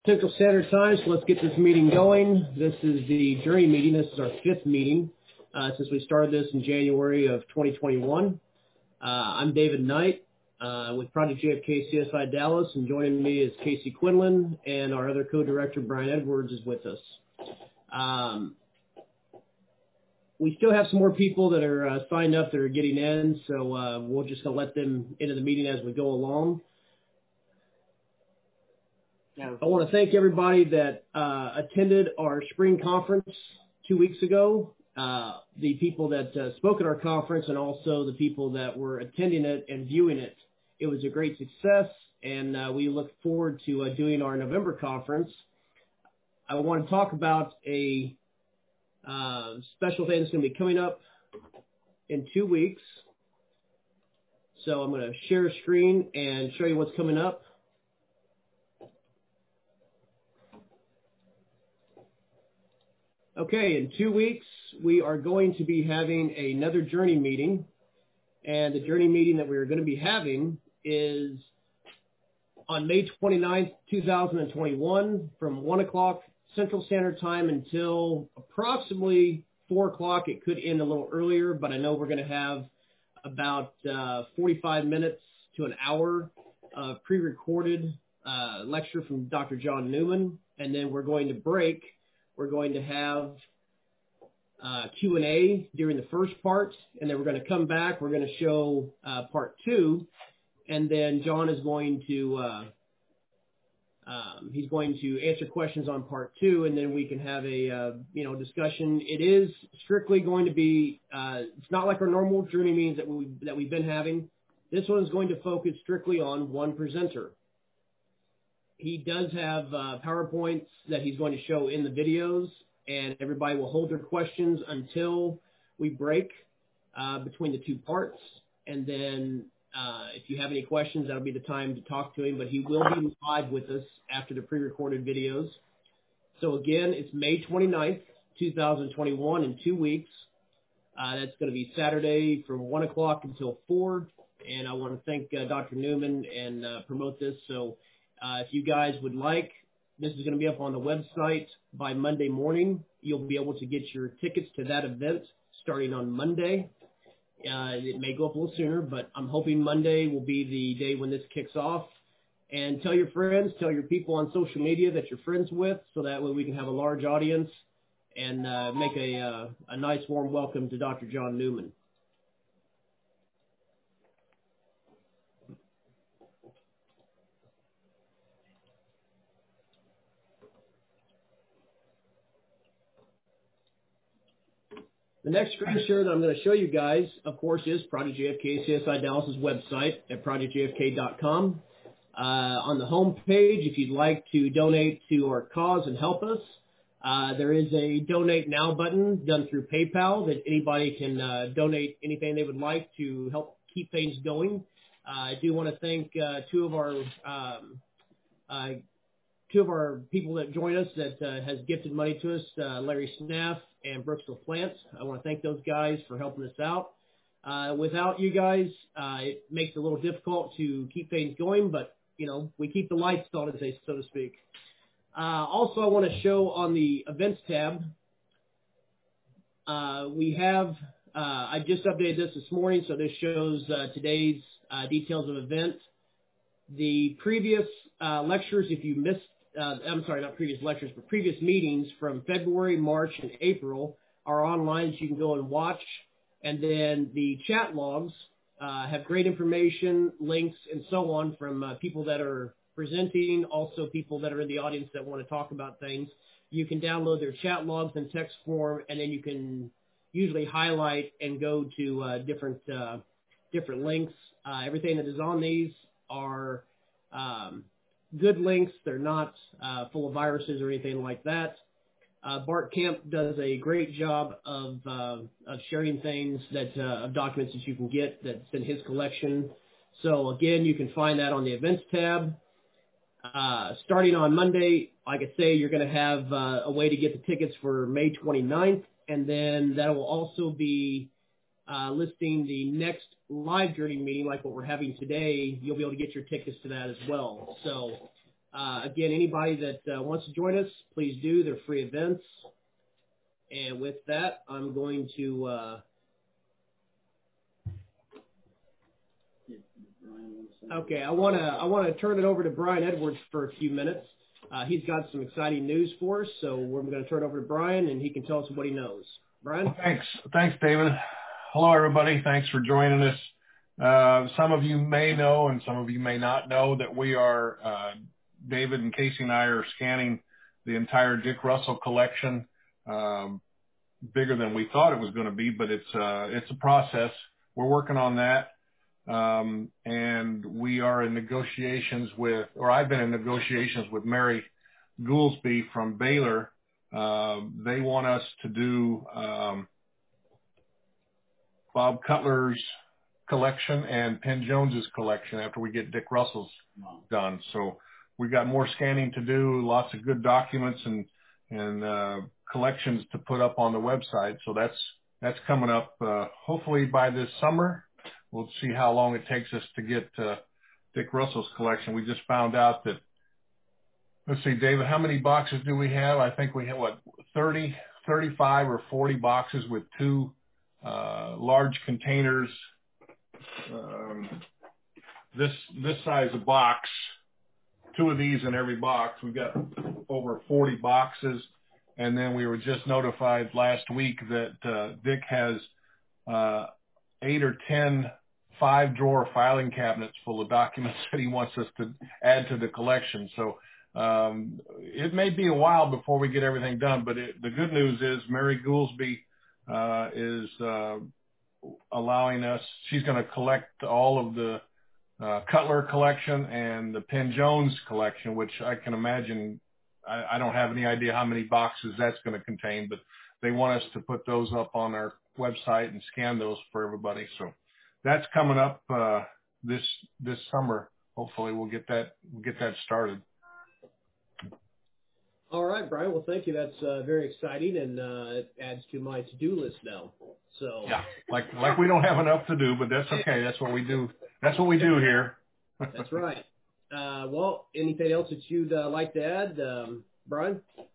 Central Standard Time, so let's get this meeting going. This is the Journey meeting. This is our fifth meeting since we started this in January of 2021. I'm David Knight with Project JFK CSI Dallas, and joining me is Casey Quinlan, and our other co-director, Brian Edwards, is with us. We still have some more people that are signed up that are getting in, so we're just going to let them into the meeting as we go along. I want to thank everybody that attended our spring conference 2 weeks ago, the people that spoke at our conference, and also the people that were attending it and viewing it. It was a great success, and we look forward to doing our November conference. I want to talk about a special thing that's going to be coming up in 2 weeks. So I'm going to share a screen and show you what's coming up. Okay, in 2 weeks, we are going to be having another Journey meeting, and the Journey meeting that we're going to be having is on May 29th, 2021, from 1 o'clock Central Standard Time until approximately 4 o'clock. It could end a little earlier, but I know we're going to have about 45 minutes to an hour of pre-recorded lecture from Dr. John Newman, and then we're going to break. We're going to have Q&A during the first part, and then we're going to come back. We're going to show part two, and then John is going to he's going to answer questions on part two, and then we can have a discussion. It is strictly going to be it's not like our normal Journey meetings that we've been having. This one is going to focus strictly on one presenter. He does have PowerPoints that he's going to show in the videos, and everybody will hold their questions until we break between the two parts. And then if you have any questions, that'll be the time to talk to him. But he will be live with us after the pre-recorded videos. So again, it's May 29th, 2021, in 2 weeks. That's going to be Saturday from 1 o'clock until 4. And I want to thank Dr. Newman and promote this. So if you guys would like, this is going to be up on the website by Monday morning. You'll be able to get your tickets to that event starting on Monday. It may go up a little sooner, but I'm hoping Monday will be the day when this kicks off. And tell your friends, tell your people on social media that you're friends with, so that way we can have a large audience and make a nice warm welcome to Dr. John Newman. The next screen share that I'm going to show you guys, of course, is Project JFK CSI Dallas's website at projectjfk.com. On the home page, if you'd like to donate to our cause and help us, there is a Donate Now button done through PayPal that anybody can donate anything they would like to help keep things going. I do want to thank two of our people that join us that has gifted money to us, Larry Snaff and Brooksville Plants. I want to thank those guys for helping us out. Without you guys, it makes it a little difficult to keep things going, but, we keep the lights on, so to speak. Also, I want to show on the events tab, we have, I just updated this morning, so this shows today's details of event. The previous lectures, if you missed, I'm sorry, not previous lectures, but previous meetings from February, March, and April are online, so you can go and watch. And then the chat logs have great information, links, and so on from people that are presenting, also people that are in the audience that want to talk about things. You can download their chat logs in text form, and then you can usually highlight and go to different links. Everything that is on these are good links. They're not full of viruses or anything like that. Bart Kemp does a great job of sharing things of documents that you can get that's in his collection. So again, you can find that on the events tab. Starting on Monday, like I say, you're going to have a way to get the tickets for May 29th, and then that will also be listing the next live Journey meeting like what we're having today. You'll be able to get your tickets to that as well. So Again, anybody that wants to join us, please do. They're free events. And with that, I'm going to I want to turn it over to Brian Edwards for a few minutes. He's got some exciting news for us, so we're going to turn it over to Brian, and he can tell us what he knows. Brian? Well, thanks, David. Hello, everybody. Thanks for joining us. Some of you may know, and some of you may not know, that we are David and Casey and I are scanning the entire Dick Russell collection. Bigger than we thought it was going to be, but it's a process. We're working on that. And we are in negotiations I've been in negotiations with Mary Goolsby from Baylor. They want us to do Bob Cutler's collection and Penn Jones's collection after we get Dick Russell's done. So we got more scanning to do, lots of good documents and collections to put up on the website. So that's coming up hopefully by this summer. We'll see how long it takes us to get Dick Russell's collection. We just found out that, let's see, David, how many boxes do we have? I think we have, 30, 35 or 40 boxes with two large containers. This size of box, two of these in every box. We've got over 40 boxes. And then we were just notified last week that Dick has 8 or 10 5-drawer filing cabinets full of documents that he wants us to add to the collection. So it may be a while before we get everything done, but the good news is Mary Goolsby is allowing us. She's going to collect all of the Cutler collection and the Penn Jones collection, which I can imagine. I don't have any idea how many boxes that's going to contain, but they want us to put those up on our website and scan those for everybody. So that's coming up this summer. Hopefully we'll get that started. All right, Brian. Well, thank you. That's very exciting, and it adds to my to-do list now. So yeah, like we don't have enough to do, but that's okay. That's what we do. That's what we do here. That's right. Well, anything else that you'd like to add, Brian?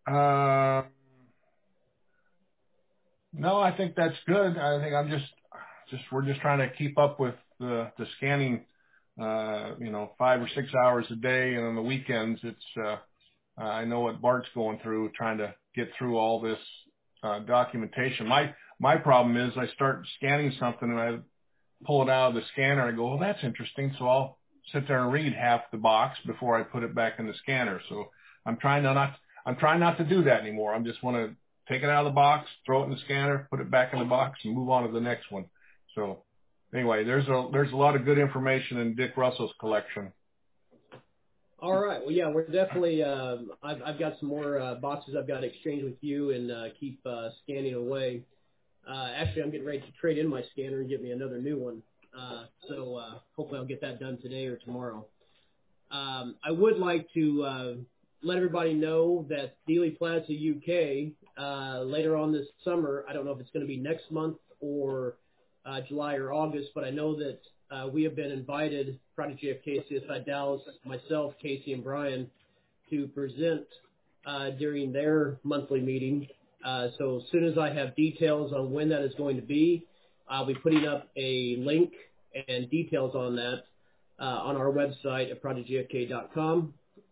No, I think that's good. I think we're just trying to keep up with the scanning, 5 or 6 hours a day. And on the weekends, it's, I know what Bart's going through, trying to get through all this, documentation. My problem is I start scanning something and I pull it out of the scanner and I go, well, that's interesting. So I'll sit there and read half the box before I put it back in the scanner. So I'm trying not to do that anymore. I just want to take it out of the box, throw it in the scanner, put it back in the box, and move on to the next one. So anyway, there's a lot of good information in Dick Russell's collection. All right. Well, yeah, we're definitely. I've got some more boxes I've got to exchange with you and keep scanning away. Actually, I'm getting ready to trade in my scanner and get me another new one. So hopefully I'll get that done today or tomorrow. I would like to let everybody know that Dealey Plaza UK later on this summer, I don't know if it's going to be next month or July or August, but I know that we have been invited, Prodigy FK, CSI Dallas, myself, Casey, and Brian, to present during their monthly meeting. So as soon as I have details on when that is going to be, I'll be putting up a link and details on that on our website at prodigyfk.com.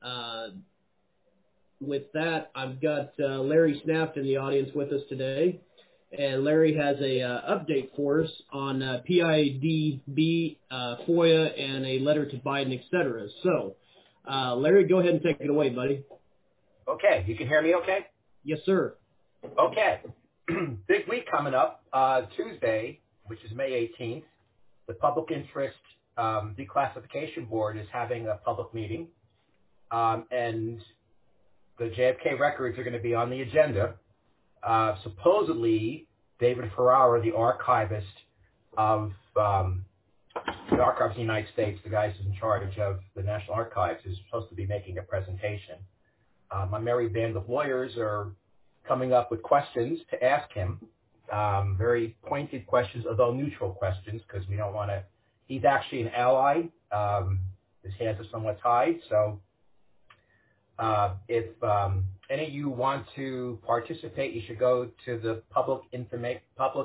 With that, I've got Larry Snaft in the audience with us today, and Larry has a update for us on PIDB, FOIA, and a letter to Biden, etc. So, Larry, go ahead and take it away, buddy. Okay, you can hear me okay? Yes, sir. Okay. Big week coming up. Tuesday, which is May 18th, the Public Interest Declassification Board is having a public meeting, and the JFK records are going to be on the agenda. Supposedly, David Ferrara, the archivist of the Archives of the United States, the guy who's in charge of the National Archives, is supposed to be making a presentation. My merry band of lawyers are coming up with questions to ask him, very pointed questions, although neutral questions, because we don't want to. He's actually an ally. His hands are somewhat tied, so If any of you want to participate, you should go to the public information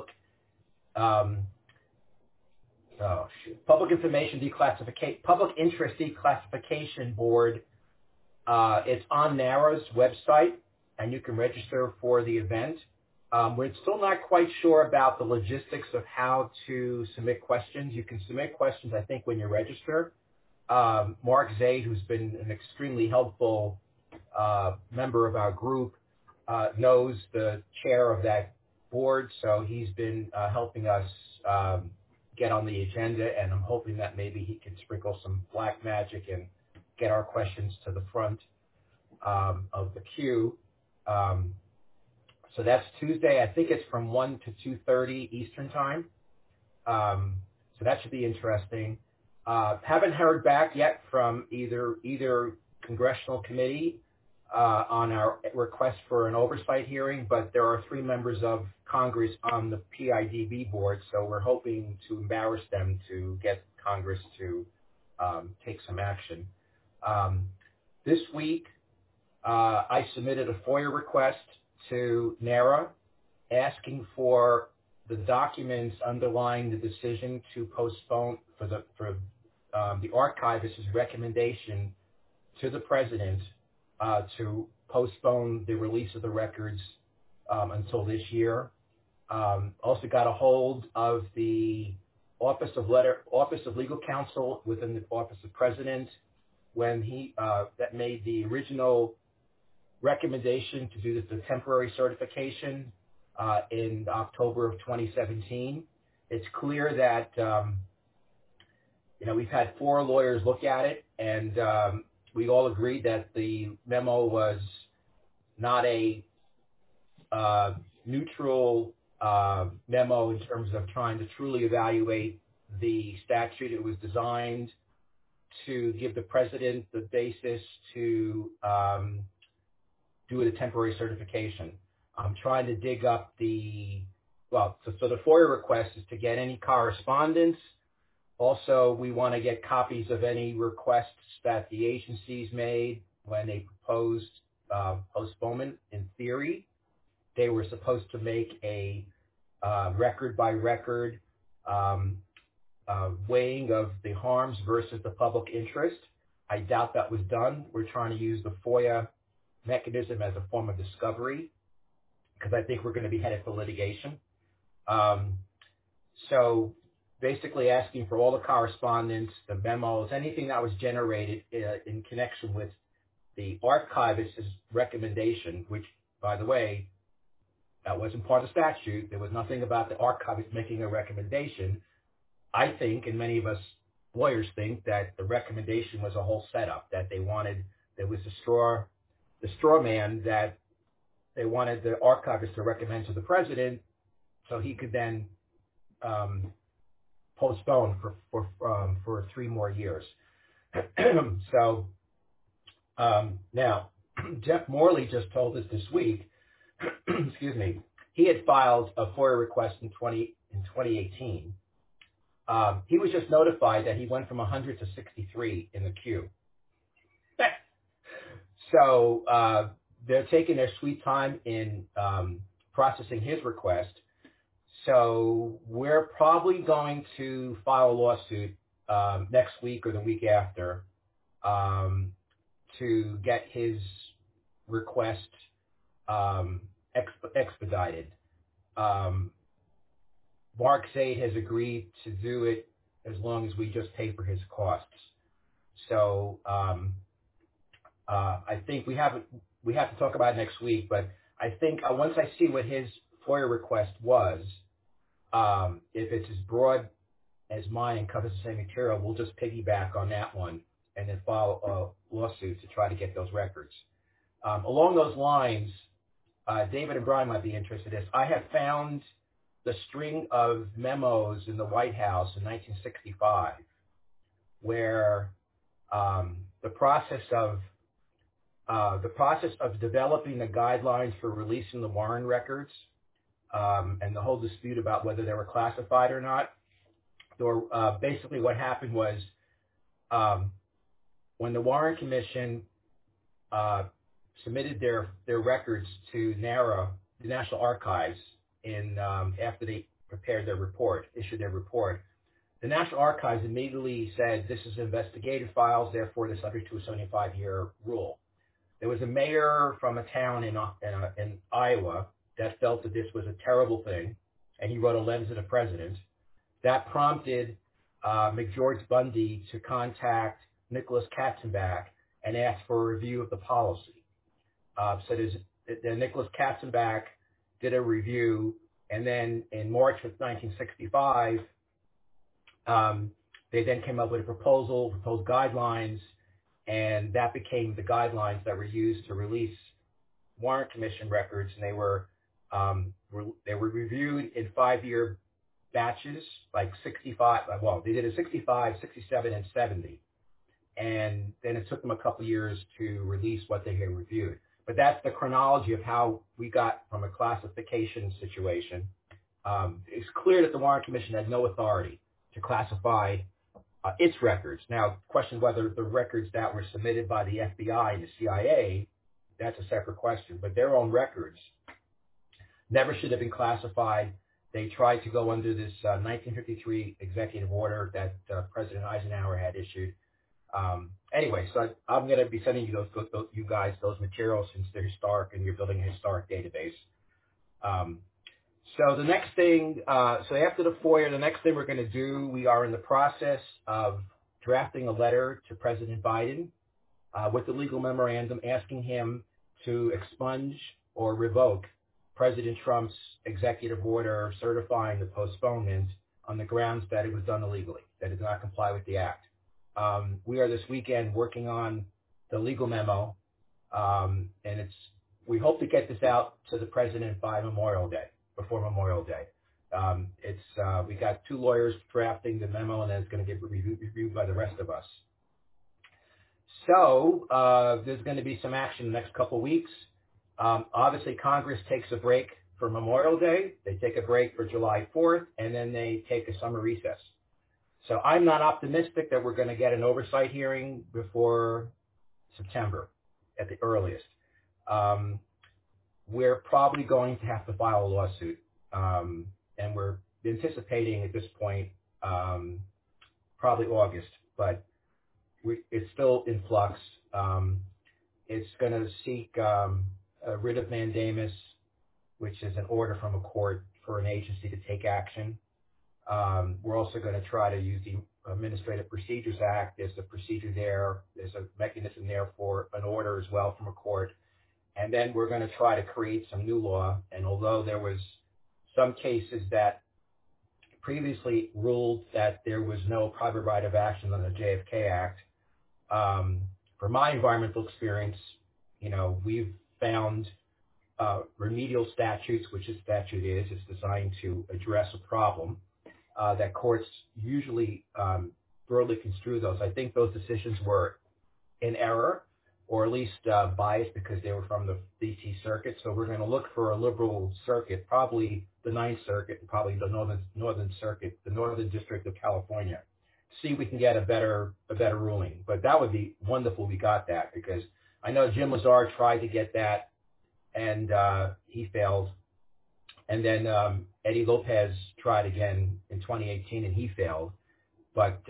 public interest declassification board. It's on NARA's website, and you can register for the event. We're still not quite sure about the logistics of how to submit questions. You can submit questions, I think, when you register. Mark Zaid, who's been an extremely helpful member of our group, knows the chair of that board, so he's been helping us get on the agenda, and I'm hoping that maybe he can sprinkle some black magic and get our questions to the front of the queue. So that's Tuesday. I think it's from 1 to 2:30 Eastern time. So that should be interesting. Haven't heard back yet from either congressional committee on our request for an oversight hearing, but there are 3 members of Congress on the PIDB board, so we're hoping to embarrass them to get Congress to take some action. This week, I submitted a FOIA request to NARA asking for the documents underlying the decision to postpone for the archivist's recommendation to the president to postpone the release of the records until this year. Also got a hold of the Office of Legal Counsel within the Office of President when he that made the original recommendation to do the temporary certification in October of 2017. It's clear that we've had 4 lawyers look at it, and we all agreed that the memo was not a neutral memo in terms of trying to truly evaluate the statute. It was designed to give the president the basis to do a temporary certification. I'm trying to dig up so the FOIA request is to get any correspondence. Also, we want to get copies of any requests that the agencies made when they proposed postponement. In theory, they were supposed to make a record-by-record weighing of the harms versus the public interest. I doubt that was done. We're trying to use the FOIA mechanism as a form of discovery because I think we're going to be headed for litigation. So basically asking for all the correspondence, the memos, anything that was generated in connection with the archivist's recommendation, which, by the way, that wasn't part of the statute. There was nothing about the archivist making a recommendation. I think, and many of us lawyers think, that the recommendation was a whole setup, that there was the straw man that they wanted the archivist to recommend to the president so he could then postpone for 3 more years. So now, Jeff Morley just told us this week, excuse me, he had filed a FOIA request in 2018. He was just notified that he went from 100 to 63 in the queue. So they're taking their sweet time in processing his request. So we're probably going to file a lawsuit next week or the week after to get his request expedited. Mark Zaid has agreed to do it as long as we just pay for his costs. So I think we have to talk about it next week, but I think once I see what his FOIA request was, if it's as broad as mine and covers the same material, we'll just piggyback on that one and then file a lawsuit to try to get those records. Along those lines, David and Brian might be interested in this. I have found the string of memos in the White House in 1965 where the process of developing the guidelines for releasing the Warren records and the whole dispute about whether they were classified or not. So basically what happened was when the Warren Commission submitted their records to NARA, the National Archives, after they prepared their report, issued their report. The National Archives immediately said this is investigative files, therefore they're subject to a 75-year rule. There was a mayor from a town in Iowa that felt that this was a terrible thing, and he wrote a letter to the president. That prompted McGeorge Bundy to contact Nicholas Katzenbach and ask for a review of the policy. So Nicholas Katzenbach did a review, and then in March of 1965, they then came up with a proposed guidelines, and that became the guidelines that were used to release Warren Commission records, and they were reviewed in 5-year batches, like 65. Well, they did a 65, 67, and 70, and then it took them a couple years to release what they had reviewed. But that's the chronology of how we got from a classification situation. It's clear that the Warren Commission had no authority to classify its records. Now, question whether the records that were submitted by the FBI and the CIA, that's a separate question, but their own records never should have been classified. They tried to go under this 1953 executive order that President Eisenhower had issued. Anyway, so I'm going to be sending you you guys those materials since they're historic and you're building a historic database. So the next thing, so after the FOIA, the next thing we're going to do, we are in the process of drafting a letter to President Biden with the legal memorandum asking him to expunge or revoke President Trump's executive order certifying the postponement on the grounds that it was done illegally, that it did not comply with the act. We are this weekend working on the legal memo, and we hope to get this out to the president by Memorial Day, before Memorial Day. We got 2 lawyers drafting the memo, and then it's going to get reviewed by the rest of us. So there's going to be some action in the next couple of weeks. Obviously, Congress takes a break for Memorial Day. They take a break for July 4th, and then they take a summer recess. So I'm not optimistic that we're going to get an oversight hearing before September at the earliest. We're probably going to have to file a lawsuit, and we're anticipating at this point probably August, but it's still in flux. It's going to seek a writ of mandamus, which is an order from a court for an agency to take action. We're also going to try to use the Administrative Procedures Act. There's a procedure there. There's a mechanism there for an order as well from a court. And then we're going to try to create some new law. And although there was some cases that previously ruled that there was no private right of action on the JFK Act, from my environmental experience, we've found remedial statutes, which a statute is. It's designed to address a problem. That courts usually broadly construe those. I think those decisions were in error, or at least biased because they were from the D.C. Circuit. So we're going to look for a liberal circuit, probably the Ninth Circuit, and probably the Northern Circuit, the Northern District of California. See if we can get a better ruling. But that would be wonderful if we got that, because I know Jim Lazar tried to get that, and he failed. And then Eddie Lopez tried again in 2018, and he failed. But,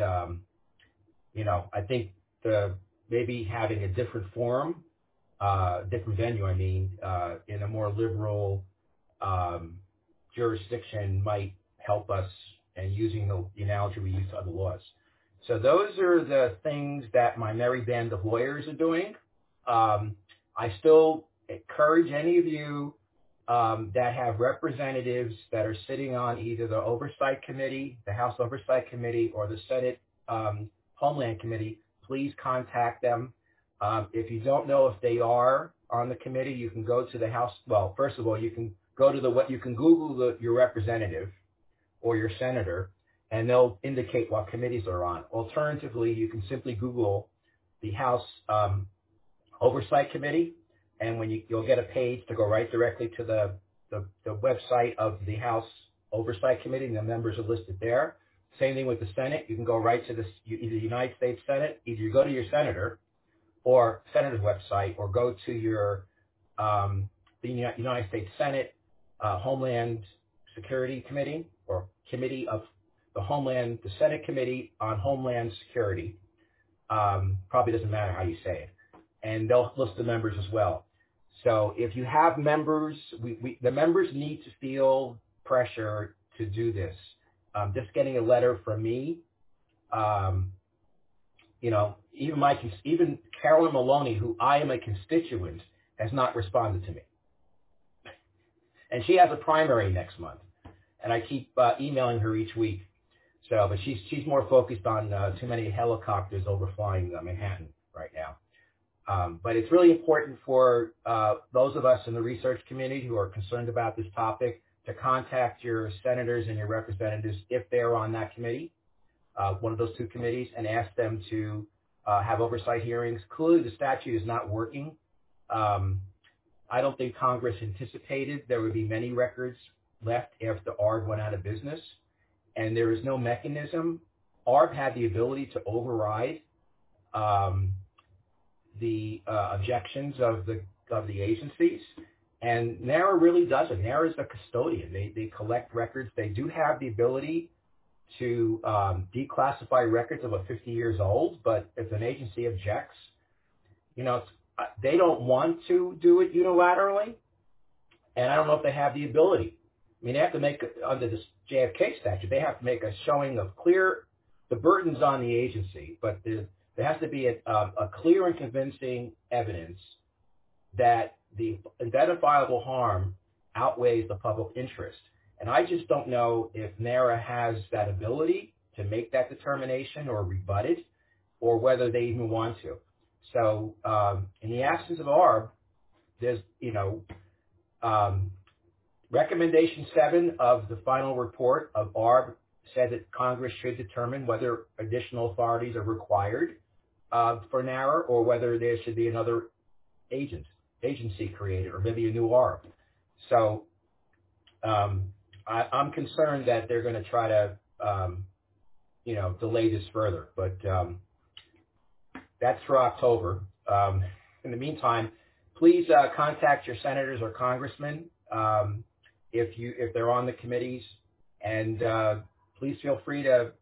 I think maybe having a different forum, different venue, in a more liberal jurisdiction might help us, and using the analogy we use to other laws. So those are the things that my merry band of lawyers are doing. I still encourage any of you that have representatives that are sitting on either the Oversight Committee, the House Oversight Committee, or the Senate Homeland Committee, please contact them. If you don't know if they are on the committee, you can go to the House. Well, first of all, you can go to you can Google your representative or your senator, and they'll indicate what committees they're on. Alternatively, you can simply Google the House Oversight Committee, and you'll get a page to go right directly to the website of the House Oversight Committee, and the members are listed there. Same thing with the Senate. You can go right to either the United States Senate. Either you go to your senator, or Senator's website, or go to your the United States Senate Homeland Security Committee, or Committee of the Senate Committee on Homeland Security. Probably doesn't matter how you say it. And they'll list the members as well. So if you have members, the members need to feel pressure to do this. Just getting a letter from me, even Carolyn Maloney, who I am a constituent, has not responded to me. And she has a primary next month, and I keep emailing her each week. So, but she's more focused on too many helicopters overflying Manhattan right now. But it's really important for those of us in the research community who are concerned about this topic to contact your senators and your representatives if they're on that committee, one of those two committees, and ask them to have oversight hearings. Clearly, the statute is not working. I don't think Congress anticipated there would be many records left after ARB went out of business, and there is no mechanism. ARB had the ability to override the objections of the agencies, and NARA really doesn't. NARA is a custodian. They collect records. They do have the ability to declassify records of 50 years old, but if an agency objects, they don't want to do it unilaterally, and I don't know if they have the ability. I mean, they have to make, under this JFK statute, they have to make a showing of the burden's on the agency, but there has to be a clear and convincing evidence that the identifiable harm outweighs the public interest. And I just don't know if NARA has that ability to make that determination or rebut it, or whether they even want to. So in the absence of ARB, there's, Recommendation 7 of the final report of ARB said that Congress should determine whether additional authorities are required for NARA, or whether there should be another agency created, or maybe a new ARB. So I'm concerned that they're going to try to, delay this further. But that's for October. In the meantime, please contact your senators or congressmen if they're on the committees, and please feel free to,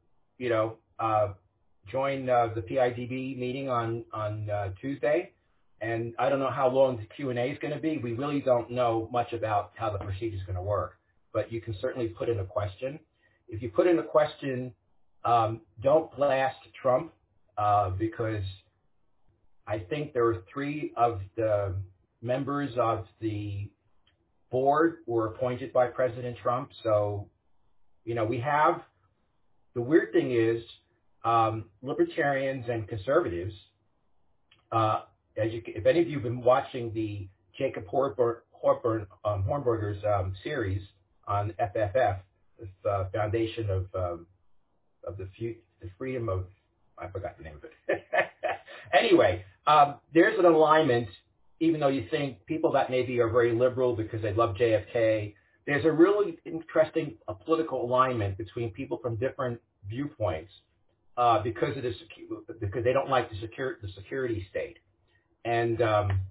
join the PIDB meeting on Tuesday. And I don't know how long the Q&A is going to be. We really don't know much about how the procedure is going to work, but you can certainly put in a question. If you put in a question, don't blast Trump, because I think there are 3 of the members of the board were appointed by President Trump. So, we have, the weird thing is, libertarians and conservatives, if any of you have been watching the Jacob Hornberger's series on FFF, the Foundation of the Freedom of, I forgot the name of it. Anyway, there's an alignment, even though you think people that maybe are very liberal because they love JFK, there's a really interesting political alignment between people from different viewpoints because they don't like the security state. And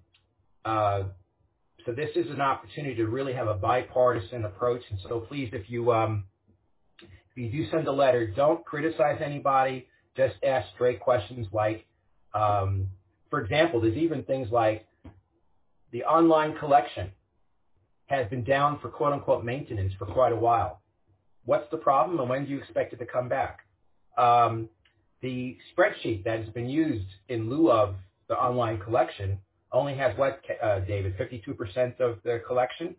so this is an opportunity to really have a bipartisan approach. And so please, if you do send a letter, don't criticize anybody. Just ask straight questions like, for example, there's even things like the online collection has been down for quote-unquote maintenance for quite a while. What's the problem, and when do you expect it to come back? The spreadsheet that has been used in lieu of the online collection only has what, David, 52% of the collection?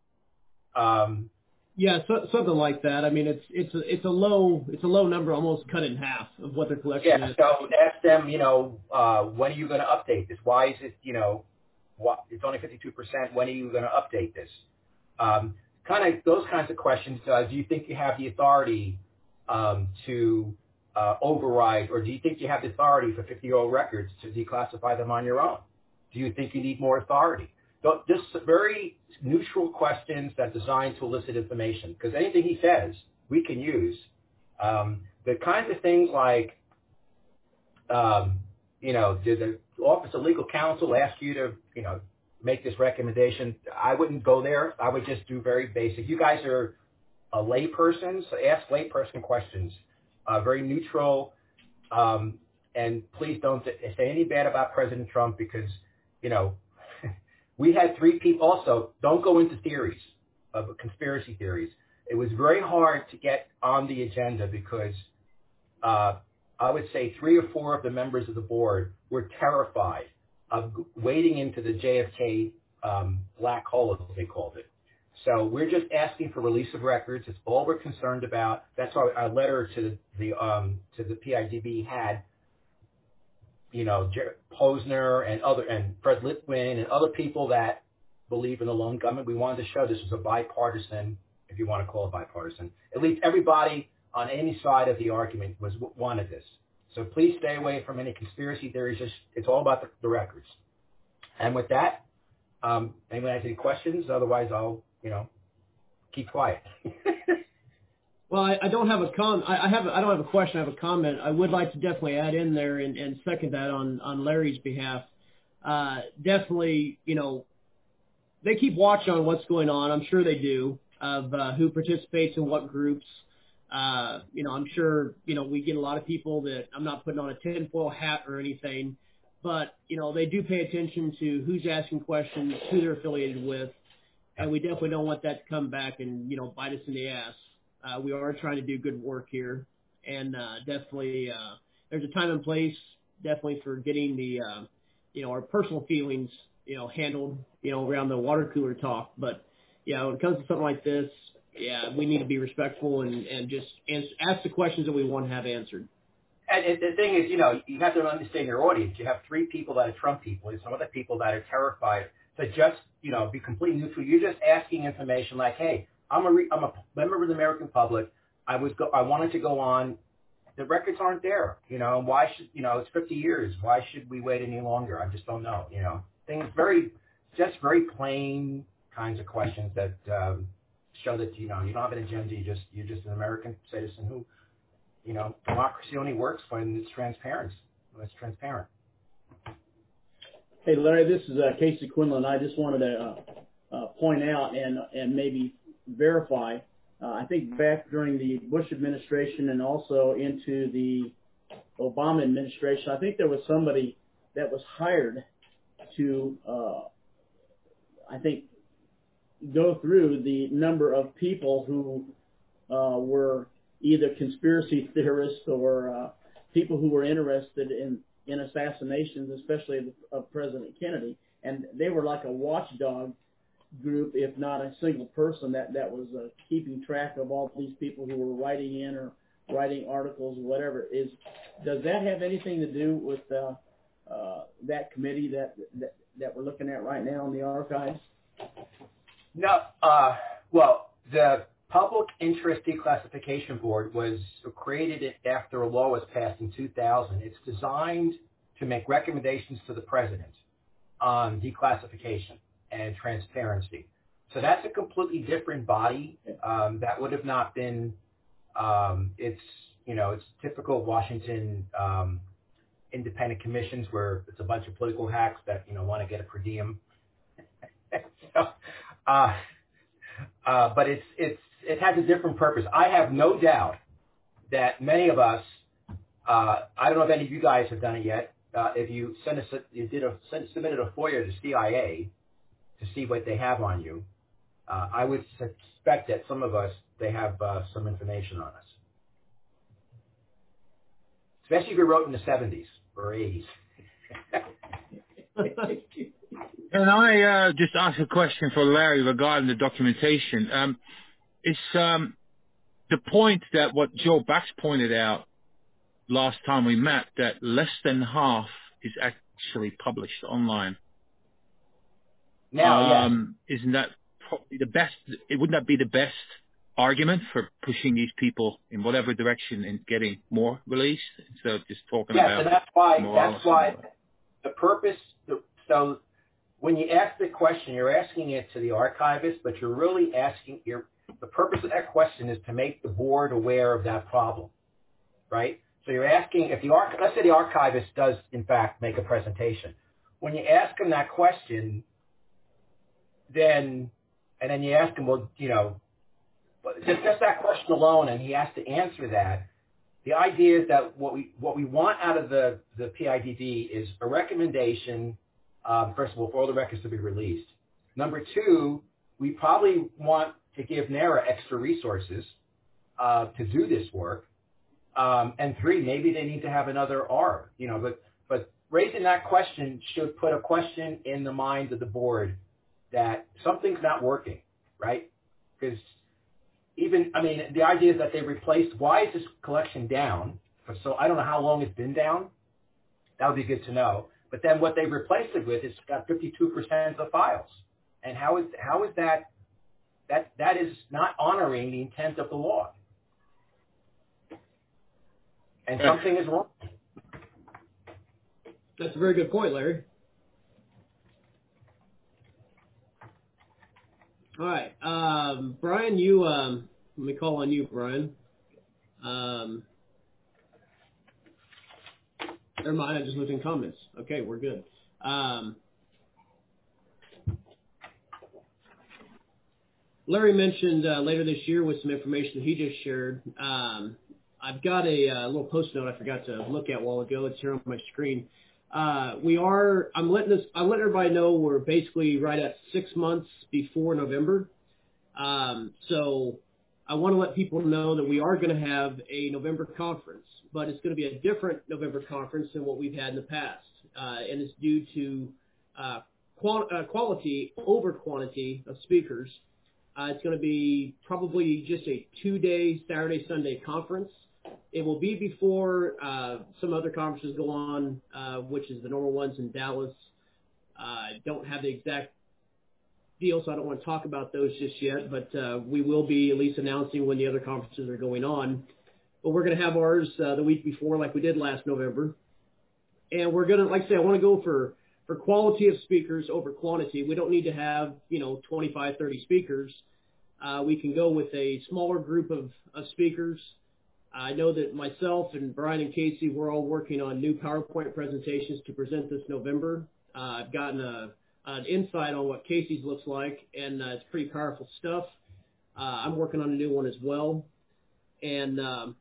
Yeah, something like that. I mean, it's a low number, almost cut in half of what their collection is. Yeah, so ask them, when are you going to update this? Why is it, it's only 52%. When are you going to update this? Kind of those kinds of questions. Do you think you have the authority to override, or do you think you have the authority for 50-year-old records to declassify them on your own? Do you think you need more authority? So just very neutral questions that are designed to elicit information, because anything he says we can use. The kinds of things like, did the Office of Legal Counsel ask you to, make this recommendation? I wouldn't go there. I would just do very basic. You guys are a layperson, so ask layperson questions. Very neutral, and please don't say any bad about President Trump because, we had 3 people. Also, don't go into theories of conspiracy theories. It was very hard to get on the agenda because I would say 3 or 4 of the members of the board were terrified of wading into the JFK black hole, as they called it. So we're just asking for release of records. It's all we're concerned about. That's our letter to the PIDB had, Posner and Fred Litwin and other people that believe in the lone gunman. We wanted to show this was a bipartisan, if you want to call it bipartisan. At least everybody on any side of the argument wanted this. So please stay away from any conspiracy theories. It's all about the records. And with that, anyone has any questions? Otherwise, I'll keep quiet. Well, I don't have a I don't have a question. I have a comment. I would like to definitely add in there and second that on Larry's behalf. Definitely, they keep watching on what's going on. I'm sure they do, of who participates in what groups. I'm sure, we get a lot of people that I'm not putting on a tinfoil hat or anything, but, they do pay attention to who's asking questions, who they're affiliated with, and we definitely don't want that to come back and, bite us in the ass. We are trying to do good work here, and definitely there's a time and place definitely for getting the, our personal feelings, handled, around the water cooler talk. But, when it comes to something like this, we need to be respectful and just ask the questions that we want to have answered. And the thing is, you have to understand your audience. You have 3 people that are Trump people and some other people that are terrified to just, be completely neutral. You're just asking information like, hey, I'm a member of the American public. I wanted to go on. The records aren't there, why should, it's 50 years. Why should we wait any longer? I just don't know, Things very plain kinds of questions that show that, you don't have an agenda. You're just an American citizen who, democracy only works when it's transparent. Hey, Larry, this is Casey Quinlan. I just wanted to point out and maybe verify. I think back during the Bush administration and also into the Obama administration, I think there was somebody that was hired to, go through the number of people who were either conspiracy theorists or people who were interested in assassinations, especially of President Kennedy. And they were like a watchdog group, if not a single person that was keeping track of all these people who were writing in or writing articles or whatever. Does that have anything to do with that committee that we're looking at right now in the archives? No. Well, the Public Interest Declassification Board was created after a law was passed in 2000. It's designed to make recommendations to the president on declassification and transparency. So that's a completely different body. That would have not been, it's typical Washington independent commissions where it's a bunch of political hacks that, want to get a per diem. But it has a different purpose. I have no doubt that many of us, I don't know if any of you guys have done it yet. If you submitted a FOIA to CIA to see what they have on you, I would suspect that some of us, they have some information on us. Especially if you wrote in the 70s or 80s. Can I just ask a question for Larry regarding the documentation? Is the point that what Joe Bax pointed out last time we met, that less than half is actually published online? Now, Isn't that probably the best? Wouldn't that be the best argument for pushing these people in whatever direction and getting more released instead of just talking about? Yes, and that's why the purpose. So when you ask the question, you're asking it to the archivist, but you're really asking the purpose of that question is to make the board aware of that problem, right? So you're asking if let's say the archivist does in fact make a presentation. When you ask him that question, then you ask him, well, just that question alone, and he has to answer that. The idea is that what we want out of the PIDD is a recommendation, first of all, for all the records to be released. Number two, we probably want to give NARA extra resources to do this work. And three, maybe they need to have another R. But raising that question should put a question in the mind of the board that something's not working, right? Because the idea is that they replaced, why is this collection down? So I don't know how long it's been down. That would be good to know. But then what they replaced it with is got 52% of the files. And how is that is not honoring the intent of the law. And something is wrong. That's a very good point, Larry. All right. Brian, you, let me call on you, Brian. Never mind, I just looked in comments. Okay, we're good. Larry mentioned later this year with some information that he just shared. I've got a little post-note I forgot to look at a while ago. It's here on my screen. I'm letting everybody know we're basically right at 6 months before November. So I want to let people know that we are going to have a November conference, but it's going to be a different November conference than what we've had in the past. And it's due to quality over quantity of speakers. It's going to be probably just a 2-day Saturday, Sunday conference. It will be before some other conferences go on, which is the normal ones in Dallas. I don't have the exact deal, so I don't want to talk about those just yet, but we will be at least announcing when the other conferences are going on. But we're going to have ours the week before like we did last November. And we're going to, like I say, I want to go for quality of speakers over quantity. We don't need to have, 25, 30 speakers. We can go with a smaller group of speakers. I know that myself and Brian and Casey, we're all working on new PowerPoint presentations to present this November. I've gotten an insight on what Casey's looks like, and it's pretty powerful stuff. I'm working on a new one as well. And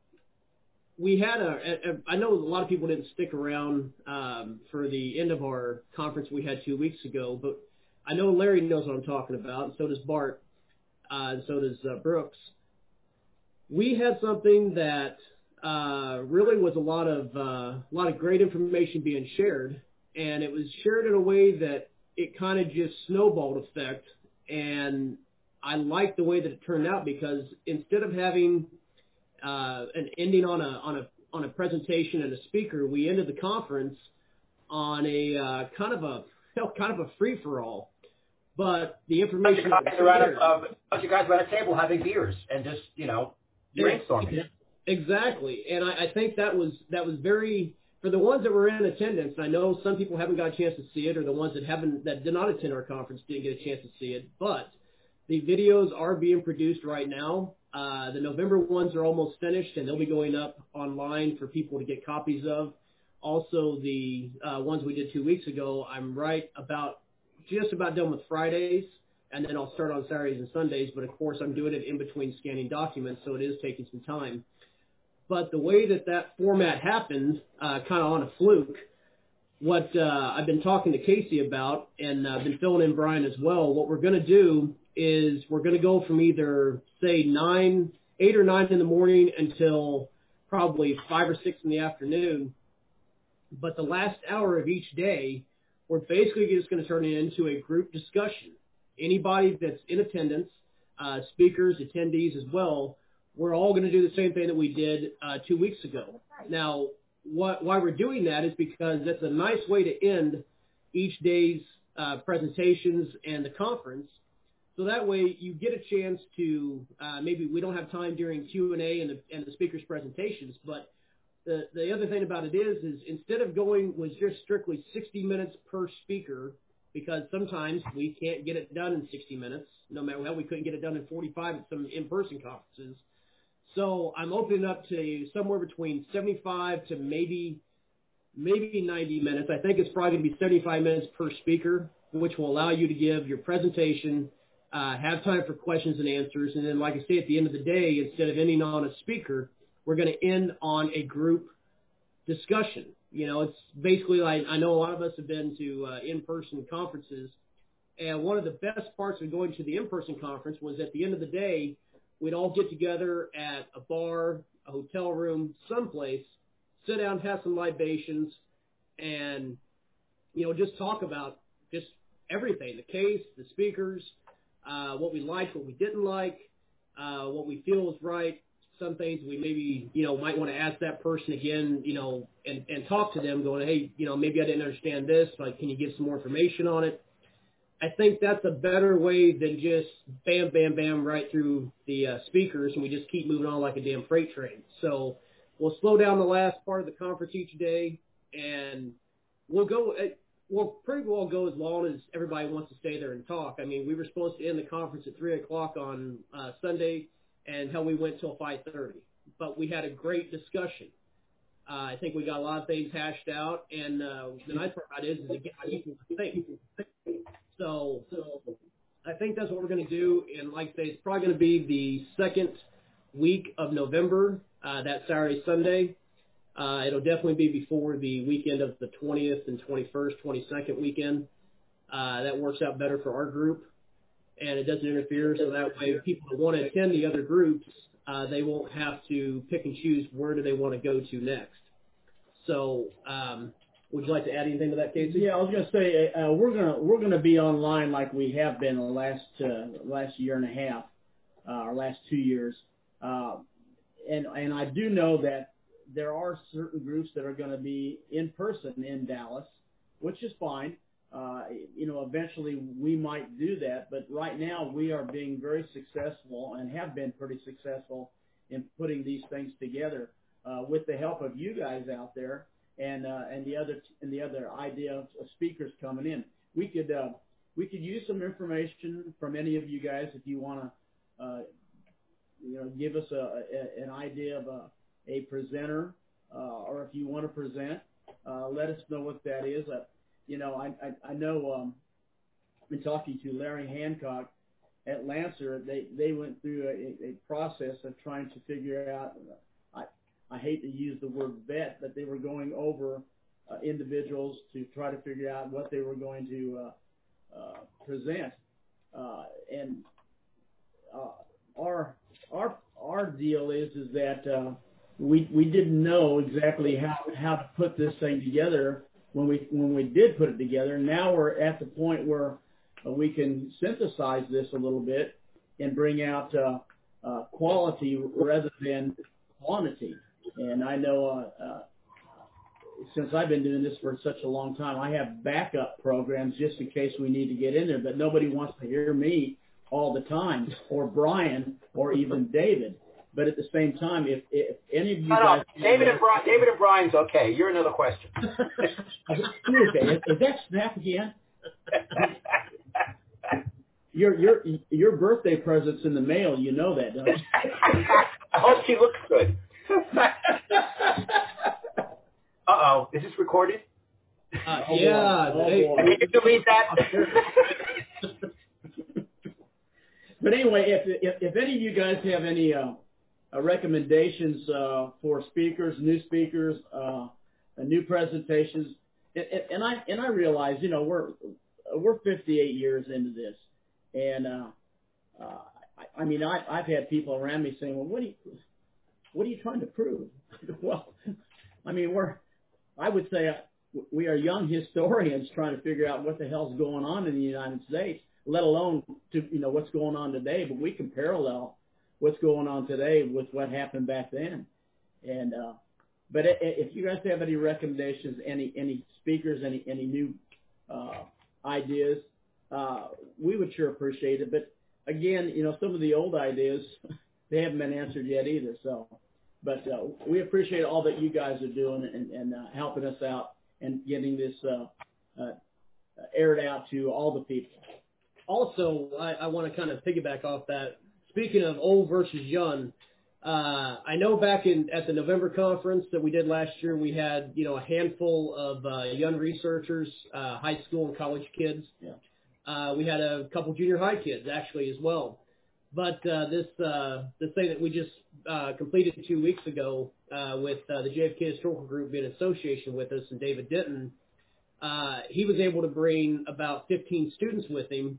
we had I know a lot of people didn't stick around for the end of our conference we had 2 weeks ago, but I know Larry knows what I'm talking about, and so does Bart, and so does Brooks. We had something that really was a lot of great information being shared, and it was shared in a way that it kind of just snowballed effect. And I like the way that it turned out, because instead of having an ending on a presentation and a speaker, we ended the conference on a kind of a free for all. But the information you guys were at a table having beers and just brainstorming. Exactly, and I think that was very, for the ones that were in attendance. I know some people haven't got a chance to see it, or the ones that did not attend our conference didn't get a chance to see it. But the videos are being produced right now. The November ones are almost finished, and they'll be going up online for people to get copies of. Also, the ones we did 2 weeks ago, I'm just about done with Fridays, and then I'll start on Saturdays and Sundays. But, of course, I'm doing it in between scanning documents, so it is taking some time. But the way that format happened, kind of on a fluke, what I've been talking to Casey about, and I've been filling in Brian as well, what we're going to do is we're going to go from either, say, 8 or 9 in the morning until probably 5 or 6 in the afternoon. But the last hour of each day, we're basically just going to turn it into a group discussion. Anybody that's in attendance, speakers, attendees as well, we're all going to do the same thing that we did 2 weeks ago. Now, why we're doing that is because that's a nice way to end each day's presentations and the conference. So that way you get a chance to, maybe we don't have time during Q&A and the speakers' presentations, but the other thing about it is instead of going with just strictly 60 minutes per speaker, because sometimes we can't get it done in 60 minutes, no matter how we couldn't get it done in 45 at some in-person conferences. So I'm opening up to somewhere between 75 to maybe 90 minutes. I think it's probably going to be 75 minutes per speaker, which will allow you to give your presentation, have time for questions and answers. And then, like I say, at the end of the day, instead of ending on a speaker, we're going to end on a group discussion. You know, it's basically like, I know a lot of us have been to in-person conferences, and one of the best parts of going to the in-person conference was at the end of the day, we'd all get together at a bar, a hotel room, someplace, sit down, have some libations, and, you know, just talk about just everything, the case, the speakers, what we liked, what we didn't like, what we feel is right, some things we maybe, you know, might want to ask that person again, you know, and talk to them going, hey, you know, maybe I didn't understand this, like, can you give some more information on it? I think that's a better way than just bam, bam, bam right through the speakers, and we just keep moving on like a damn freight train. So we'll slow down the last part of the conference each day, and we'll pretty well go as long as everybody wants to stay there and talk. I mean, we were supposed to end the conference at 3 o'clock on Sunday, and hell, we went till 5:30. But we had a great discussion. I think we got a lot of things hashed out, and the nice part about it is it gets people to think. So I think that's what we're going to do. And like I say, it's probably going to be the second week of November, that Saturday, Sunday. It'll definitely be before the weekend of the 20th and 21st, 22nd weekend. That works out better for our group, and it doesn't interfere. So that way people that want to attend the other groups, they won't have to pick and choose where do they want to go to next. So would you like to add anything to that, Casey? Yeah, I was going to say we're gonna be online like we have been the last year and a half, or last 2 years, and I do know that there are certain groups that are going to be in person in Dallas, which is fine. You know, eventually we might do that, but right now we are being very successful and have been pretty successful in putting these things together with the help of you guys out there. And the other idea of speakers coming in, we could use some information from any of you guys if you want to, you know, give us an idea of a presenter, or if you want to present, let us know what that is. You know, I know in talking to Larry Hancock at Lancer, they went through a process of trying to figure out. I hate to use the word vet, but they were going over individuals to try to figure out what they were going to present. And our deal is that we didn't know exactly how to put this thing together when we did put it together. Now we're at the point where we can synthesize this a little bit and bring out quality rather than quantity. And I know since I've been doing this for such a long time, I have backup programs just in case we need to get in there. But nobody wants to hear me all the time, or Brian, or even David. But at the same time, if any of you guys... David and Brian's okay. You're another question. Okay. Is that Snap again? Your birthday present's in the mail. You know that, don't you? I hope she looks good. Uh-oh. Is this recorded? Yeah. Can you delete that? But anyway, if any of you guys have any recommendations for speakers, new presentations, and I realize, you know, we're 58 years into this, and I mean I've had people around me saying, well, what are you trying to prove? Well, I mean I would say we are young historians trying to figure out what the hell's going on in the United States, let alone what's going on today. But we can parallel what's going on today with what happened back then. And but if you guys have any recommendations, any speakers, any new ideas, we would sure appreciate it. But again, you know, some of the old ideas, they haven't been answered yet either. So, but we appreciate all that you guys are doing and helping us out and getting this aired out to all the people. Also, I want to kind of piggyback off that. Speaking of old versus young, I know back at the November conference that we did last year, we had, a handful of young researchers, high school and college kids. Yeah. We had a couple junior high kids actually as well. But this thing that we just completed 2 weeks ago with the JFK Historical Group in association with us and David Denton, he was able to bring about 15 students with him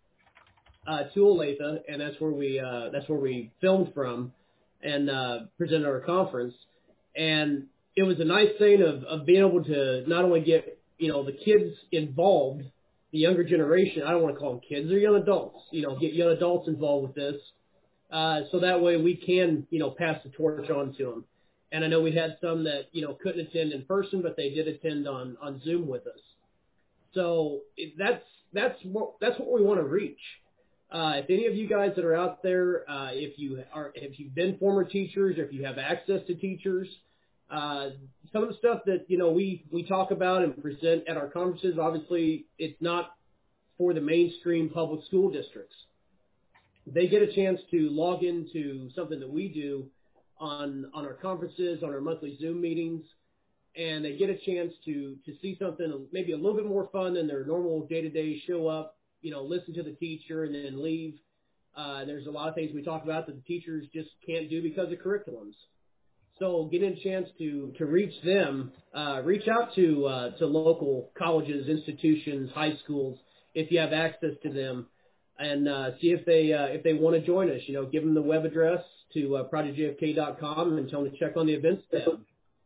to Olathe, and that's where we filmed from and presented our conference. And it was a nice thing of being able to not only get the kids involved, the younger generation. I don't want to call them kids; they're young adults. Get young adults involved with this, so that way we can pass the torch on to them. And I know we had some that couldn't attend in person, but they did attend on Zoom with us. So that's what we want to reach. If any of you guys that are out there, if you've been former teachers, or if you have access to teachers, some of the stuff that we talk about and present at our conferences, obviously it's not for the mainstream public school districts. They get a chance to log into something that we do on our conferences, on our monthly Zoom meetings, and they get a chance to see something maybe a little bit more fun than their normal day-to-day show up, listen to the teacher and then leave. There's a lot of things we talk about that the teachers just can't do because of curriculums. So getting a chance to reach them, reach out to local colleges, institutions, high schools, if you have access to them, and see if they want to join us. Give them the web address to projectjfk.com and tell them to check on the events tab.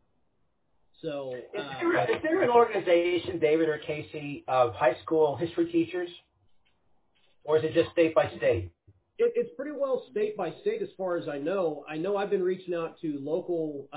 So is there an organization, David or Casey, of high school history teachers, or is it just state by state? It's pretty well state by state as far as I know. I know I've been reaching out to local,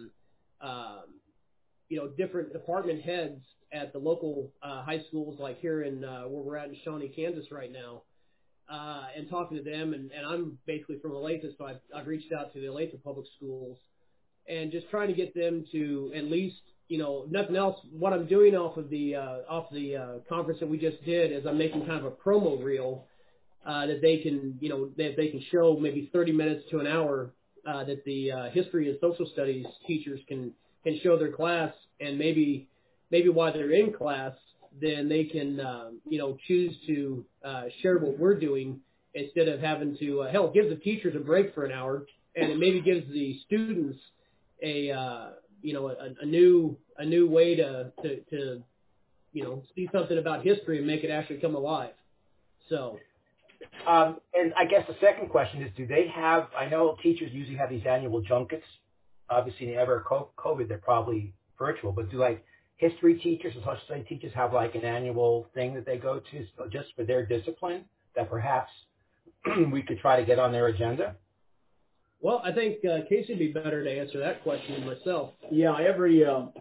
different department heads at the local high schools, like here in where we're at in Shawnee, Kansas right now, and talking to them. And I'm basically from Olathe, so I've reached out to the Olathe public schools and just trying to get them to at least, nothing else. What I'm doing off the conference that we just did is I'm making kind of a promo reel. That they can, they can show maybe 30 minutes to an hour that the history and social studies teachers can show their class, and maybe while they're in class, then they can, choose to share what we're doing instead of having to, it gives the teachers a break for an hour, and it maybe gives the students a new way to see something about history and make it actually come alive. So. And I guess the second question is, do they have, I know teachers usually have these annual junkets. Obviously, in the ever COVID, they're probably virtual, but do history teachers and social studies teachers have an annual thing that they go to just for their discipline that perhaps we could try to get on their agenda? Well, I think Casey would be better to answer that question than myself. Yeah, every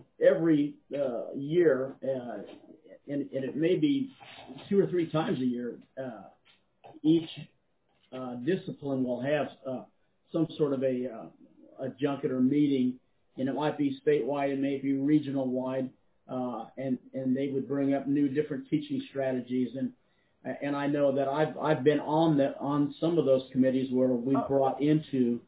year, and it may be 2 or 3 times a year, each discipline will have some sort of a junket or meeting, and it might be statewide, it may be regional wide, and they would bring up new different teaching strategies, and I know that I've been on some of those committees where we brought into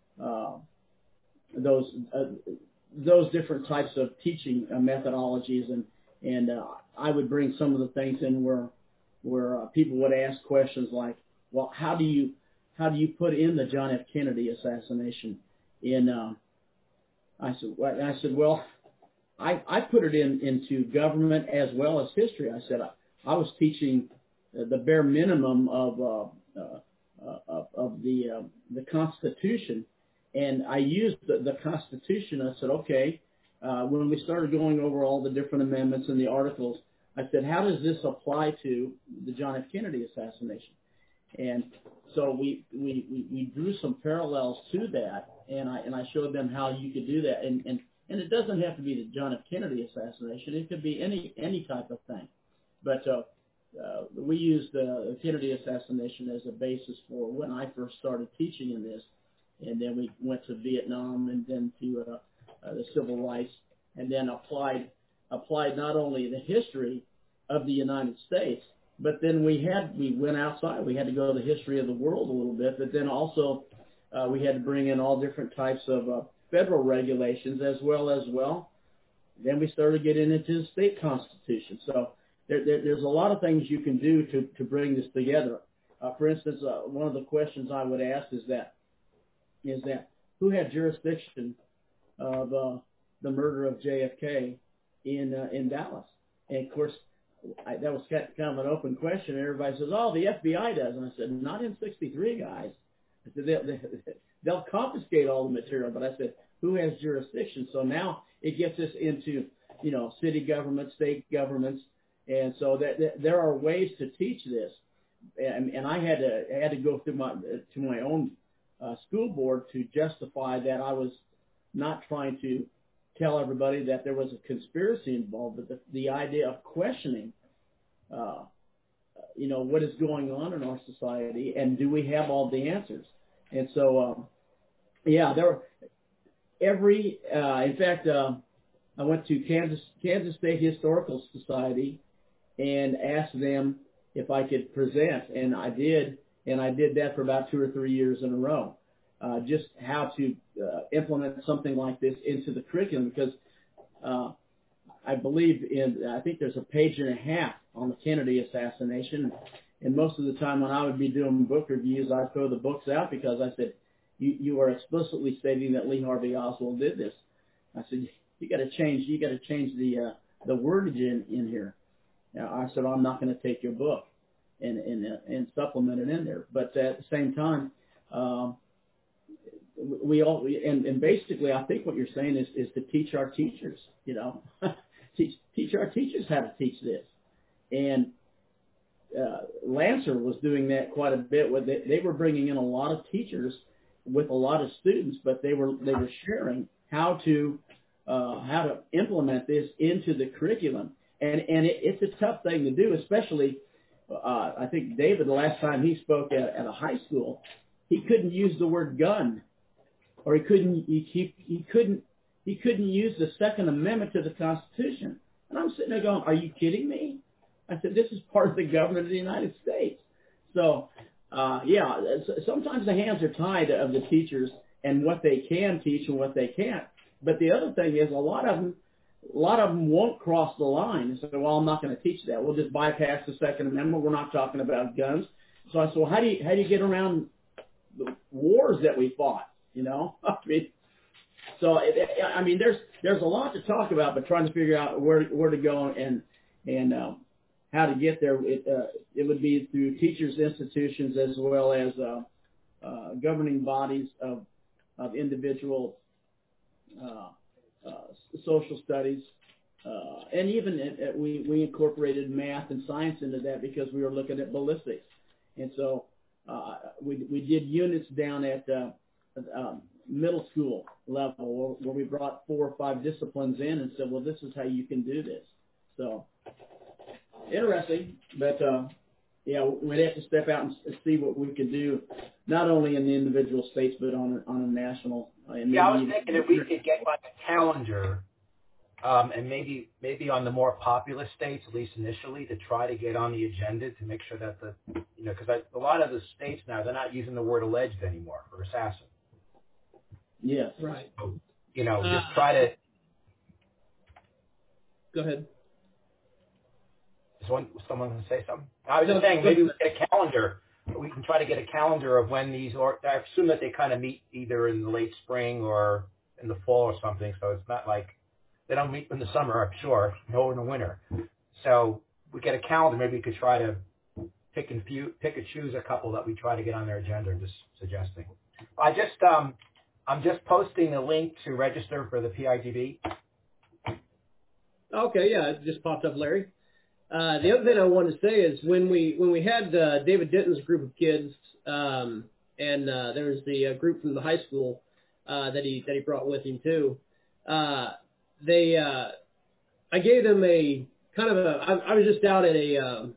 those different types of teaching methodologies, and I would bring some of the things in where people would ask questions like, well, how do you put in the John F. Kennedy assassination in? I said, well, I put it into government as well as history. I said I was teaching the bare minimum of the Constitution, and I used the Constitution. I said, okay, when we started going over all the different amendments and the articles, I said, how does this apply to the John F. Kennedy assassination? And so we drew some parallels to that, and I showed them how you could do that. And it doesn't have to be the John F. Kennedy assassination. It could be any type of thing. But we used the Kennedy assassination as a basis for when I first started teaching in this. And then we went to Vietnam and then to the civil rights, and then applied not only the history of the United States, but then we went outside. We had to go to the history of the world a little bit, but then also We had to bring in all different types of federal regulations as well. Then we started getting into the state constitution. So there's a lot of things you can do to bring this together. For instance, one of the questions I would ask is that who had jurisdiction of the murder of JFK in Dallas? And of course, that was kind of an open question. Everybody says, "Oh, the FBI does," and I said, "Not in '63, guys. I said, they'll confiscate all the material." But I said, "Who has jurisdiction?" So now it gets us into city government, state governments, and so that there are ways to teach this. And I had to go through my own school board to justify that I was not trying to tell everybody that there was a conspiracy involved, but the idea of questioning, what is going on in our society, and do we have all the answers? And so, in fact, I went to Kansas State Historical Society and asked them if I could present, and I did that for about 2 or 3 years in a row, just how to implement something like this into the curriculum, because I think there's a page and a half on the Kennedy assassination, and most of the time when I would be doing book reviews, I'd throw the books out because I said, you are explicitly stating that Lee Harvey Oswald did this. I said, you got to change the wordage in here. I said, I'm not going to take your book and supplement it in there. But at the same time, we all and basically, I think what you're saying is to teach our teachers, teach our teachers how to teach this. And Lancer was doing that quite a bit. They were bringing in a lot of teachers with a lot of students, but they were sharing how to implement this into the curriculum. And it's a tough thing to do, especially, I think David, the last time he spoke at a high school, he couldn't use the word gun, or he couldn't use the Second Amendment to the Constitution. And I'm sitting there going, are you kidding me? I said, this is part of the government of the United States. So, sometimes the hands are tied of the teachers and what they can teach and what they can't. But the other thing is a lot of them won't cross the line and say, well, I'm not going to teach that. We'll just bypass the Second Amendment. We're not talking about guns. So I said, well, how do you get around the wars that we fought? There's a lot to talk about, but trying to figure out where to go and how to get there. It would be through teachers' institutions as well as governing bodies of individual social studies, and even we incorporated math and science into that because we were looking at ballistics, and so we did units down at middle school level where we brought 4 or 5 disciplines in and said, well, this is how you can do this. So interesting, but we'd have to step out and see what we could do, not only in the individual states but on a national. I was thinking if we could get like a calendar, and maybe on the more populous states, at least initially, to try to get on the agenda to make sure that because a lot of the states now, they're not using the word alleged anymore for assassin. Yes, right. So, just try to. Go ahead. Is someone going to say something? I was just saying maybe we get a calendar. We can try to get a calendar of when these, or I assume that they kind of meet either in the late spring or in the fall or something. So it's not like they don't meet in the summer, I'm sure, nor in the winter. So we get a calendar. Maybe we could try to pick and choose a couple that we try to get on their agenda. Just suggesting. I'm just posting the link to register for the PIDB. Okay, yeah, it just popped up, Larry. The other thing I wanted to say is when we had David Denton's group of kids, and there was the group from the high school that he brought with him too. I gave them a kind of a. I was just out at a.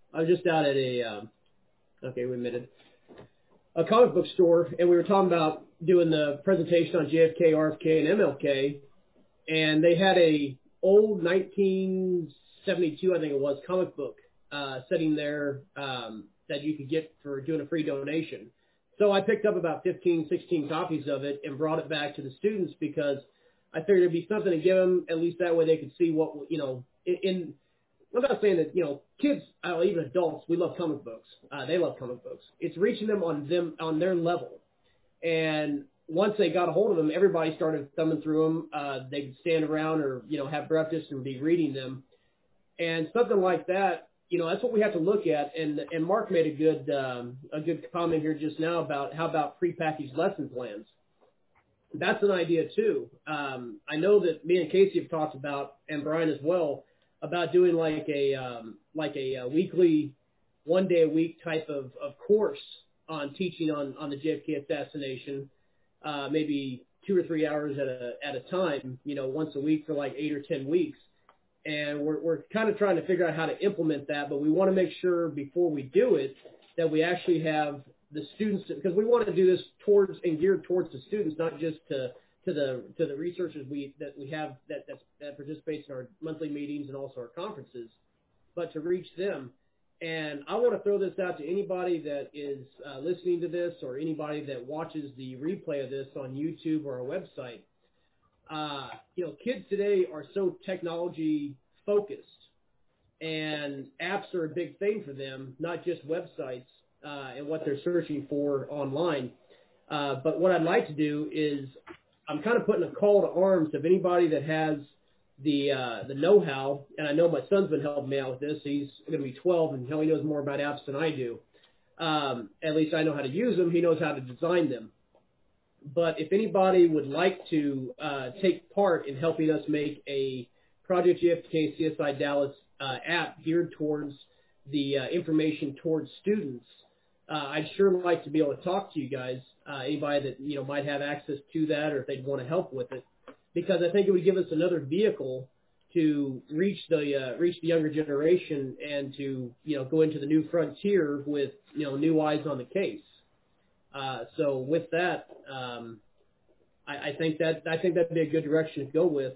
Okay, wait a minute. A comic book store, and we were talking about doing the presentation on JFK, RFK, and MLK, and they had a old 1972, I think it was, comic book sitting there that you could get for doing a free donation. So I picked up about 15, 16 copies of it and brought it back to the students because I figured it'd be something to give them, at least that way they could see what, I'm not saying that, kids, even adults, we love comic books. They love comic books. It's reaching them on their level. And once they got a hold of them, everybody started thumbing through them. They'd stand around or, have breakfast and be reading them. And something like that, that's what we have to look at. And Mark made a good comment here just now about how about prepackaged lesson plans. That's an idea too. I know that me and Casey have talked about, and Brian as well, about doing like a weekly, 1 day a week type of course on teaching on the JFK assassination, maybe 2 or 3 hours at a time, once a week for like 8 or 10 weeks. And we're kind of trying to figure out how to implement that, but we want to make sure before we do it that we actually have the students, because we want to do this towards and geared towards the students, not just to the researchers that we have that participates in our monthly meetings and also our conferences, but to reach them. And I want to throw this out to anybody that is listening to this or anybody that watches the replay of this on YouTube or our website. Kids today are so technology focused, and apps are a big thing for them, not just websites and what they're searching for online. But what I'd like to do is I'm kind of putting a call to arms of anybody that has the know-how, and I know my son's been helping me out with this. He's going to be 12, and he knows more about apps than I do. At least I know how to use them. He knows how to design them. But if anybody would like to take part in helping us make a Project JFK CSI Dallas app geared towards the information towards students, I'd sure like to be able to talk to you guys, anybody that might have access to that, or if they'd want to help with it, because I think it would give us another vehicle to reach the younger generation and to go into the new frontier with new eyes on the case. So with that, I think that'd be a good direction to go with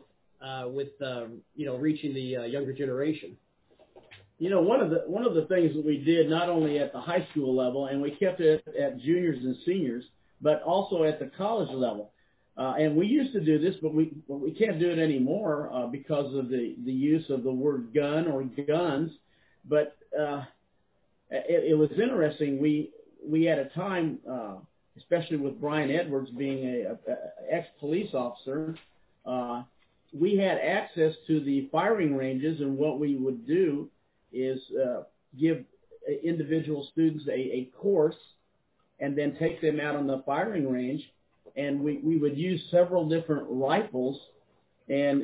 reaching the younger generation. One of the things that we did not only at the high school level, and we kept it at juniors and seniors, but also at the college level. And we used to do this, but we can't do it anymore because of the use of the word gun or guns. But it was interesting. We at a time, especially with Brian Edwards being a ex-police officer, we had access to the firing ranges, and what we would do is give individual students a course and then take them out on the firing range. And we would use several different rifles and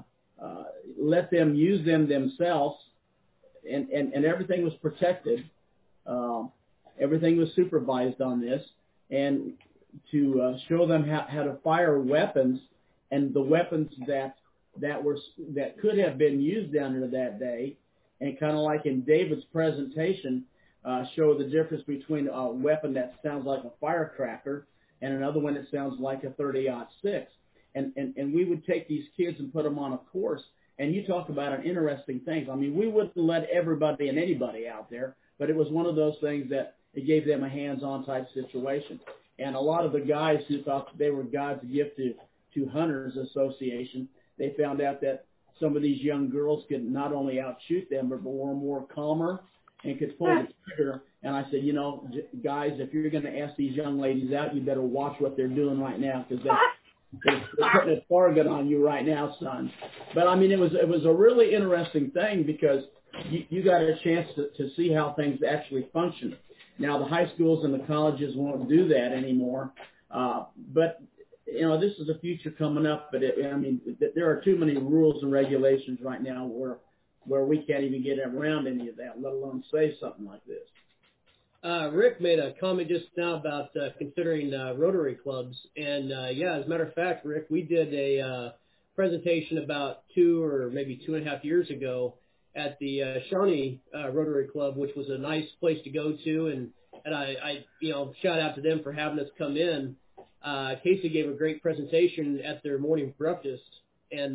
let them use them themselves, and everything was protected. Everything was supervised on this, and to show them how to fire weapons, and the weapons that could have been used down there that day, and kind of like in David's presentation, show the difference between a weapon that sounds like a firecracker and another one that sounds like a 30-06. And we would take these kids and put them on a course. And you talk about an interesting thing. I mean, we wouldn't let everybody and anybody out there, but it was one of those things that it gave them a hands-on type situation. And a lot of the guys who thought they were God's gift to Hunters Association, they found out that some of these young girls could not only outshoot them, but were more calmer and could pull the trigger. And I said, guys, if you're going to ask these young ladies out, you better watch what they're doing right now, because they're putting a target on you right now, son. But I mean, it was a really interesting thing, because you got a chance to see how things actually function. Now the high schools and the colleges won't do that anymore, but this is a future coming up. But there are too many rules and regulations right now where we can't even get around any of that, let alone say something like this. Rick made a comment just now about considering Rotary clubs. And, as a matter of fact, Rick, we did a presentation about 2 or maybe 2.5 years ago at the Shawnee Rotary Club, which was a nice place to go to. And I shout out to them for having us come in. Casey gave a great presentation at their morning breakfast. And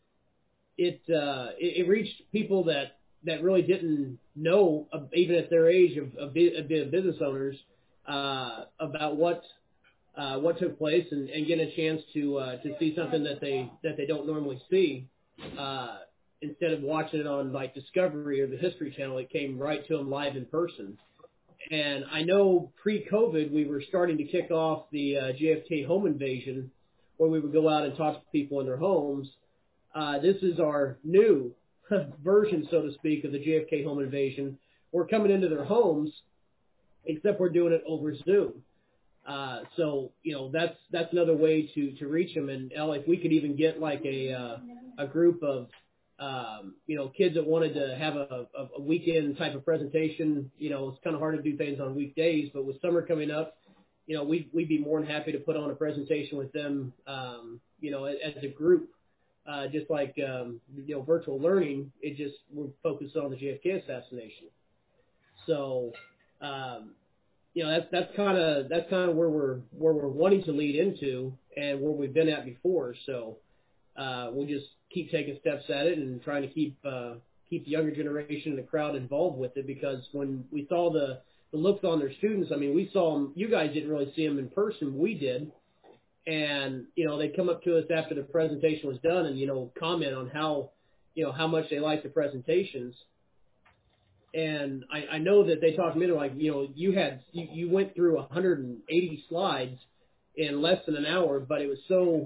it reached people that really didn't know, even at their age, of being business owners, about what took place and get a chance to see something that they don't normally see. Instead of watching it on like Discovery or the History Channel, it came right to them live in person. And I know pre-COVID we were starting to kick off the JFK home invasion, where we would go out and talk to people in their homes. This is our new version, so to speak, of the JFK home invasion. We're coming into their homes, except we're doing it over Zoom. So, that's another way to reach them. And if we could even get like a group of, kids that wanted to have a weekend type of presentation, it's kind of hard to do things on weekdays, but with summer coming up, we'd be more than happy to put on a presentation with them, as a group, just like, virtual learning. We're focused on the JFK assassination. So, that's kind of where we're wanting to lead into and where we've been at before. So, we'll just keep taking steps at it and trying to keep the younger generation and the crowd involved with it, because when we saw the looks on their students, I mean, we saw them, you guys didn't really see them in person, we did. And, they come up to us after the presentation was done and, comment on how much they liked the presentations. And I know that they talked to me, they're like, you went through 180 slides in less than an hour, but it was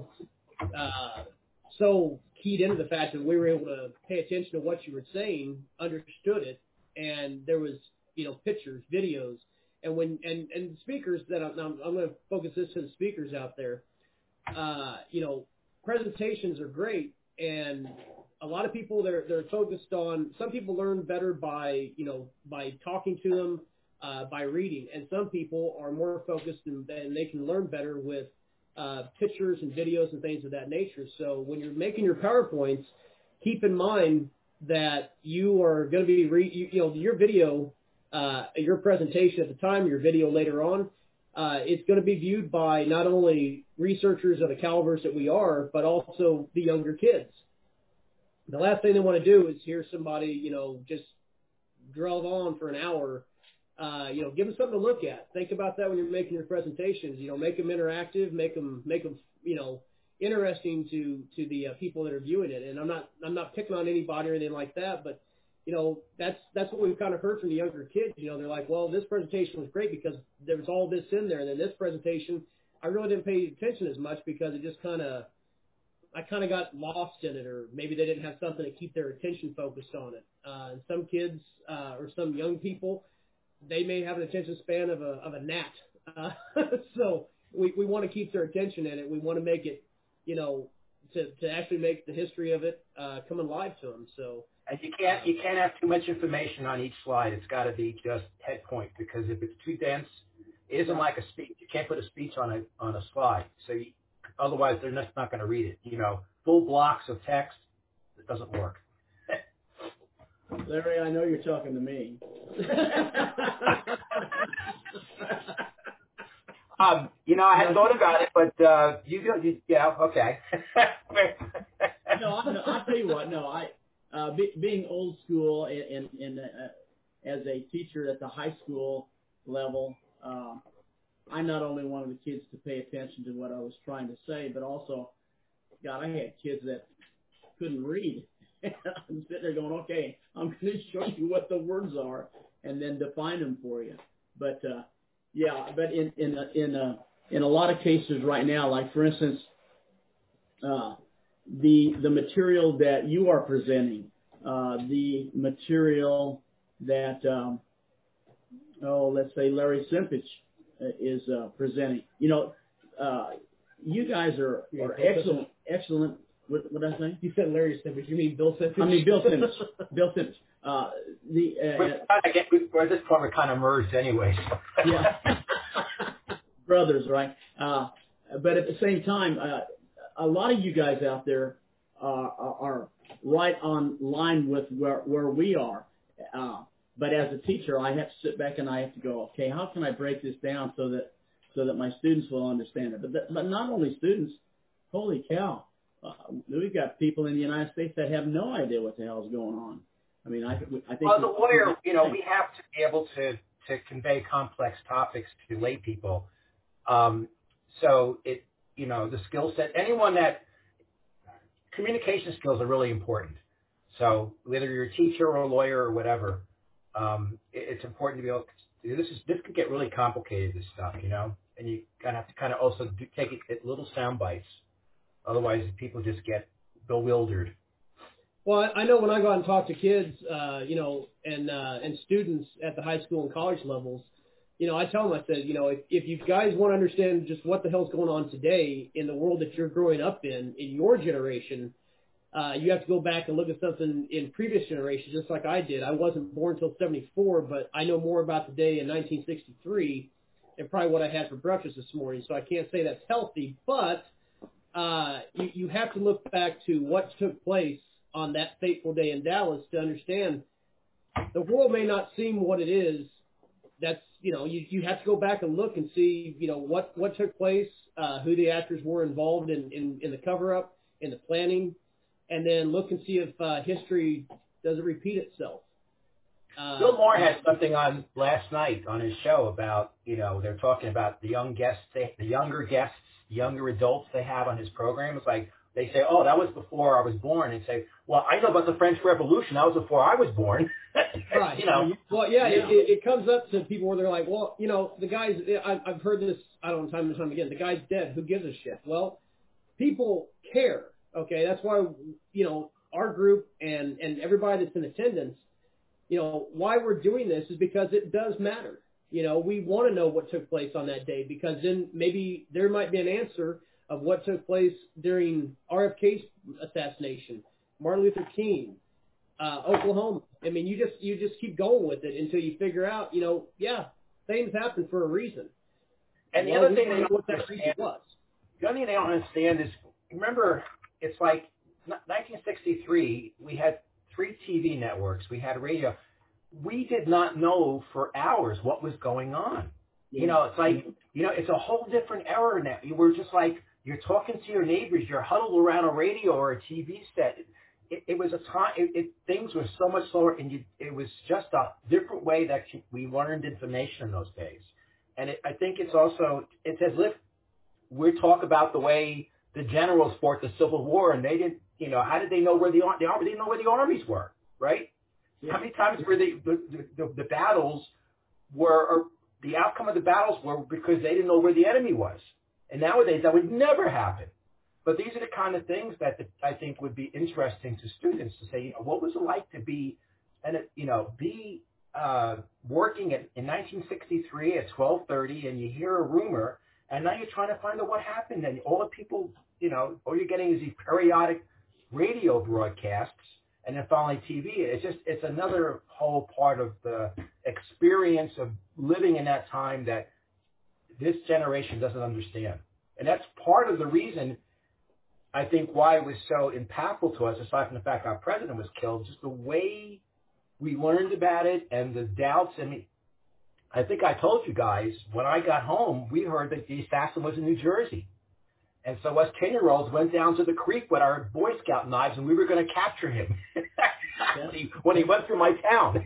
so keyed into the fact that we were able to pay attention to what you were saying, understood it, and there was, pictures, videos, and speakers that I'm going to focus this to the speakers out there. Presentations are great, and a lot of people they're focused on. Some people learn better by talking to them, by reading, and some people are more focused and they can learn better with pictures and videos and things of that nature. So when you're making your PowerPoints, keep in mind that you are going to be your video, your presentation at the time, your video later on, it's going to be viewed by not only researchers of the calibers that we are, but also the younger kids. The last thing they want to do is hear somebody, just drill on for an hour. Give them something to look at. Think about that when you're making your presentations. Make them interactive, make them, interesting to the people that are viewing it. And I'm not picking on anybody or anything like that, but that's what we've kind of heard from the younger kids. They're like, well, this presentation was great because there was all this in there, and then this presentation, I really didn't pay attention as much because it just I kind of got lost in it, or maybe they didn't have something to keep their attention focused on it. And some kids or some young people, they may have an attention span of a gnat. So we want to keep their attention in it. We want to make it, to actually make the history of it come alive to them. So. And you can't have too much information on each slide. It's got to be just head point, because if it's too dense, it isn't like a speech. You can't put a speech on a slide. So otherwise they're just not going to read it. Full blocks of text, it doesn't work. Larry, I know you're talking to me. I hadn't thought about it, but yeah, okay. No, I'll tell you what. No, being old school and as a teacher at the high school level, I not only wanted the kids to pay attention to what I was trying to say, but also, God, I had kids that couldn't read. I'm sitting there going, okay, I'm going to show you what the words are and then define them for you. But but in a lot of cases right now, like for instance, the material that you are presenting, the material that let's say Larry Simpich is presenting. You guys are excellent. What did I say? You said Larry Simpich. You mean Bill Simpich? I mean Bill Simpich. Bill Simpich. We're at this point, we're kind of merged anyway. Yeah. Brothers, right? But at the same time, a lot of you guys out there are right on line with where we are. But as a teacher, I have to sit back and I have to go, okay, how can I break this down so that my students will understand it? But not only students, holy cow. We've got people in the United States that have no idea what the hell is going on. I mean, I think. Well, as a lawyer, we have to be able to to convey complex topics to lay people. So it, the skill set, communication skills are really important. So whether you're a teacher or a lawyer or whatever, it's important to be able to, this could get really complicated, this stuff, and you kind of have to kind of also take it at little sound bites. Otherwise, people just get bewildered. Well, I know when I go out and talk to kids, and students at the high school and college levels, I tell them, I said, if you guys want to understand just what the hell's going on today in the world that you're growing up in your generation, you have to go back and look at something in previous generations, just like I did. I wasn't born until 74, but I know more about the day in 1963 and probably what I had for breakfast this morning, so I can't say that's healthy, but you have to look back to what took place on that fateful day in Dallas to understand the world may not seem what it is. That's, you have to go back and look and see, what took place, who the actors were involved in the cover-up, in the planning, and then look and see if history doesn't repeat itself. Bill Maher had something on last night on his show about, they're talking about the younger adults they have on his program. It's like, they say, oh, that was before I was born. And say, well, I know about the French Revolution. That was before I was born. Right. Well, yeah, it comes up to people where they're like, well, the guy's, I've heard this, I don't know, time and time again, the guy's dead. Who gives a shit? Well, people care. Okay. That's why, our group and everybody that's in attendance, why we're doing this is because it does matter. We want to know what took place on that day, because then maybe there might be an answer of what took place during RFK's assassination, Martin Luther King, Oklahoma. I mean, you just keep going with it until you figure out, things happen for a reason. And the other thing they don't understand is, remember, it's like 1963, we had 3 TV networks, we had radio. We did not know for hours what was going on. It's like, it's a whole different era now. You were just like, you're talking to your neighbors, you're huddled around a radio or a TV set. It was a time, things were so much slower, and it was just a different way that we learned information in those days. And I think it's as if we talk about the way the generals fought the Civil War, and they didn't, how did they know where the didn't know where the armies were, right? Yeah. How many times were the battles or the outcome of the battles were because they didn't know where the enemy was? And nowadays that would never happen. But these are the kind of things that I think would be interesting to students to say, what was it like to be, working in 1963 at 12:30, and you hear a rumor, and now you're trying to find out what happened, and all the people, all you're getting is these periodic radio broadcasts, and then finally TV. It's another whole part of the experience of living in that time that this generation doesn't understand. And that's part of the reason, I think, why it was so impactful to us, aside from the fact our president was killed, just the way we learned about it and the doubts. I mean, I think I told you guys, when I got home, we heard that the assassin was in New Jersey. And so us 10-year-olds went down to the creek with our Boy Scout knives, and we were going to capture him when he went through my town.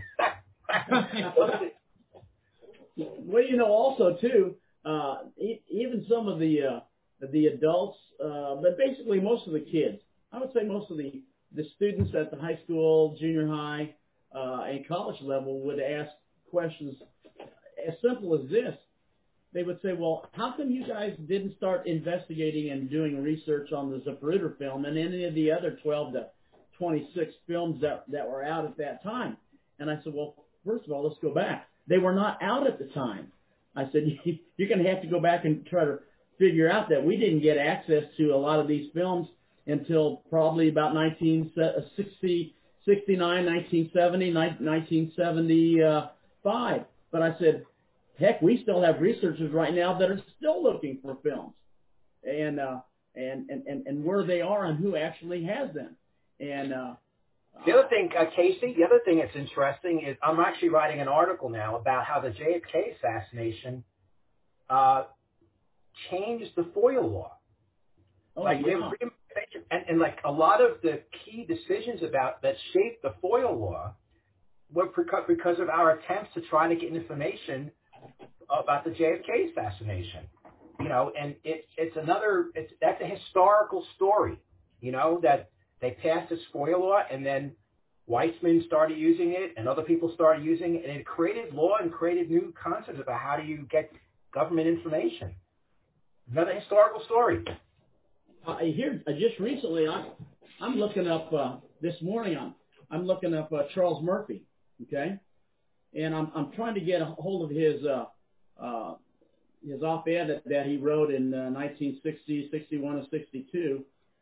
Well, also, too, even some of the adults, but basically most of the kids, I would say most of the students at the high school, junior high, and college level would ask questions as simple as this. They would say, well, how come you guys didn't start investigating and doing research on the Zapruder film and any of the other 12 to 26 films that were out at that time? And I said, well, first of all, let's go back. They were not out at the time. I said, you're going to have to go back and try to figure out that we didn't get access to a lot of these films until probably about 1969, 1970, 1975. But I said, heck, we still have researchers right now that are still looking for films and where they are and who actually has them. And the other thing, Casey, that's interesting is I'm actually writing an article now about how the JFK assassination changed the FOIA law. And like a lot of the key decisions that shaped the FOIA law because of our attempts to try to get information about the JFK assassination. And that's a historical story, that they passed this FOIA law, and then Weissman started using it, and other people started using it, and it created law and created new concepts about how do you get government information. Another historical story. Here, just recently, I'm looking up this morning. I'm looking up Charles Murphy, okay, and I'm trying to get a hold of his op-ed that he wrote in 1960, 61, and 62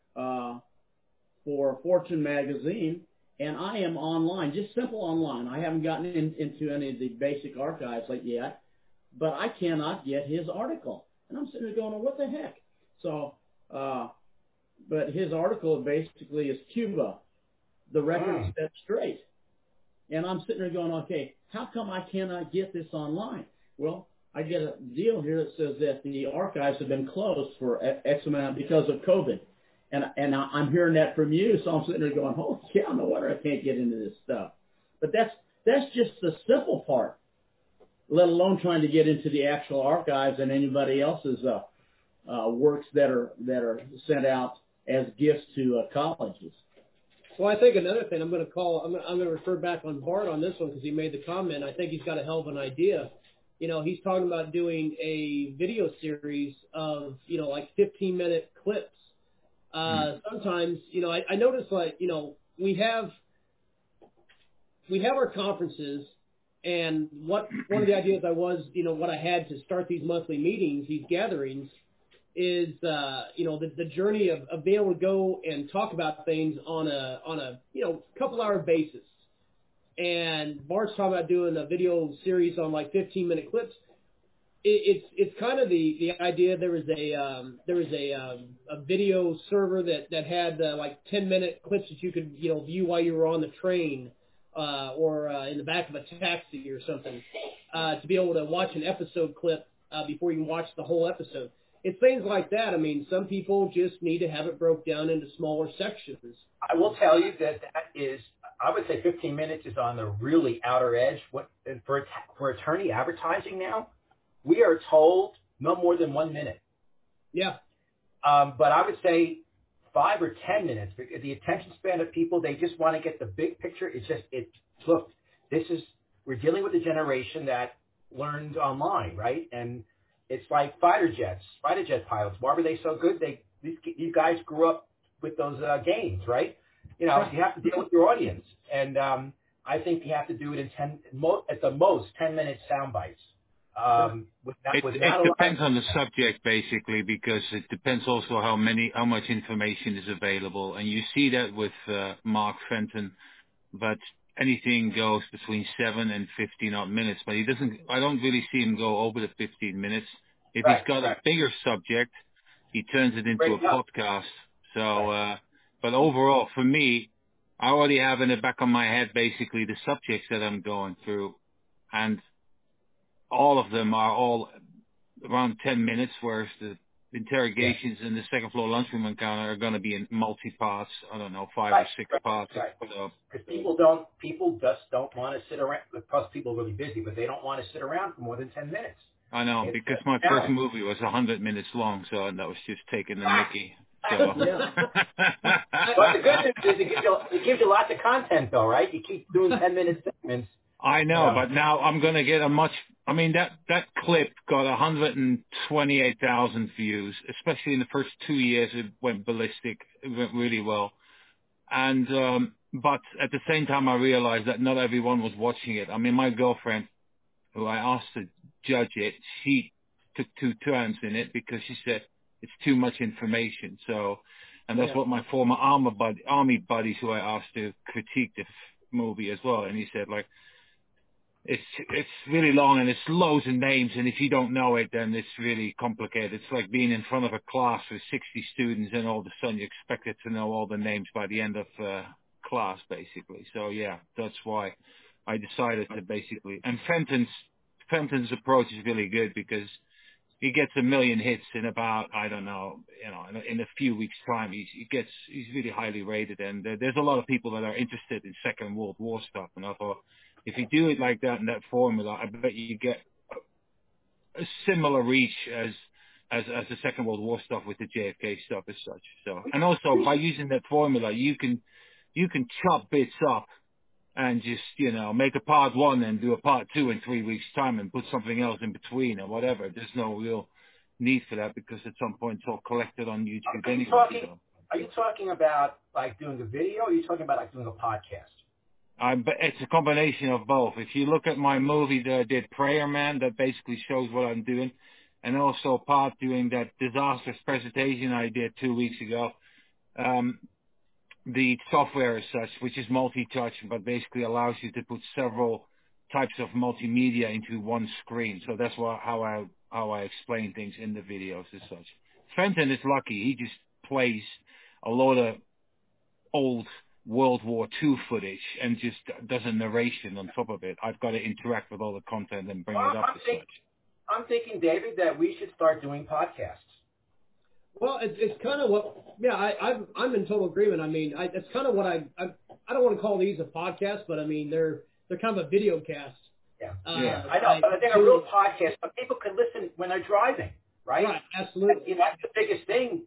for Fortune magazine, and I am online, just simple online. I haven't gotten into any of the basic archives yet, but I cannot get his article, and I'm sitting there going, what the heck? So, but his article basically is Cuba, the record set straight, and I'm sitting there going, okay, how come I cannot get this online? Well, I get a deal here that says that the archives have been closed for X amount because of COVID. And I'm hearing that from you, so I'm sitting there going, holy cow, no wonder I can't get into this stuff. But that's just the simple part, let alone trying to get into the actual archives and anybody else's works that are sent out as gifts to colleges. Well, I think another thing I'm going to refer back on Bart on this one because he made the comment. I think he's got a hell of an idea. He's talking about doing a video series of, like 15-minute clips. Sometimes, I notice we have our conferences, and one of the ideas what I had to start these monthly meetings, these gatherings, is, the journey of being able to go and talk about things on a couple-hour basis. And Bart's talking about doing a video series on like 15-minute clips. It's kind of the idea. There was a video server that had like 10-minute clips that you could view while you were on the train or in the back of a taxi or something to be able to watch an episode clip before you can watch the whole episode. It's things like that. I mean, some people just need to have it broke down into smaller sections. I will tell you that is, I would say 15 minutes is on the really outer edge. For attorney advertising now, we are told no more than 1 minute. Yeah. But I would say 5 or 10 minutes, because the attention span of people, they just want to get the big picture. Look, we're dealing with a generation that learned online, right? And it's like fighter jet pilots. Why were they so good? These guys grew up with those games, right? You have to deal with your audience. And I think you have to do it in at the most 10-minute sound bites. It depends on the subject, basically, because it depends also how much information is available. And you see that with Mark Fenton, but anything goes between 7 and 15 odd minutes. But I don't really see him go over the 15 minutes. If he's got a bigger subject, he turns it into a podcast. So, but overall, for me, I already have in the back of my head basically the subjects that I'm going through, and all of them are all around 10 minutes, whereas the interrogations in the second floor lunchroom encounter are going to be in multi-parts. I don't know, 5 or 6 parts. Because people just don't want to sit around. Plus, people are really busy, but they don't want to sit around for more than 10 minutes. I know, because my first movie was 100 minutes long, so that was just taking the mickey. So. But the good news is it gives you lots of content, though, right? You keep doing 10-minute segments. I know, but now I'm going to get that clip got 128,000 views, especially in the first 2 years. It went ballistic. It went really well. And, but at the same time, I realized that not everyone was watching it. I mean, my girlfriend, who I asked to judge it, she took 2 turns in it because she said it's too much information. So, and that's what my former army buddies who I asked to critique the movie as well. And he said, like, it's really long and it's loads of names, and if you don't know it, then it's really complicated. It's like being in front of a class with 60 students, and all of a sudden you're expected to know all the names by the end of class, basically. So yeah, that's why I decided to basically. And Fenton's approach is really good because he gets 1 million hits in about, I don't know, in a few weeks' time. He's really highly rated, and there's a lot of people that are interested in Second World War stuff, and I thought If you do it like that in that formula, I bet you get a similar reach as the Second World War stuff with the JFK stuff as such. So, and also by using that formula, you can chop bits up and just, make a part 1 and do a part 2 in 3 weeks' time and put something else in between or whatever. There's no real need for that because at some point it's all collected on YouTube anyway. Are you talking about like doing a video, or are you talking about like doing a podcast? But it's a combination of both. If you look at my movie that I did, Prayer Man, that basically shows what I'm doing, and also part doing that disastrous presentation I did 2 weeks ago. The software as such, which is multi-touch, but basically allows you to put several types of multimedia into one screen. So that's how I explain things in the videos as such. Fenton is lucky. He just plays a lot of old World War II footage and just does a narration on top of it. I've got to interact with all the content and bring it up as such. I'm thinking, David, that we should start doing podcasts. Well, it's kind of what, I'm in total agreement. I mean, it's kind of what I don't want to call these a podcast, but I mean, they're kind of a video cast. Yeah. I know, but I think a real podcast, but people can listen when they're driving, right? Right, absolutely. That's the biggest thing.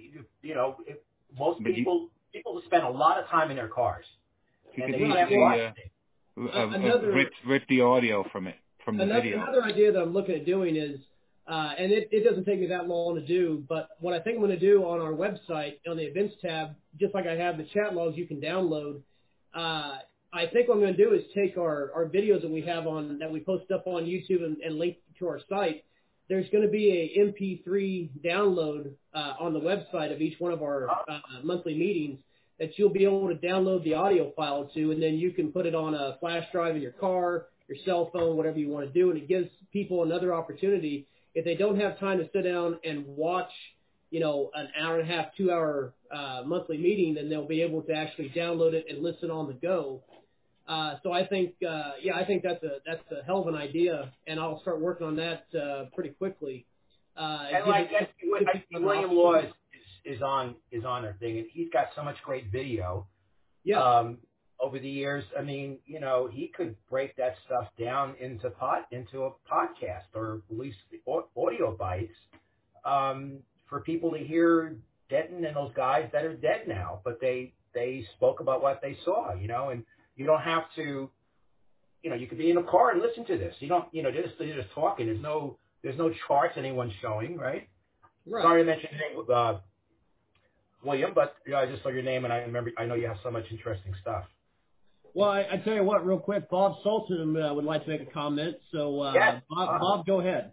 Most people spend a lot of time in their cars. You and could easily rip the audio from the video. Another idea that I'm looking at doing is, and it doesn't take me that long to do, but what I think I'm going to do on our website, on the events tab, just like I have the chat logs you can download, I think what I'm going to do is take our videos that we have that we post up on YouTube and link to our site. There's going to be a MP3 download on the website of each one of our monthly meetings that you'll be able to download the audio file to, and then you can put it on a flash drive in your car, your cell phone, whatever you want to do, and it gives people another opportunity. If they don't have time to sit down and watch, an hour and a half, 2 hour monthly meeting, then they'll be able to actually download it and listen on the go. So I think, I think that's a hell of an idea, and I'll start working on that pretty quickly. And William Law is on our thing, and he's got so much great video. Yeah. Over the years, I mean, he could break that stuff down into a podcast, or at least audio bites, for people to hear Denton and those guys that are dead now, but they spoke about what they saw, and you don't have to, you could be in a car and listen to this. You don't, they're just talking. There's no charts anyone's showing, right? Right. Sorry to mention your name, William, but I just saw your name, and I know you have so much interesting stuff. Well, I tell you what, real quick, Bob Sultan would like to make a comment. So, yes. Bob, go ahead.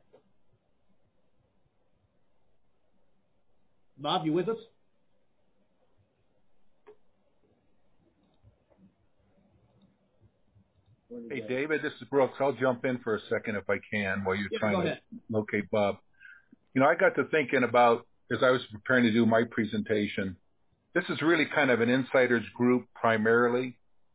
Bob, you with us? Hey, David, this is Brooks. I'll jump in for a second if I can while you're trying to locate Bob. I got to thinking about, as I was preparing to do my presentation, this is really kind of an insiders group primarily,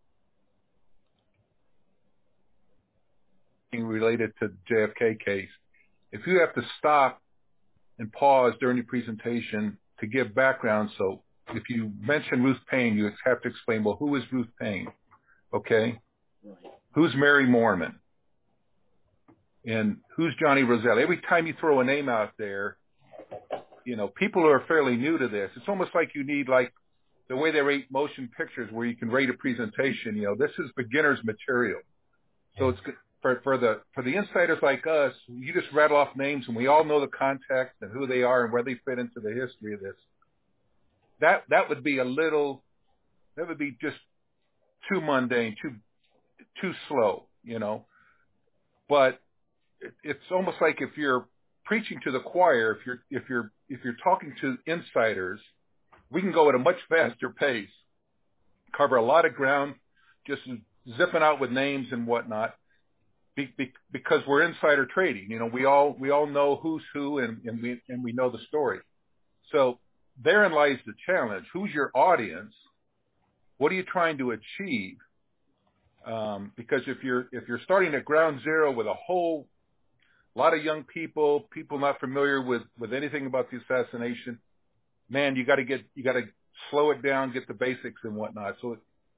related to the JFK case. If you have to stop and pause during your presentation to give background, so if you mention Ruth Paine, you have to explain, well, who is Ruth Paine? Okay? Right. Who's Mary Moorman? And who's Johnny Roselli? Every time you throw a name out there, people who are fairly new to this, it's almost like you need, like, the way they rate motion pictures where you can rate a presentation. This is beginner's material. So it's for the insiders like us, you just rattle off names and we all know the context and who they are and where they fit into the history of this. That would be just too mundane, too slow, But it's almost like if you're preaching to the choir, if you're talking to insiders, we can go at a much faster pace, cover a lot of ground, just zipping out with names and whatnot. Because we're insider trading, we all know who's who and we know the story. So therein lies the challenge. Who's your audience? What are you trying to achieve? Because if you're starting at ground zero with a whole lot of young people not familiar with anything about the assassination, man, you got to slow it down, get the basics and whatnot. So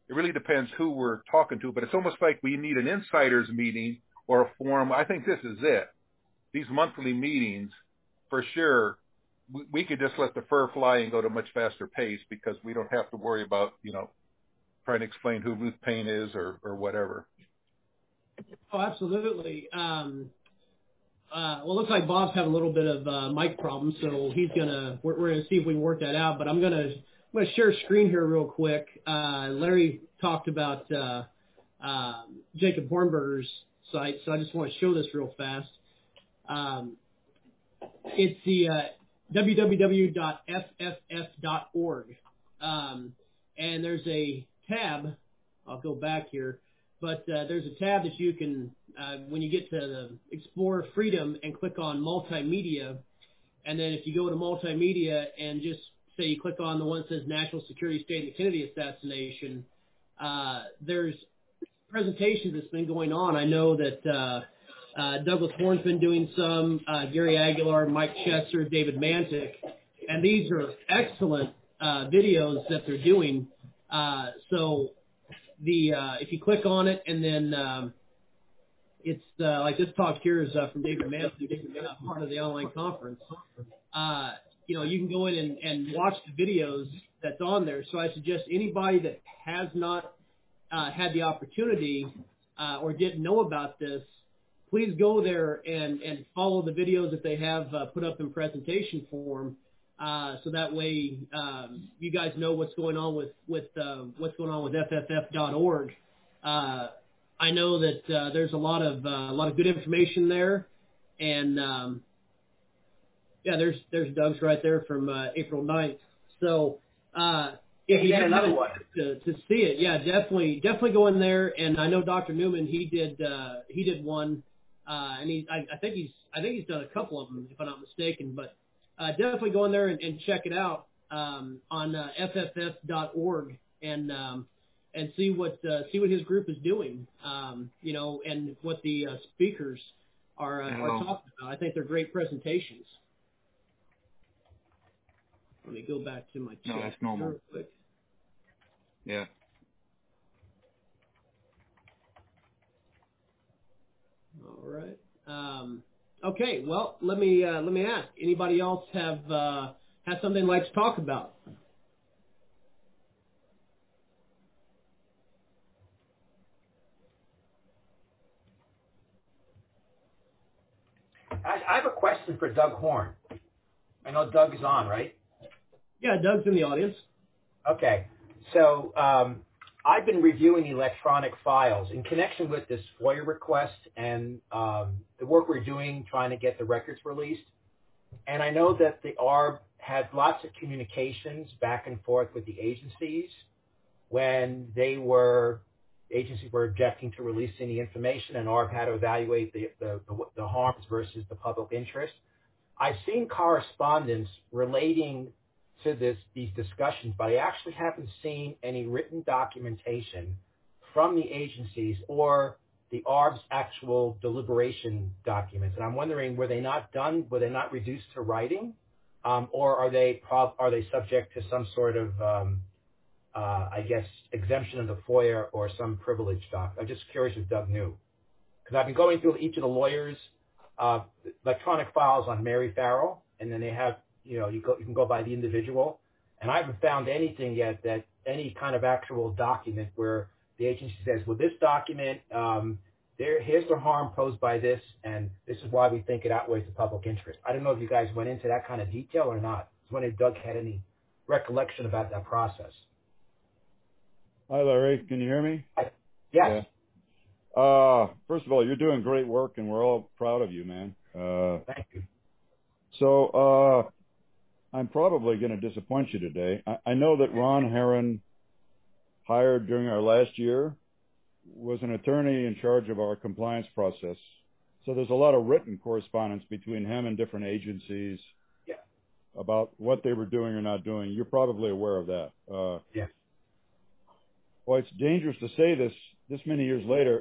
It really depends who we're talking to, but it's almost like we need an insiders meeting or a forum. I think this is it. These monthly meetings, for sure, we could just let the fur fly and go to a much faster pace because we don't have to worry about, trying to explain who Ruth Paine is or whatever. Oh, absolutely. Well, it looks like Bob's having a little bit of mic problems, so we're gonna see if we can work that out. But I'm gonna share a screen here real quick. Larry talked about Jacob Hornberger's site, so I just want to show this real fast. It's the www.fff.org, and there's a tab. I'll go back here, but there's a tab that you can, when you get to the Explore Freedom and click on Multimedia, and then if you go to Multimedia and just say you click on the one that says National Security State and the Kennedy Assassination, there's presentations that's been going on. I know that Douglas Horne's been doing some, Gary Aguilar, Mike Chesser, David Mantic, and these are excellent videos that they're doing. So if you click on it and then it's like this talk here is from David Mantic, part of the online conference. You can go in and watch the videos that's on there. So I suggest anybody that has not had the opportunity or didn't know about this, please go there and follow the videos that they have put up in presentation form, so that way you guys know what's going on with FFF.org. I know that there's a lot of good information there, and there's Doug's right there from April 9th. So if you got another one to see it, definitely go in there. And I know Dr. Newman, he did one. And I think he's done a couple of them, if I'm not mistaken. But definitely go in there and check it out on FFF.org and see what his group is doing, and what the speakers are talking about. I think they're great presentations. Let me go back to my chat. No, that's normal. Real quick. Yeah. All right. Okay. Well, let me ask. Anybody else have something they'd like to talk about? I have a question for Doug Horne. I know Doug is on, right? Yeah, Doug's in the audience. Okay. So I've been reviewing the electronic files in connection with this FOIA request and the work we're doing trying to get the records released. And I know that the ARB had lots of communications back and forth with the agencies when agencies were objecting to releasing the information, and ARB had to evaluate the harms versus the public interest. I've seen correspondence relating to these discussions, but I actually haven't seen any written documentation from the agencies or the ARB's actual deliberation documents. And I'm wondering, were they not reduced to writing, or are they subject to some sort of exemption of the FOIA or some privilege doc? I'm just curious if Doug knew, because I've been going through each of the lawyers' electronic files on Mary Farrell, and then they have, you can go by the individual, and I haven't found anything yet that any kind of actual document where the agency says, well, this document, here's the harm posed by this, and this is why we think it outweighs the public interest. I don't know if you guys went into that kind of detail or not. I was wondering if Doug had any recollection about that process. Hi, Larry. Can you hear me? Yes. Yeah. First of all, you're doing great work, and we're all proud of you, man. Thank you. So I'm probably going to disappoint you today. I know that Ron Herron, hired during our last year, was an attorney in charge of our compliance process. So there's a lot of written correspondence between him and different agencies about what they were doing or not doing. You're probably aware of that. Yes. Well, it's dangerous to say this many years later.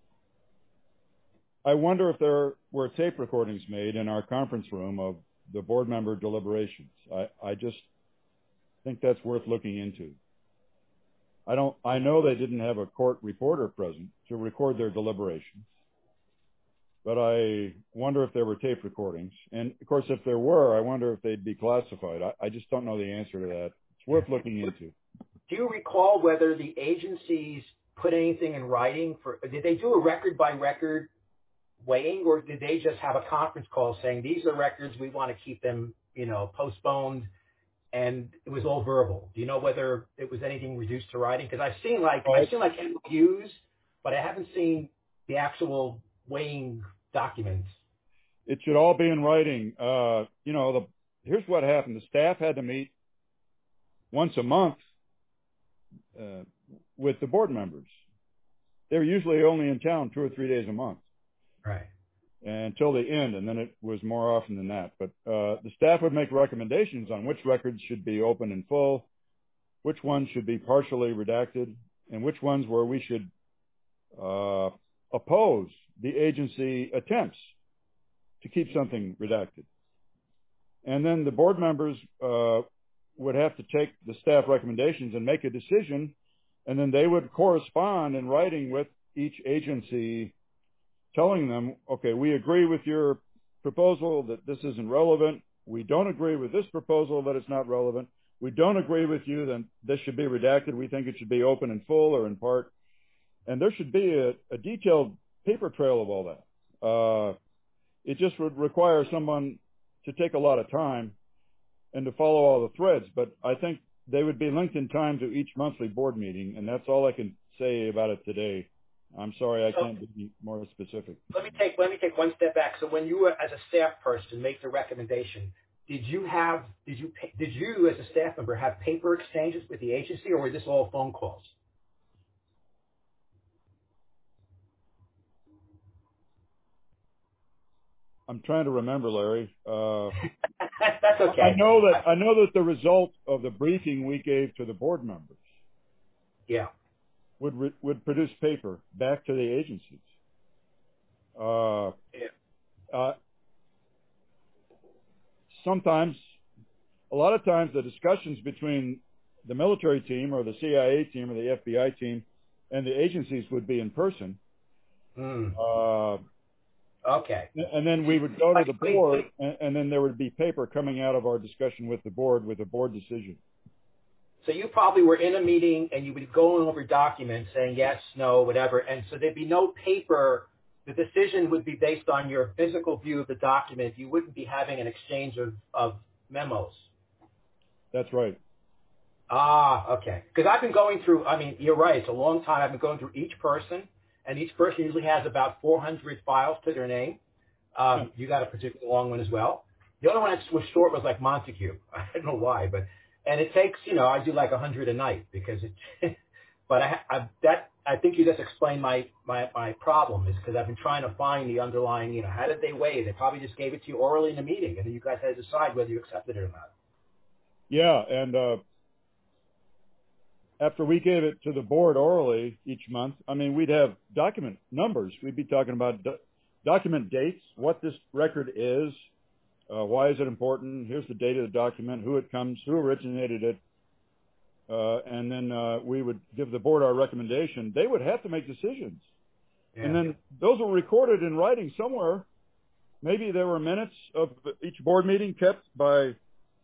I wonder if there were tape recordings made in our conference room of the board member deliberations. I just think that's worth looking into. I know they didn't have a court reporter present to record their deliberations, but I wonder if there were tape recordings. And of course, if there were, I wonder if they'd be classified. I just don't know the answer to that. It's worth looking into. Do you recall whether the agencies put anything in writing did they do a record by record weighing, or did they just have a conference call saying, these are records, we want to keep them, postponed, and it was all verbal? Do you know whether it was anything reduced to writing? Because I've seen MOUs, but I haven't seen the actual weighing documents. It should all be in writing. Here's what happened. The staff had to meet once a month with the board members. They were usually only in town 2 or 3 days a month. Right. Until the end, and then it was more often than that. But the staff would make recommendations on which records should be open in full, which ones should be partially redacted, and which ones where we should oppose the agency attempts to keep something redacted. And then the board members would have to take the staff recommendations and make a decision, and then they would correspond in writing with each agency, telling them, okay, we agree with your proposal that this isn't relevant. We don't agree with this proposal that it's not relevant. We don't agree with you that this should be redacted. We think it should be open in full or in part. And there should be a detailed paper trail of all that. It just would require someone to take a lot of time and to follow all the threads. But I think they would be linked in time to each monthly board meeting, and that's all I can say about it today. I'm sorry, I can't be more specific. Let me take one step back. So when you were, as a staff person, make the recommendation, did you as a staff member have paper exchanges with the agency, or were this all phone calls? I'm trying to remember, Larry. That's okay. I know that the result of the briefing we gave to the board members, would produce paper back to the agencies. Sometimes, a lot of times, the discussions between the military team or the CIA team or the FBI team and the agencies would be in person. Okay. And then we would go to the board, and then there would be paper coming out of our discussion with the board decision. So you probably were in a meeting and you would go over documents saying yes, no, whatever, and so there'd be no paper. The decision would be based on your physical view of the document. You wouldn't be having an exchange of memos. That's right. Okay. Because I've been going through, you're right, it's a long time. I've been going through each person, and each person usually has about 400 files to their name. You got a particularly long one as well. The other one that was short was like Montague. I don't know why, and it takes, I do like 100 a night because but I think you just explained my problem is because I've been trying to find the underlying, how did they weigh it? They probably just gave it to you orally in a meeting, and then you guys had to decide whether you accepted it or not. Yeah, and after we gave it to the board orally each month, we'd have document numbers. We'd be talking about document dates, what this record is, why is it important, here's the date of the document, who it comes, who originated it, and then we would give the board our recommendation. They would have to make decisions. Yeah. And then those were recorded in writing somewhere. Maybe there were minutes of each board meeting kept by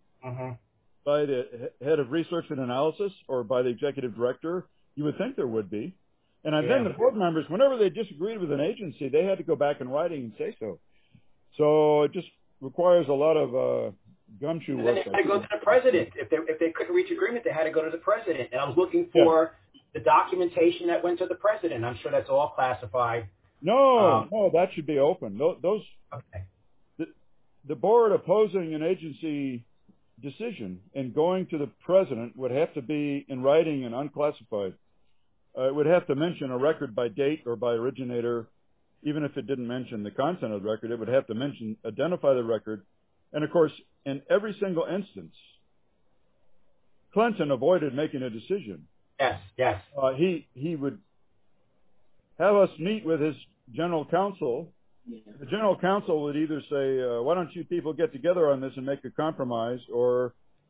the head of research and analysis or by the executive director. You would think there would be. And then the board members, whenever they disagreed with an agency, they had to go back in writing and say so. So it just requires a lot of gumshoe work. They had to go to the president. If they couldn't reach agreement, they had to go to the president. And I was looking for the documentation that went to the president. I'm sure that's all classified. No, that should be open. Those. Okay. The board opposing an agency decision and going to the president would have to be in writing and unclassified. It would have to mention a record by date or by originator. Even if it didn't mention the content of the record, it would have to identify the record. And of course, in every single instance, Clinton avoided making a decision. Yes. He would have us meet with his general counsel. Yeah. The general counsel would either say, why don't you people get together on this and make a compromise, or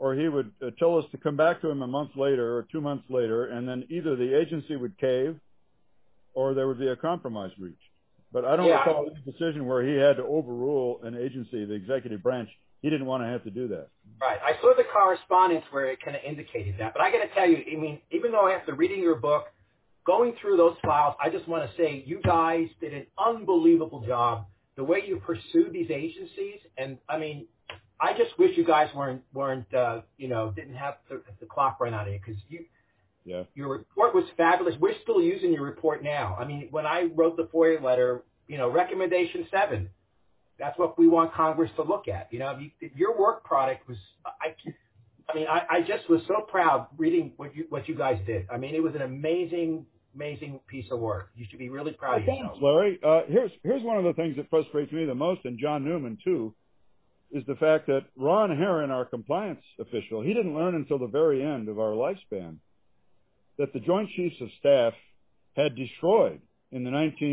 or he would tell us to come back to him a month later or 2 months later, and then either the agency would cave or there would be a compromise reached. But I don't recall any decision where he had to overrule an agency, the executive branch. He didn't want to have to do that. Right. I saw the correspondence where it kind of indicated that. But I got to tell you, I mean, even though after reading your book, going through those files, I just want to say you guys did an unbelievable job. The way you pursued these agencies, and I mean, I just wish you guys weren't didn't have the clock run out of you, because your report was fabulous. We're still using your report now. I mean, when I wrote the FOIA letter, recommendation 7, that's what we want Congress to look at. Your work product was, I just was so proud reading what you guys did. I mean, it was an amazing piece of work. You should be really proud of yourself. Thanks, Larry. Here's one of the things that frustrates me the most, and John Newman too, is the fact that Ron Herron, our compliance official, he didn't learn until the very end of our lifespan that the Joint Chiefs of Staff had destroyed in the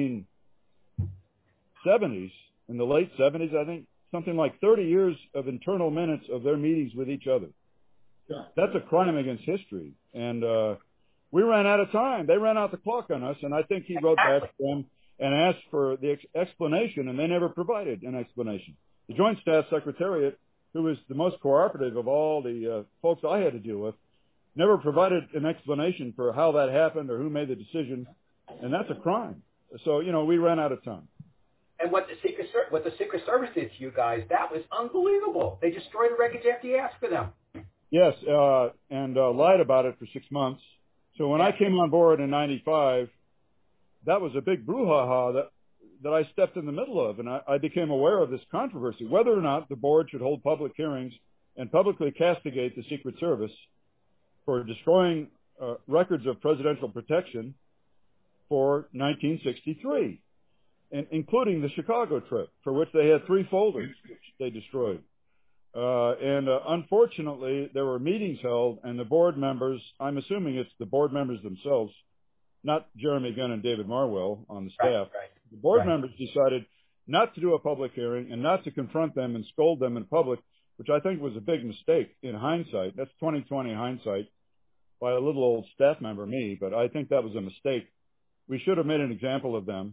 1970s, in the late 70s, I think, something like 30 years of internal minutes of their meetings with each other. Yeah. That's a crime against history. And we ran out of time. They ran out the clock on us, and I think he wrote back to them and asked for the explanation, and they never provided an explanation. The Joint Staff Secretariat, who was the most cooperative of all the folks I had to deal with, never provided an explanation for how that happened or who made the decision, and that's a crime. So, we ran out of time. And what the Secret Service did to you guys, that was unbelievable. They destroyed the records after you asked for them. Yes, and lied about it for 6 months. So when I came on board in 95, that was a big brouhaha that I stepped in the middle of, and I became aware of this controversy, whether or not the board should hold public hearings and publicly castigate the Secret Service for destroying records of presidential protection for 1963, and including the Chicago trip, for which they had 3 folders which they destroyed. Unfortunately, there were meetings held, and the board members, I'm assuming it's the board members themselves, not Jeremy Gunn and David Marwell on the staff. Right. The board members decided not to do a public hearing and not to confront them and scold them in public, which I think was a big mistake in hindsight. That's 20/20 hindsight by a little old staff member, me, but I think that was a mistake. We should have made an example of them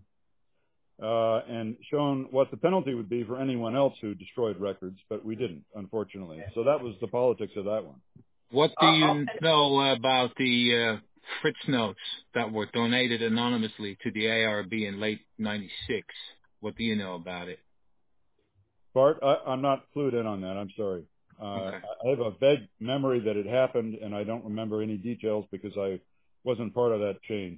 and shown what the penalty would be for anyone else who destroyed records, but we didn't, unfortunately. So that was the politics of that one. What do you know about the Fritz notes that were donated anonymously to the ARB in late '96? What do you know about it? Bart, I'm not clued in on that. I'm sorry. Okay. I have a vague memory that it happened, and I don't remember any details because I wasn't part of that chain.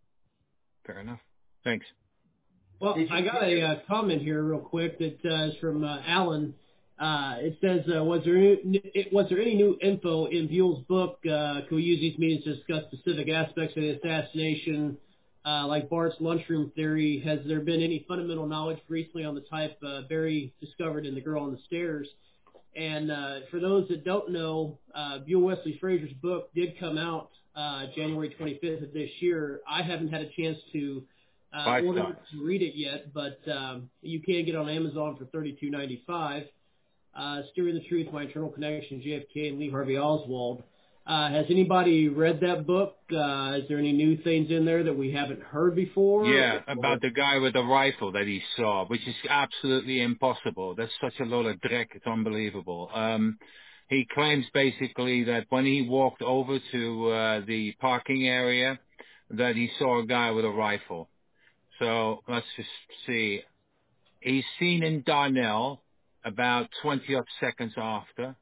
Fair enough. Thanks. Well, I got a comment here real quick that is from Alan. It says, was there any new info in Buell's book? Can we use these meetings to discuss specific aspects of the assassination, like Bart's lunchroom theory? Has there been any fundamental knowledge recently on the type Barry discovered in The Girl on the Stairs? And for those that don't know, Buell Wesley Fraser's book did come out January 25th of this year. I haven't had a chance to order to read it yet, but you can get it on Amazon for $32.95. Steering the Truth, My Internal Connection, JFK and Lee Harvey Oswald. Has anybody read that book? Is there any new things in there that we haven't heard before? Yeah, about the guy with the rifle that he saw, which is absolutely impossible. That's such a load of dreck. It's unbelievable. He claims basically that when he walked over to the parking area, that he saw a guy with a rifle. So let's just see. He's seen in Darnell about 20-odd seconds after,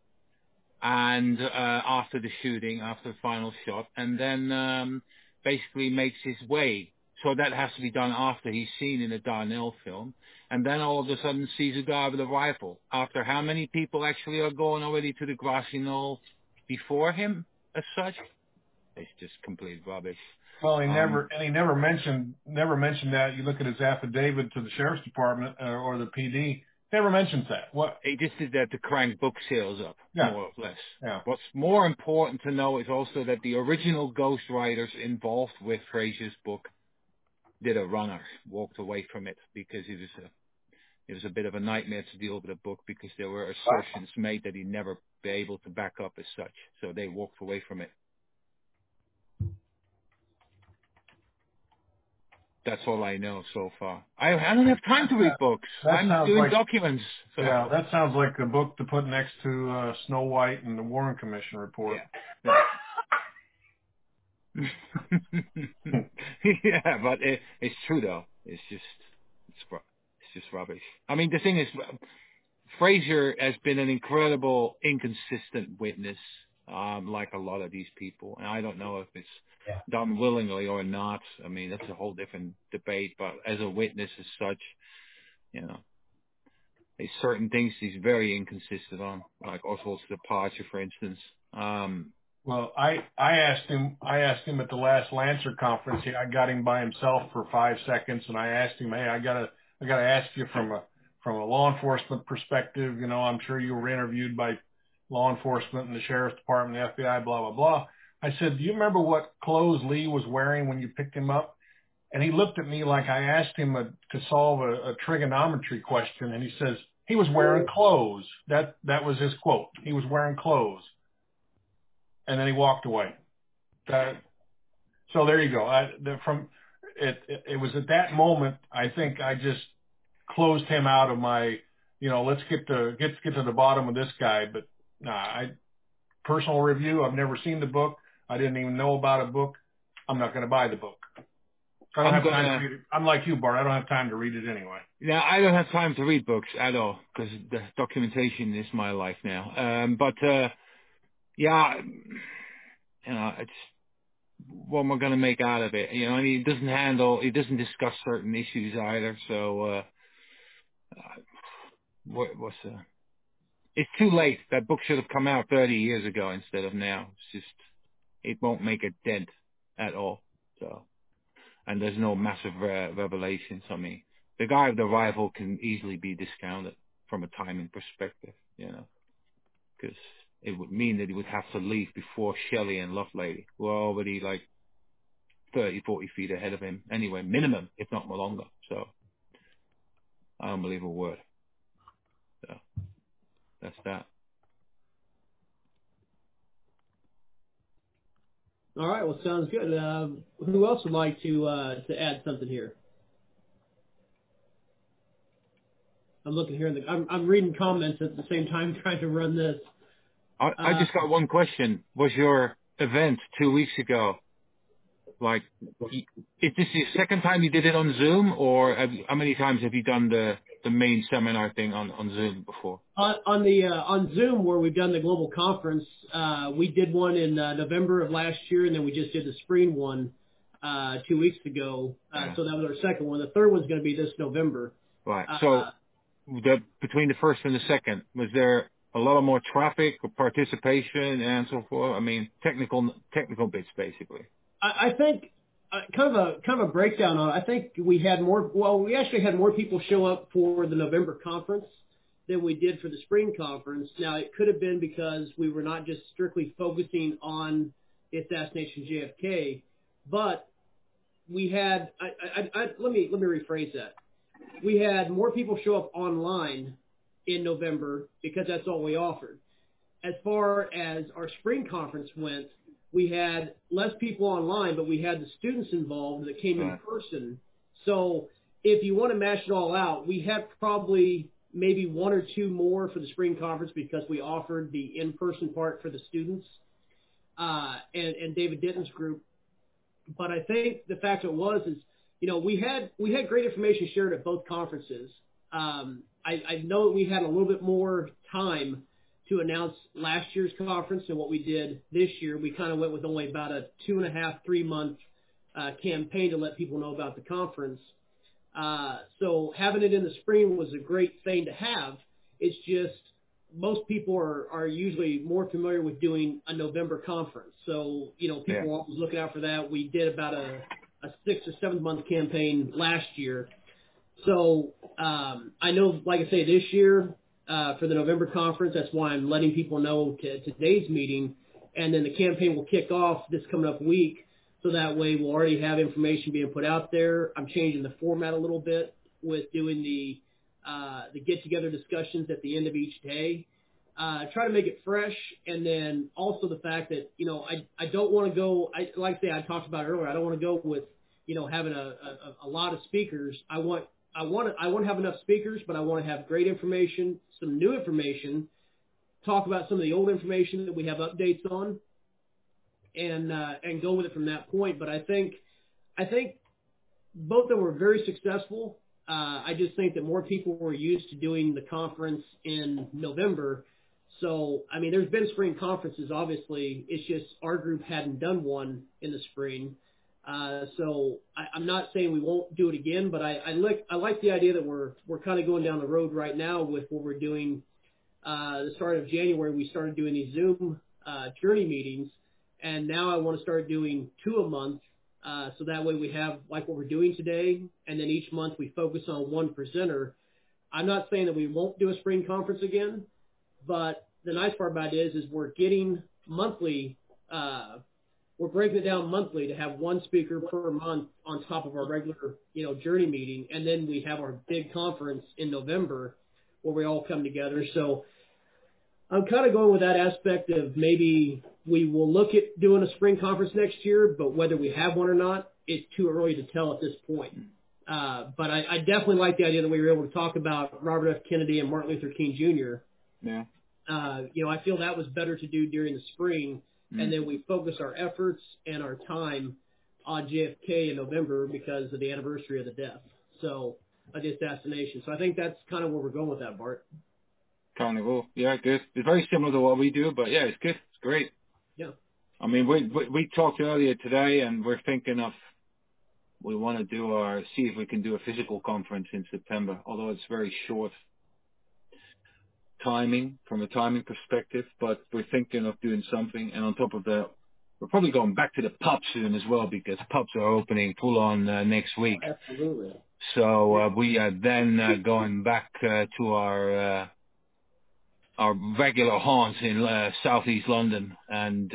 and after the shooting, after the final shot, and then basically makes his way. So that has to be done after he's seen in the Darnell film, and then all of a sudden sees a guy with a rifle. After how many people actually are going already to the grassy knoll before him, as such? It's just complete rubbish. Well, he never mentioned that. You look at his affidavit to the sheriff's department or the PD. Never mentions that. What? He just did that to crank book sales up, more or less. Yeah. What's more important to know is also that the original ghostwriters involved with Fraser's book did a runner, walked away from it because it was it was a bit of a nightmare to deal with the book because there were assertions made that he'd never be able to back up as such. So they walked away from it. That's all I know so far. I don't have time to read books. I'm doing documents. So. Yeah, that sounds like a book to put next to Snow White and the Warren Commission report. Yeah. Yeah, but it's true though. It's just rubbish. I mean, the thing is, Fraser has been an incredible, inconsistent witness, like a lot of these people, and I don't know if it's done willingly or not. I mean, that's a whole different debate. But as a witness, as such, you know, there's certain things he's very inconsistent on, like Oswald's departure, for instance. Well, I asked him at the last Lancer conference. I got him by himself for 5 seconds, and I asked him, "Hey, I gotta ask you from a law enforcement perspective. You know, I'm sure you were interviewed by law enforcement and the sheriff's department, the FBI, blah blah blah." I said, "Do you remember what clothes Lee was wearing when you picked him up?" And he looked at me like I asked him to solve a trigonometry question, and he says he was wearing clothes. That was his quote. He was wearing clothes. And then he walked away. So there you go. It was at that moment, I think I just closed him out of my, let's get to the bottom of this guy. But personal review, I've never seen the book. I didn't even know about a book. I'm not going to buy the book. I don't have time to read it. I'm like you, Bart. I don't have time to read it anyway. Yeah, I don't have time to read books at all because the documentation is my life now. Yeah, it's what am I going to make out of it? And he doesn't discuss certain issues either. So, it's too late. That book should have come out 30 years ago instead of now. It won't make a dent at all. So, and there's no massive revelations. I mean, the guy with the rifle can easily be discounted from a timing perspective, because it would mean that he would have to leave before Shelley and Lovelady were already like 30, 40 feet ahead of him anyway, minimum, if not more longer. So I don't believe a word. So that's that. All right. Well, sounds good. Who else would like to add something here? I'm looking here. I'm reading comments at the same time trying to run this. I just got one question. Was your event 2 weeks ago, like, is this the second time you did it on Zoom, or how many times have you done the main seminar thing on Zoom before? On Zoom, where we've done the global conference, we did one in November of last year, and then we just did the spring one 2 weeks ago. So that was our second one. The third one's going to be this November. Right. So between the first and the second, was there a lot more traffic or participation and so forth? I mean, technical bits basically. I think kind of a breakdown on it. I think we had more. Well, we actually had more people show up for the November conference than we did for the spring conference. Now, it could have been because we were not just strictly focusing on the assassination of JFK, but we had. Let me rephrase that. We had more people show up online in November because that's all we offered. As far as our spring conference went, we had less people online, but we had the students involved that came in person. So if you want to mash it all out, we had probably maybe one or two more for the spring conference because we offered the in-person part for the students and David Denton's group. But I think the fact of it was is, we had great information shared at both conferences. I know that we had a little bit more time to announce last year's conference than what we did this year. We kind of went with only about a 2.5-3 month campaign to let people know about the conference. So having it in the spring was a great thing to have. It's just most people are usually more familiar with doing a November conference. So, people are always looking out for that. We did about a 6 or 7 month campaign last year. So I know, like I say, this year for the November conference, that's why I'm letting people know today's meeting. And then the campaign will kick off this coming up week. So that way we'll already have information being put out there. I'm changing the format a little bit with doing the the get-together discussions at the end of each day. Try to make it fresh, and then also the fact that, I don't want to go, like I say, I talked about earlier, I don't want to go with, having a lot of speakers. I want to have enough speakers, but I want to have great information, some new information, talk about some of the old information that we have updates on, and go with it from that point. But I think both of them were very successful. I just think that more people were used to doing the conference in November. So, I mean, there's been spring conferences, obviously. It's just our group hadn't done one in the spring. So I'm not saying we won't do it again, but I like the idea that we're kind of going down the road right now with what we're doing. The start of January, we started doing these Zoom journey meetings, and now I want to start doing 2 a month. So that way we have like what we're doing today, and then each month we focus on one presenter. I'm not saying that we won't do a spring conference again, but the nice part about it is we're getting monthly, we're breaking it down monthly to have one speaker per month on top of our regular, journey meeting. And then we have our big conference in November where we all come together. So I'm kind of going with that aspect of maybe we will look at doing a spring conference next year, but whether we have one or not, it's too early to tell at this point. But I definitely like the idea that we were able to talk about Robert F. Kennedy and Martin Luther King Jr. Yeah. I feel that was better to do during the spring, and then we focus our efforts and our time on JFK in November because of the anniversary of the death, of the assassination. So I think that's kind of where we're going with that, Bart. Carnival. Yeah, good. It's very similar to what we do, but yeah, it's good. It's great. Yeah. I mean, we talked earlier today, and we're thinking of we want to see if we can do a physical conference in September, although it's very short timing from a timing perspective, but we're thinking of doing something. And on top of that, we're probably going back to the pub soon as well, because pubs are opening full on next week. Absolutely. So we are then going back to our regular haunts in southeast London, and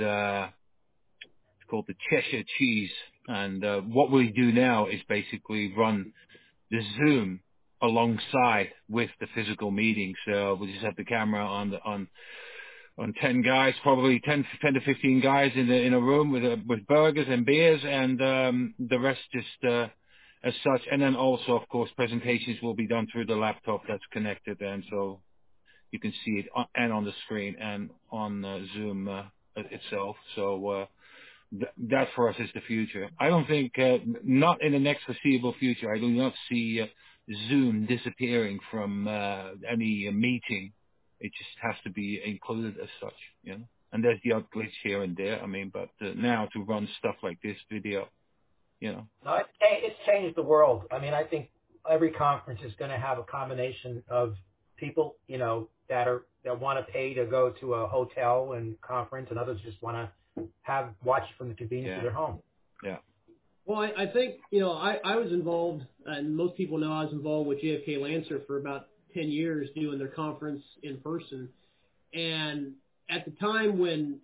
it's called the Cheshire Cheese. And what we do now is basically run the Zoom alongside with the physical meeting. So we just have the camera on 10 guys, probably 10 to 15 guys in a room with burgers and beers, and the rest just as such. And then also, of course, presentations will be done through the laptop that's connected, and so you can see it on the screen and on Zoom itself. So that for us is the future. I don't think, not in the next foreseeable future, I do not see Zoom disappearing from any meeting. It just has to be included as such, And there's the odd glitch here and there. I mean, but now to run stuff like this video, No, it's changed the world. I mean, I think every conference is going to have a combination of people, that want to pay to go to a hotel and conference, and others just want to watch from the convenience of their home. Yeah. Well, I think, I was involved, and most people know I was involved with JFK Lancer for about 10 years doing their conference in person. And at the time when,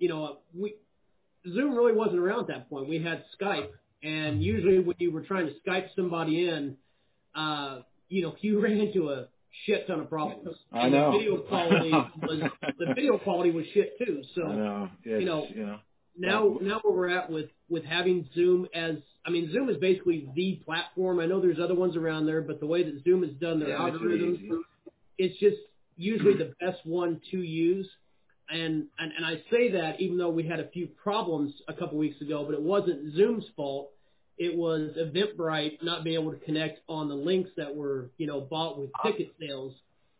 Zoom really wasn't around at that point. We had Skype, and usually when you were trying to Skype somebody in, you ran into a shit ton of problems. I know. The video quality was shit too. So, I know. Yes, Now where we're at with having Zoom Zoom is basically the platform. I know there's other ones around there, but the way that Zoom has done their algorithms, it's just usually the best one to use. And I say that even though we had a few problems a couple weeks ago, but it wasn't Zoom's fault. It was Eventbrite not being able to connect on the links that were, bought with ticket sales.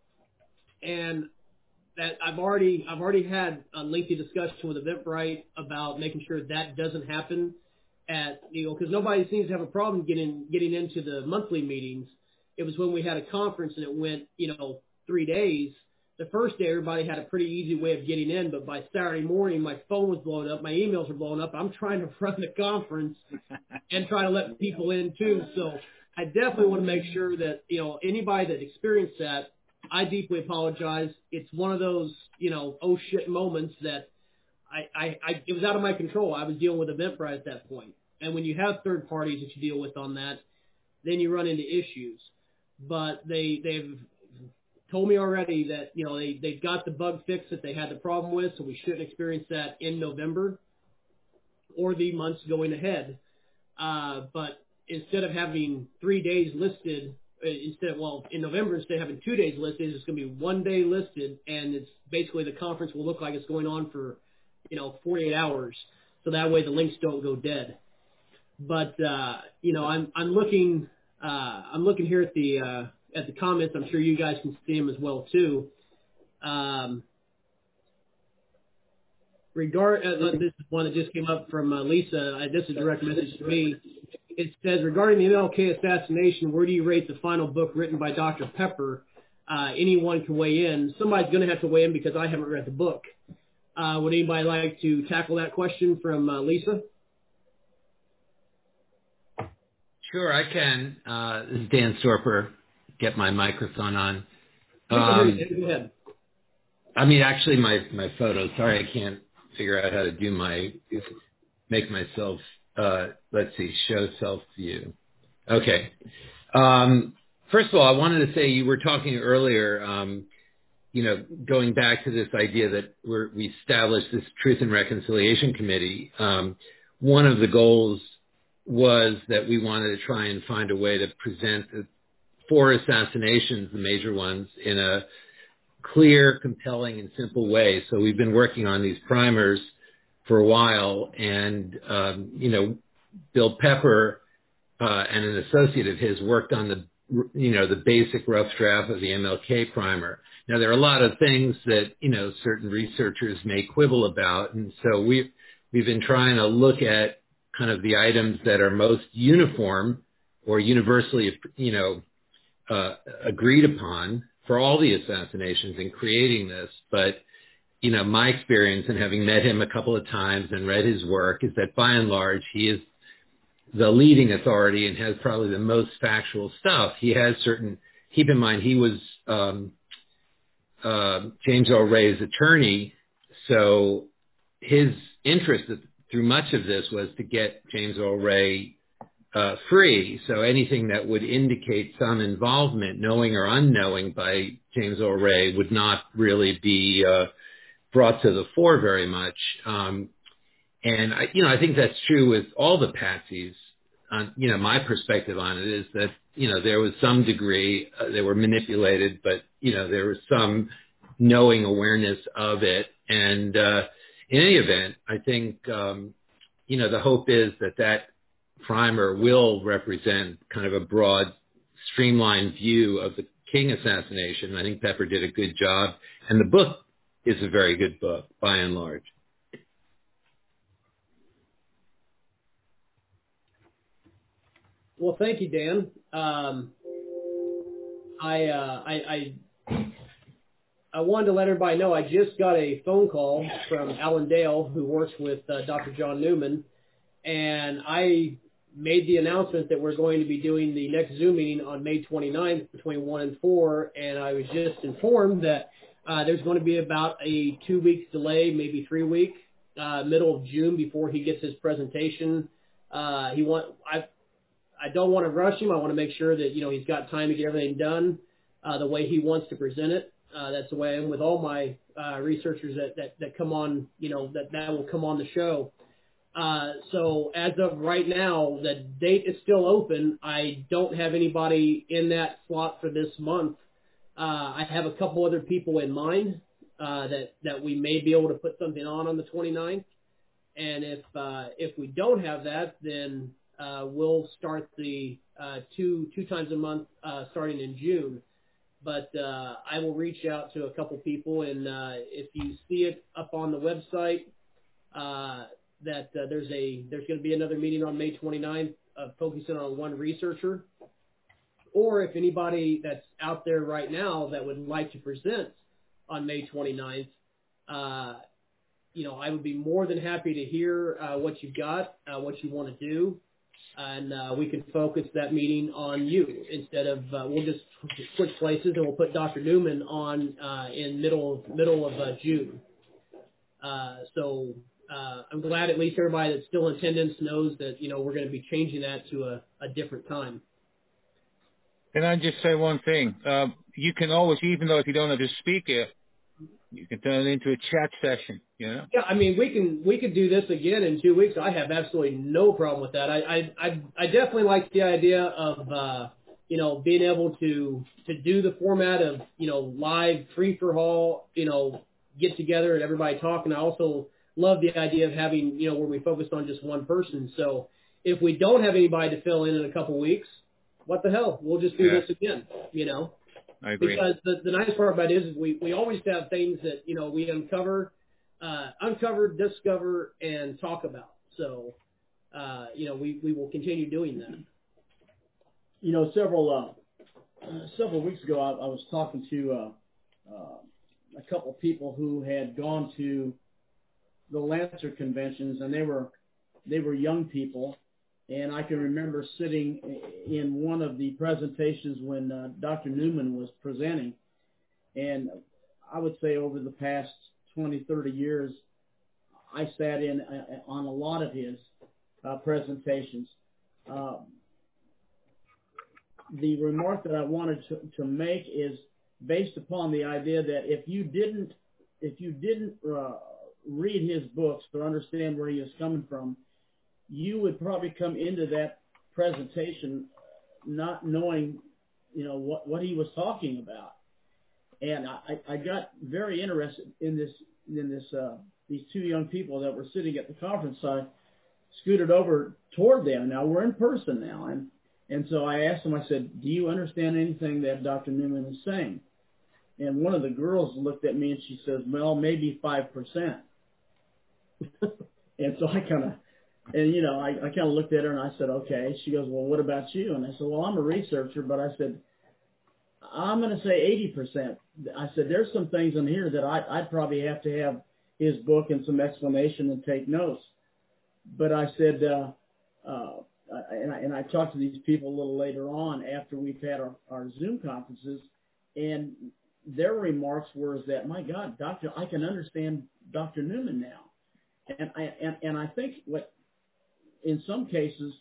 And that I've already had a lengthy discussion with Eventbrite about making sure that doesn't happen because nobody seems to have a problem getting into the monthly meetings. It was when we had a conference and it went, 3 days. The first day, everybody had a pretty easy way of getting in, but by Saturday morning, my phone was blowing up, my emails were blowing up. I'm trying to run the conference and try to let people in too. So I definitely want to make sure that, anybody that experienced that, I deeply apologize. It's one of those, oh shit moments that it was out of my control. I was dealing with Eventbrite at that point. And when you have third parties that you deal with on that, then you run into issues. But they've told me already that, they've got the bug fix that they had the problem with, so we shouldn't experience that in November or the months going ahead. But instead of having 3 days listed, in November, instead of having 2 days listed, it's going to be 1 day listed, and it's basically the conference will look like it's going on for, 48 hours. So that way the links don't go dead. But, I'm looking here at the comments. I'm sure you guys can see them as well too. This is one that just came up from Lisa. This is a direct message to me. It says, regarding the MLK assassination, where do you rate the final book written by Dr. Pepper? Anyone can weigh in. Somebody's going to have to weigh in because I haven't read the book. Would anybody like to tackle that question from Lisa? Sure, I can. This is Dan Storper. Get my microphone on. Go ahead. I mean, actually, my photos. Sorry, I can't figure out how to make myself, let's see, show self-view. Okay. First of all, I wanted to say you were talking earlier, going back to this idea that we established this Truth and Reconciliation Committee. One of the goals was that we wanted to try and find a way to present the 4 assassinations, the major ones, in a clear, compelling, and simple way. So we've been working on these primers for a while, and, Bill Pepper and an associate of his worked on the basic rough draft of the MLK primer. Now, there are a lot of things that, certain researchers may quibble about, and so we've been trying to look at kind of the items that are most uniform or universally, agreed upon for all the assassinations in creating this. But, my experience in having met him a couple of times and read his work is that by and large, he is the leading authority and has probably the most factual stuff. He has keep in mind, he was James Earl Ray's attorney, so his interest through much of this was to get James Earl Ray free. So anything that would indicate some involvement, knowing or unknowing, by James Earl Ray would not really be brought to the fore very much. And I think that's true with all the patsies. My perspective on it is that, there was some degree, they were manipulated, but, there was some knowing awareness of it. And in any event, I think, the hope is that primer will represent kind of a broad, streamlined view of the King assassination. I think Pepper did a good job, and the book is a very good book, by and large. Well, thank you, Dan. I wanted to let everybody know I just got a phone call from Alan Dale, who works with Dr. John Newman, and I made the announcement that we're going to be doing the next Zoom meeting on May 29th between 1 and 4, and I was just informed that there's going to be about a 2 weeks delay, maybe 3 week, middle of June before he gets his presentation. I don't want to rush him. I want to make sure that, he's got time to get everything done the way he wants to present it. That's the way I am with all my researchers that come on, that will come on the show. So as of right now, the date is still open. I don't have anybody in that slot for this month. I have a couple other people in mind that we may be able to put something on the 29th. And if we don't have that, then we'll start the two times a month starting in June. But I will reach out to a couple people, and if you see it up on the website, that there's going to be another meeting on May 29th focusing on one researcher. Or if anybody that's out there right now that would like to present on May 29th, I would be more than happy to hear what you've got, what you want to do. And we can focus that meeting on you instead of we'll just switch places and we'll put Dr. Newman on in middle of June. So I'm glad at least everybody that's still in attendance knows that we're going to be changing that to a different time. Can I just say one thing? You can always, even though if you don't have a speaker, you can turn it into a chat session, you know? Yeah, I mean, we could do this again in 2 weeks. I have absolutely no problem with that. I definitely like the idea of being able to do the format of live free for all, get together and everybody talk. And I also love the idea of having where we focus on just one person. So if we don't have anybody to fill in a couple weeks, what the hell? We'll just do this again, I agree. Because the nice part about it is we always have things that, we uncover, discover, and talk about. So, we will continue doing that. Several weeks ago, I was talking to a couple of people who had gone to the Lancer conventions, and they were young people. And I can remember sitting in one of the presentations when Dr. Newman was presenting. And I would say over the past 20, 30 years, I sat in on a lot of his presentations. The remark that I wanted to make is based upon the idea that if you didn't read his books to understand where he was coming from, you would probably come into that presentation not knowing, what he was talking about. And I got very interested in these two young people that were sitting at the conference. So I scooted over toward them. Now we're in person now, and so I asked them. I said, "Do you understand anything that Dr. Newman is saying?" And one of the girls looked at me and she says, "Well, maybe 5%." And so I kind of looked at her and I said, "Okay." She goes, "Well, what about you?" And I said, "Well, I'm a researcher, but I said, I'm going to say 80%. I said, there's some things in here that I'd probably have to have his book and some explanation and take notes." But I said, and I talked to these people a little later on after we've had our Zoom conferences, and their remarks were that, "My God, Doctor, I can understand Dr. Newman now." And I think what, in some cases,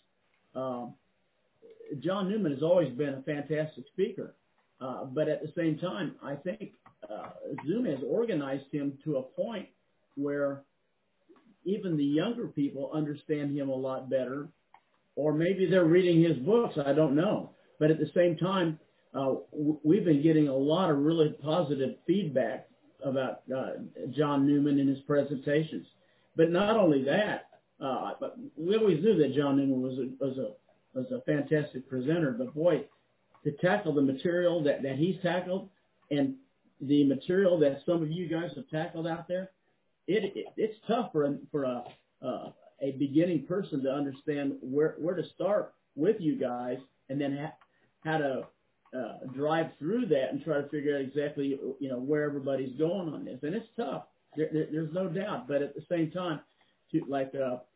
John Newman has always been a fantastic speaker. But at the same time, I think Zoom has organized him to a point where even the younger people understand him a lot better, or maybe they're reading his books. I don't know. But at the same time, we've been getting a lot of really positive feedback about John Newman and his presentations. But not only that, but we always knew that John Newman was a fantastic presenter. But boy, to tackle the material that he's tackled and the material that some of you guys have tackled out there, it's tough for a beginning person to understand where to start with you guys, and then how to drive through that and try to figure out exactly where everybody's going on this. And it's tough. There's no doubt. But at the same time, like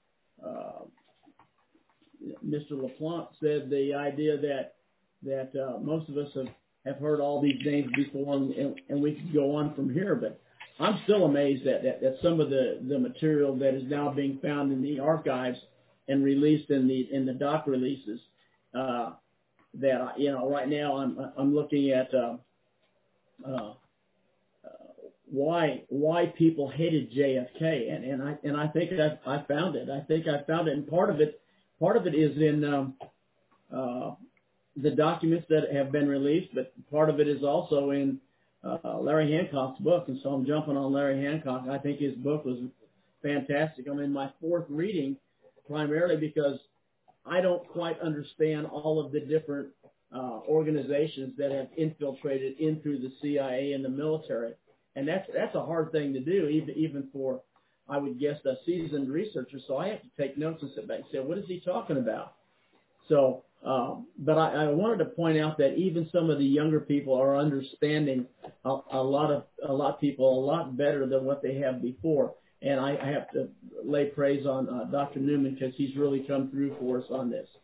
Mr. LaPlante said, the idea that most of us have heard all these names before, and we could go on from here. But I'm still amazed that some of the material that is now being found in the archives and released in the doc releases, that right now I'm looking at why people hated JFK, and I think I found it. I think I found it, and part of it is in the documents that have been released, but part of it is also in Larry Hancock's book. And so I'm jumping on Larry Hancock. I think his book was fantastic. I'm in my fourth reading, primarily because I don't quite understand all of the different organizations that have infiltrated in through the CIA and the military. And that's a hard thing to do, even for, I would guess, a seasoned researcher. So I have to take notes and sit back and say, what is he talking about? So, but I wanted to point out that even some of the younger people are understanding a lot people a lot better than what they have before. And I have to lay praise on Dr. Newman, because he's really come through for us on this.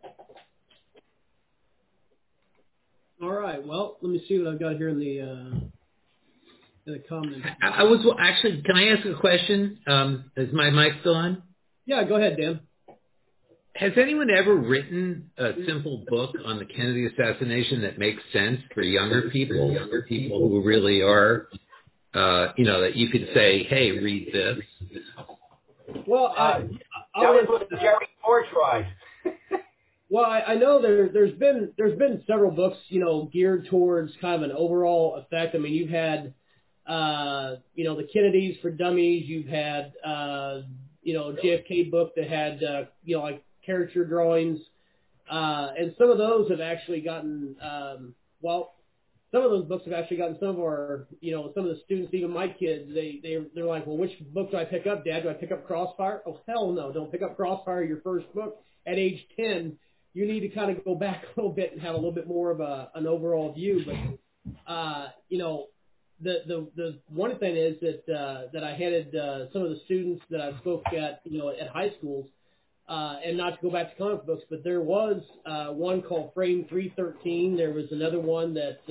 All right. Well, let me see what I've got here in the comments. I was actually. Can I ask a question? Is my mic still on? Yeah, go ahead, Dan. has anyone ever written a simple book on the Kennedy assassination that makes sense for younger people who really are, that you could say, hey, read this? Well, that was what Jerry Ford tried. Well, I know there's been several books, geared towards kind of an overall effect. I mean, you've had, the Kennedys for Dummies. You've had, JFK book that had, like caricature drawings. And some of those have actually gotten, some of those books have actually gotten some of our, some of the students, even my kids, they're like, well, which book do I pick up, Dad? Do I pick up Crossfire? Oh, hell no. Don't pick up Crossfire, your first book. At age 10, you need to kind of go back a little bit and have a little bit more of an overall view. But, the one thing is that I headed some of the students that I spoke at, at high schools, and not to go back to comic books, but there was one called Frame 313. There was another one that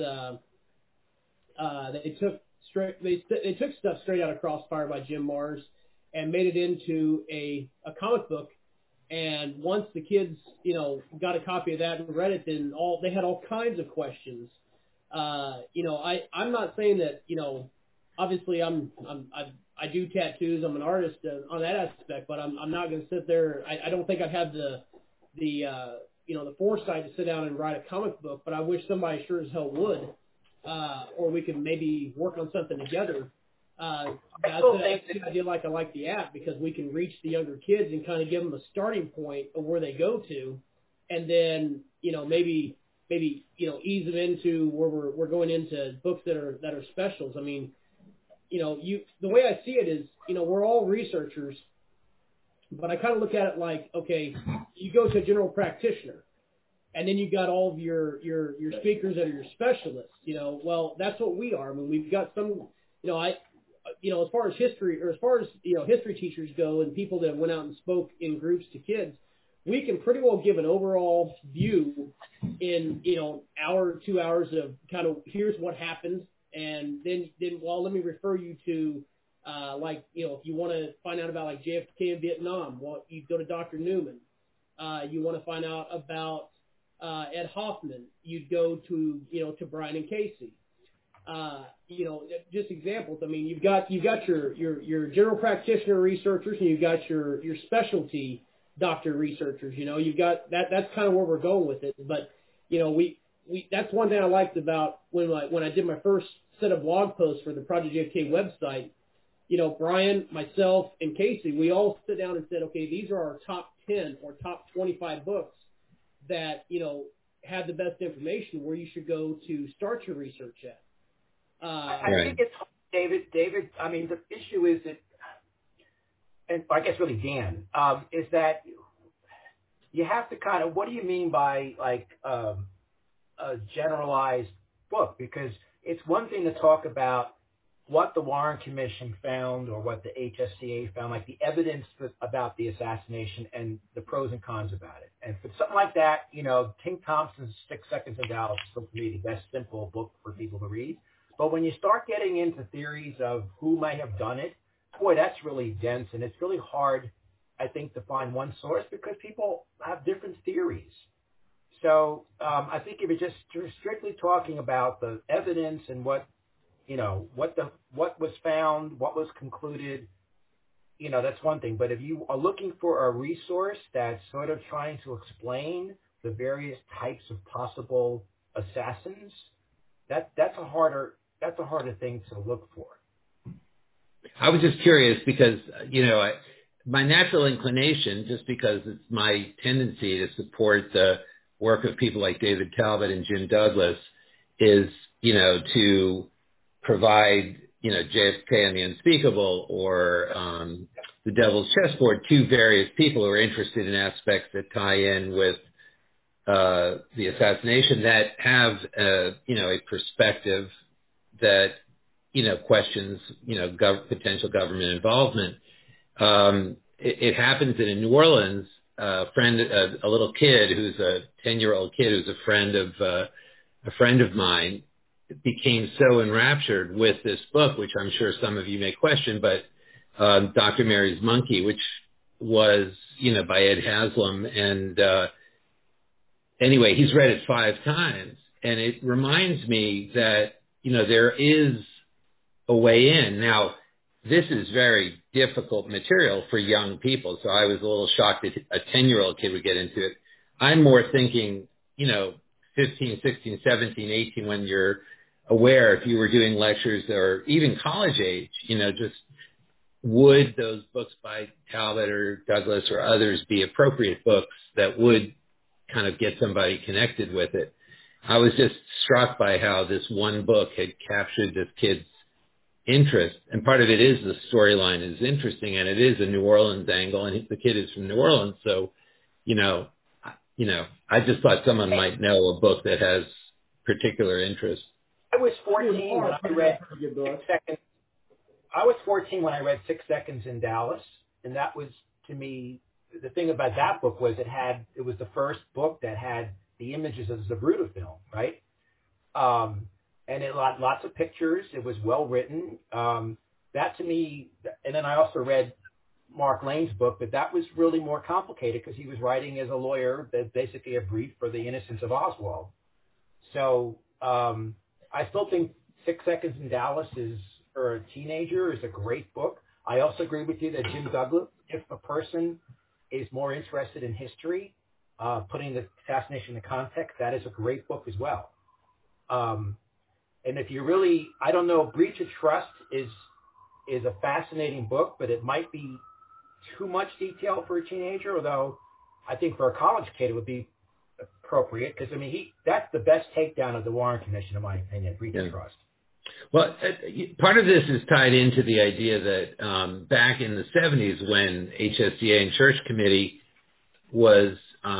they took stuff straight out of Crossfire by Jim Mars and made it into a comic book. And once the kids, got a copy of that and read it, then they had all kinds of questions. I'm not saying that, obviously I do tattoos. I'm an artist on that aspect, but I'm not going to sit there. I don't think I have the foresight to sit down and write a comic book, but I wish somebody sure as hell would, or we could maybe work on something together. I like the app because we can reach the younger kids and kind of give them a starting point of where they go to, and then maybe ease them into where we're going into books that are specials. I mean, the way I see it is, we're all researchers, but I kind of look at it like, okay, you go to a general practitioner, and then you got all of your speakers that are your specialists. Well, that's what we are. I mean, we've got some, as far as history, or as far as history teachers go, and people that went out and spoke in groups to kids, we can pretty well give an overall view in hour, 2 hours of kind of here's what happened, and then let me refer you to if you want to find out about like JFK in Vietnam, well, you go to Dr. Newman. You want to find out about Ed Hoffman, you'd go to to Brian and Casey. Just examples. I mean, you've got your general practitioner researchers, and you've got your specialty doctor researchers. You've got that. That's kind of where we're going with it. But we that's one thing I liked about when I did my first set of blog posts for the Project JFK website. Brian, myself, and Casey, we all sit down and said, okay, these are our top 10 or top 25 books that have the best information where you should go to start your research at. I think it's David. I mean, the issue is that, and I guess really Dan, is that you have to kind of, what do you mean by like a generalized book? Because it's one thing to talk about what the Warren Commission found or what the HSCA found, like the evidence about the assassination and the pros and cons about it. And for something like that, King Thompson's 6 Seconds in Dallas is still to me the best simple book for people to read. But when you start getting into theories of who may have done it, boy, that's really dense, and it's really hard, I think, to find one source because people have different theories. So I think if you're just strictly talking about the evidence and what was found, what was concluded, that's one thing. But if you are looking for a resource that's sort of trying to explain the various types of possible assassins, that's a harder thing to look for. I was just curious because, my natural inclination, just because it's my tendency to support the work of people like David Talbot and Jim Douglas, is, to provide, JFK and the Unspeakable or The Devil's Chessboard to various people who are interested in aspects that tie in with the assassination that have, a perspective that, questions, potential government involvement. It happens that in New Orleans, a little kid who's a 10-year-old kid who's a friend of mine became so enraptured with this book, which I'm sure some of you may question, but Dr. Mary's Monkey, which was, by Ed Haslam. And anyway, he's read it 5 times. And it reminds me that, there is a way in. Now, this is very difficult material for young people. So I was a little shocked that a 10-year-old kid would get into it. I'm more thinking, 15, 16, 17, 18, when you're aware, if you were doing lectures or even college age, just would those books by Talbot or Douglas or others be appropriate books that would kind of get somebody connected with it? I was just struck by how this one book had captured this kid's interest. And part of it is the storyline is interesting, and it is a New Orleans angle, and the kid is from New Orleans. So, I just thought someone might know a book that has particular interest. I was 14 when I read 6 Seconds. I was 14 when I read 6 Seconds in Dallas, and that was, to me, the thing about that book was it was the first book that had the images of the Zapruder film, right? And it had lots of pictures. It was well written. That to me, and then I also read Mark Lane's book, but that was really more complicated because he was writing as a lawyer, that's basically a brief for The Innocence of Oswald. So I still think 6 Seconds in Dallas for a teenager is a great book. I also agree with you that Jim Douglas, if a person is more interested in history, putting the assassination in context, that is a great book as well. And if you really, I don't know, Breach of Trust is a fascinating book, but it might be too much detail for a teenager, although I think for a college kid it would be appropriate because, that's the best takedown of the Warren Commission, in my opinion, Breach of Trust. Well, part of this is tied into the idea that back in the 70s when HSCA and Church Committee was,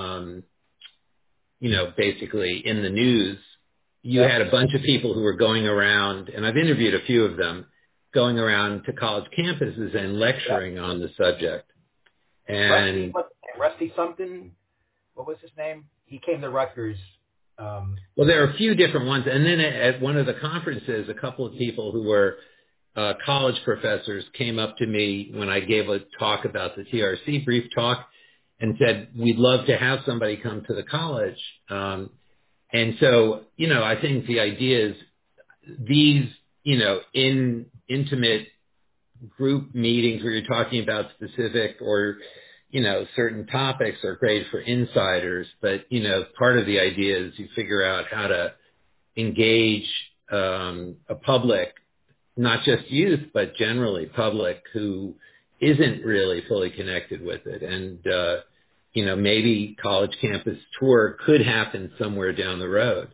basically in the news, you had a bunch of people who were going around, and I've interviewed a few of them, going around to college campuses and lecturing on the subject. And Rusty something, what was his name? He came to Rutgers. Well, there are a few different ones. And then at one of the conferences, a couple of people who were college professors came up to me when I gave a talk about the TRC, brief talk, and said, we'd love to have somebody come to the college. And so, I think the idea is these, in intimate group meetings where you're talking about specific or, certain topics are great for insiders. But, part of the idea is you figure out how to engage a public, not just youth, but generally public who isn't really fully connected with it. And, maybe college campus tour could happen somewhere down the road.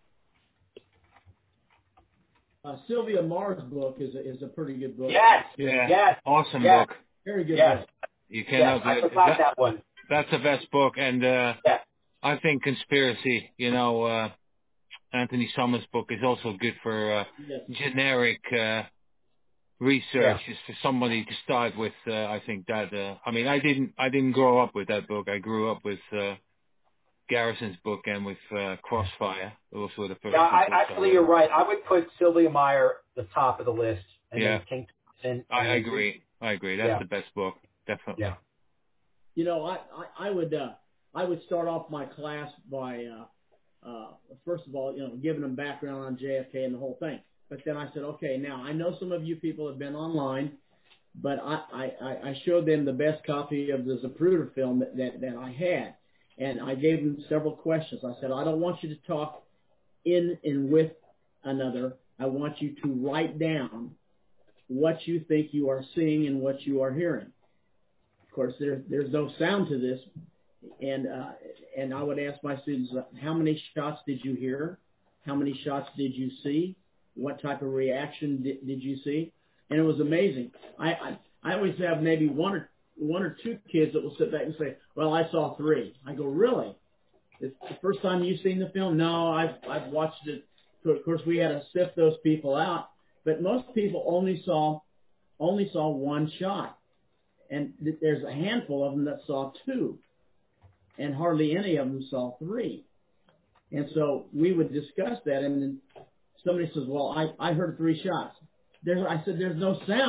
Sylvia Maher's book is a pretty good book. Yes. Yeah. Yes. Awesome yes. book. Very good yes. book. You cannot. Yes, I forgot that one. That's the best book, and I think Conspiracy. Anthony Summers' book is also good for generic research. Is for somebody to start with. I think that. I didn't grow up with that book. I grew up with Garrison's book and with Crossfire. Those were the first. Actually, you're right. I would put Sylvia Maher at the top of the list, and then King Thompson. I agree. That's the best book, definitely. Yeah. I would start off my class by first of all, giving them background on JFK and the whole thing. But then I said, okay, now I know some of you people have been online, but I showed them the best copy of the Zapruder film that I had. And I gave them several questions. I said, I don't want you to talk in and with another. I want you to write down what you think you are seeing and what you are hearing. Of course, there's no sound to this. And I would ask my students, how many shots did you hear? How many shots did you see? What type of reaction did you see? And it was amazing. I always have maybe one or two kids that will sit back and say, well, I saw 3. I go, really? It's the first time you've seen the film? No, I've watched it. So of course, we had to sift those people out. But most people only saw 1 shot. And there's a handful of them that saw 2. And hardly any of them saw 3. And so we would discuss that. And then somebody says, well, I heard 3 shots. I said, there's no sound.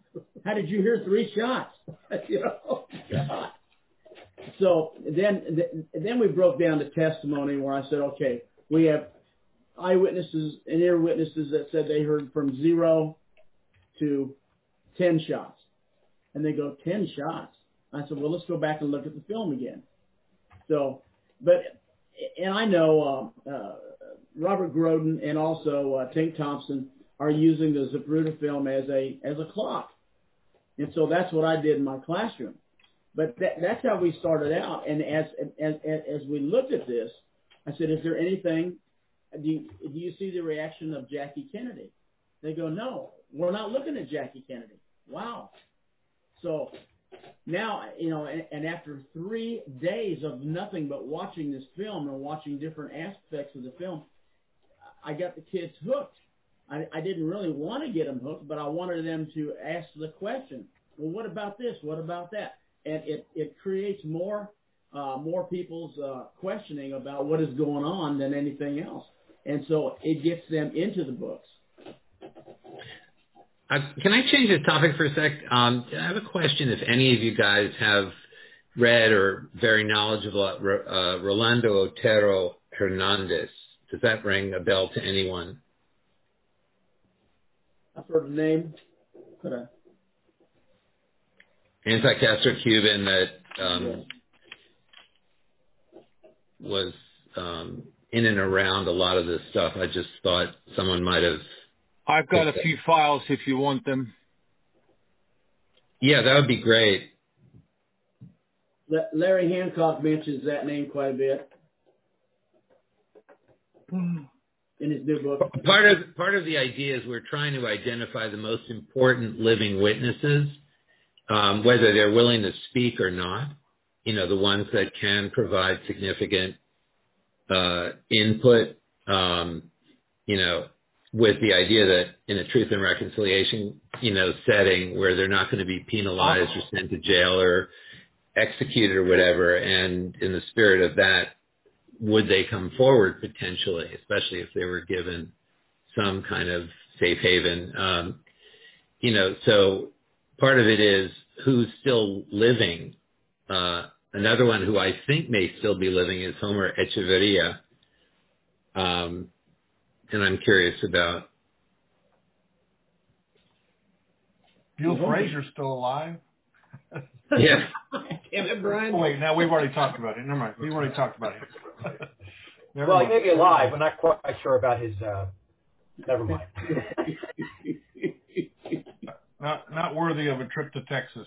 How did you hear 3 shots? You know, God. So then we broke down the testimony where I said, okay, we have eyewitnesses and ear witnesses that said they heard from 0 to 10 shots. And they go, 10 shots? I said, well, let's go back and look at the film again. So, and I know Robert Groden and also Tink Thompson are using the Zapruder film as a clock. And so that's what I did in my classroom. But that's how we started out. And as we looked at this, I said, is there anything, do you see the reaction of Jackie Kennedy? They go, no, we're not looking at Jackie Kennedy. Wow. So now, you know, and after 3 days of nothing but watching this film and watching different aspects of the film, I got the kids hooked. I didn't really want to get them hooked, but I wanted them to ask the question, well, what about this? What about that? And it creates more people's questioning about what is going on than anything else. And so it gets them into the books. Can I change the topic for a sec? I have a question if any of you guys have read or very knowledgeable about Rolando Otero Hernandez. Does that ring a bell to anyone? I've heard the name. Anti-Castro Cuban that was in and around a lot of this stuff. I just thought someone might have. I've got a few files if you want them. Yeah, that would be great. Larry Hancock mentions that name quite a bit in his new book. Part of the idea is we're trying to identify the most important living witnesses, whether they're willing to speak or not. You know, the ones that can provide significant input. You know, with the idea that in a truth and reconciliation, you know, setting where they're not going to be penalized or sent to jail or executed or whatever. And in the spirit of that, would they come forward potentially, especially if they were given some kind of safe haven? You know, so part of it is who's still living. Another one who I think may still be living is Homer Echeverria. And I'm curious about. Bill Frazier's still alive. Yeah. Damn it, Brian. Oh, wait, now we've already talked about it. Never mind. We've already talked about him. Well, he may be alive. We're not quite sure about his. Never mind. Not worthy of a trip to Texas.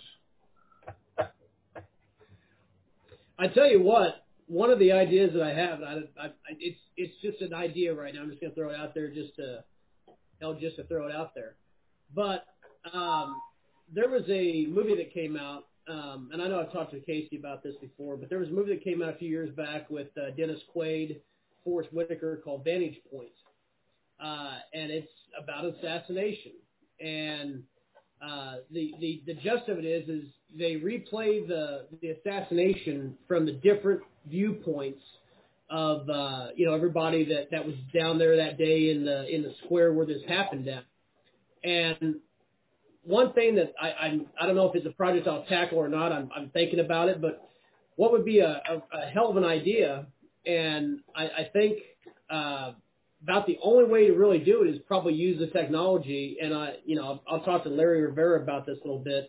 I tell you what. One of the ideas that I have, it's just an idea right now. I'm just going to throw it out there just to throw it out there. But there was a movie that came out, and I know I've talked to Casey about this before, but there was a movie that came out a few years back with Dennis Quaid, Forrest Whitaker, called Vantage Point. And it's about assassination. And the gist of it is they replay the assassination from the different viewpoints of everybody that was down there that day in the square where this happened at. And one thing that I don't know if it's a project I'll tackle or not. I'm thinking about it, but what would be a hell of an idea? And I think about the only way to really do it is probably use the technology. And I'll talk to Larry Rivera about this a little bit.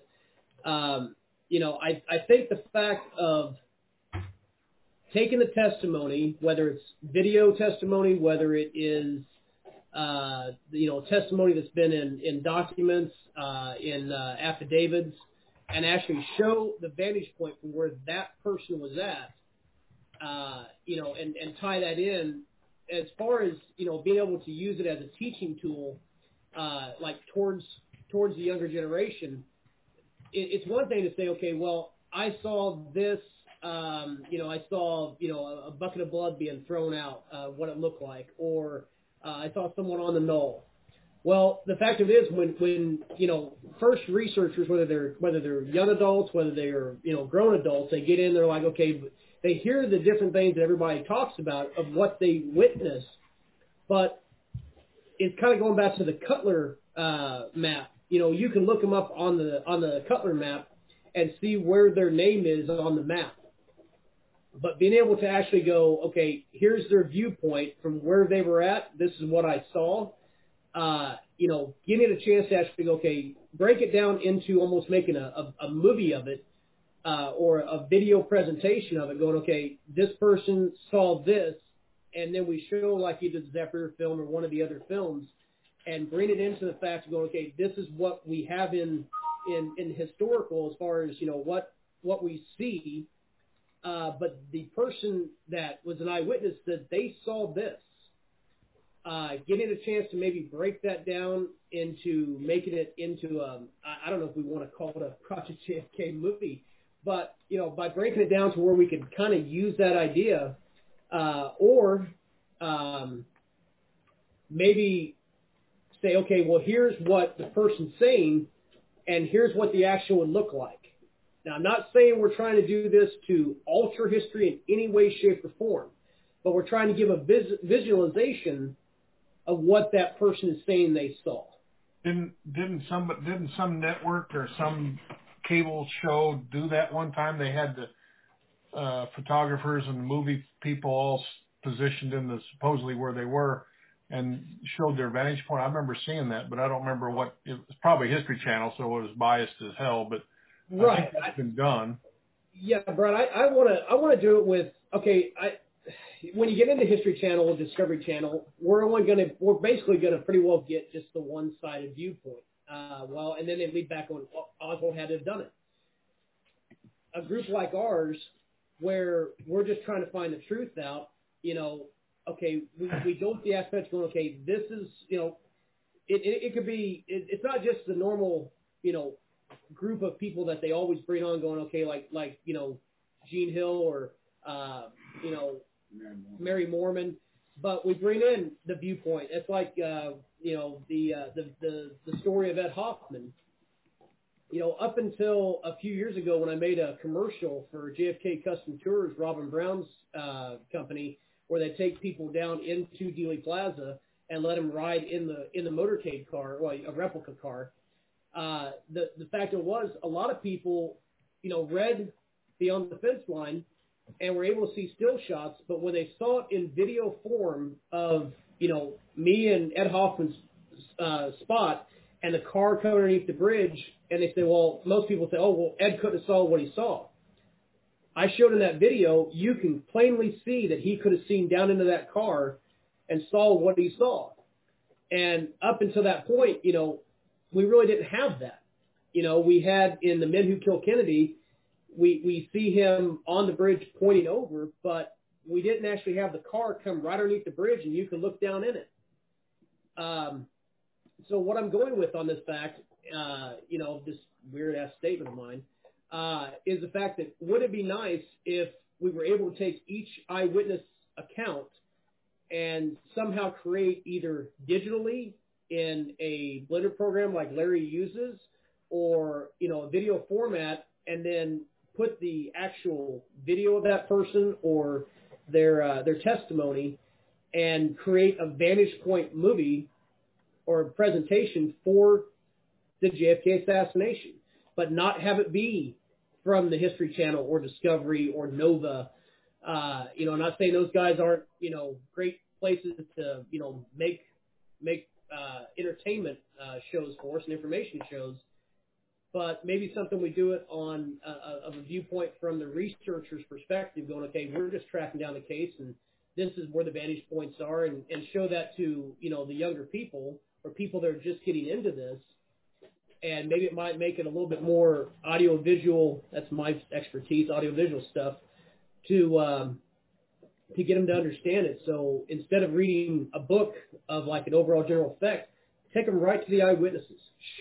I think the fact of taking the testimony, whether it's video testimony, whether it is testimony that's been in documents, in affidavits, and actually show the vantage point from where that person was at, and tie that in as far as, being able to use it as a teaching tool, like towards the younger generation. It's one thing to say, okay, well, I saw this, I saw, a bucket of blood being thrown out, what it looked like, or I saw someone on the knoll. Well, the fact of it is when first researchers, whether they're young adults, whether they're, grown adults, they get in, they're like, okay, they hear the different things that everybody talks about of what they witness, but it's kind of going back to the Cutler map you can look them up on the Cutler map and see where their name is on the map. But being able to actually go, okay, here's their viewpoint from where they were at. This is what I saw. Give me the chance to actually go, okay, break it down into almost making a movie of it, or a video presentation of it, going, okay, this person saw this, and then we show like you did the Zephyr film or one of the other films, and bring it into the fact of going, okay, this is what we have in historical as far as, what we see. But the person that was an eyewitness that they saw this, getting a chance to maybe break that down into making it into I don't know if we want to call it a Project JFK movie, but by breaking it down to where we could kind of use that idea, or maybe say, okay, well, here's what the person's saying, and here's what the action would look like. Now, I'm not saying we're trying to do this to alter history in any way, shape, or form, but we're trying to give a visualization of what that person is saying they saw. Didn't some network or some cable show do that one time? They had the photographers and movie people all positioned in the supposedly where they were and showed their vantage point. I remember seeing that, but I don't remember what. It was probably History Channel, so it was biased as hell. But right, I think that's been done. Yeah, Brad, I want to do it with, okay, when you get into History Channel or Discovery Channel, we're basically gonna pretty well get just the one-sided viewpoint. And then they lead back on Oswald had to have done it. A group like ours, where we're just trying to find the truth out, okay, we go with the aspects going, okay, this is, it could be, it's not just the normal, group of people that they always bring on going, okay, like Gene Hill or, Mary Mormon, but we bring in the viewpoint. It's like, the story of Ed Hoffman. Up until a few years ago when I made a commercial for JFK Custom Tours, Robin Brown's company, where they take people down into Dealey Plaza and let them ride in the motorcade car, well, a replica car. The fact was a lot of people, read Beyond the Fence Line and were able to see still shots, but when they saw it in video form of, me and Ed Hoffman's spot and the car coming underneath the bridge, and they say, well, most people say, oh, well, Ed couldn't have saw what he saw. I showed in that video, you can plainly see that he could have seen down into that car and saw what he saw. And up until that point, we really didn't have that. We had in The Men Who Killed Kennedy, we see him on the bridge pointing over, but we didn't actually have the car come right underneath the bridge and you can look down in it. So what I'm going with on this fact, this weird-ass statement of mine, is the fact that would it be nice if we were able to take each eyewitness account and somehow create either digitally in a Blender program like Larry uses, or, a video format, and then put the actual video of that person or their testimony and create a vantage point movie or presentation for the JFK assassination, but not have it be from the History Channel or Discovery or Nova. I'm not saying those guys aren't, great places to, make entertainment shows for us and information shows, but maybe something we do it on of a viewpoint from the researcher's perspective, going, okay, we're just tracking down the case, and this is where the vantage points are, and show that to, the younger people or people that are just getting into this. And maybe it might make it a little bit more audio-visual. That's my expertise, audio-visual stuff, to get them to understand it. So instead of reading a book of like an overall general effect, take them right to the eyewitnesses.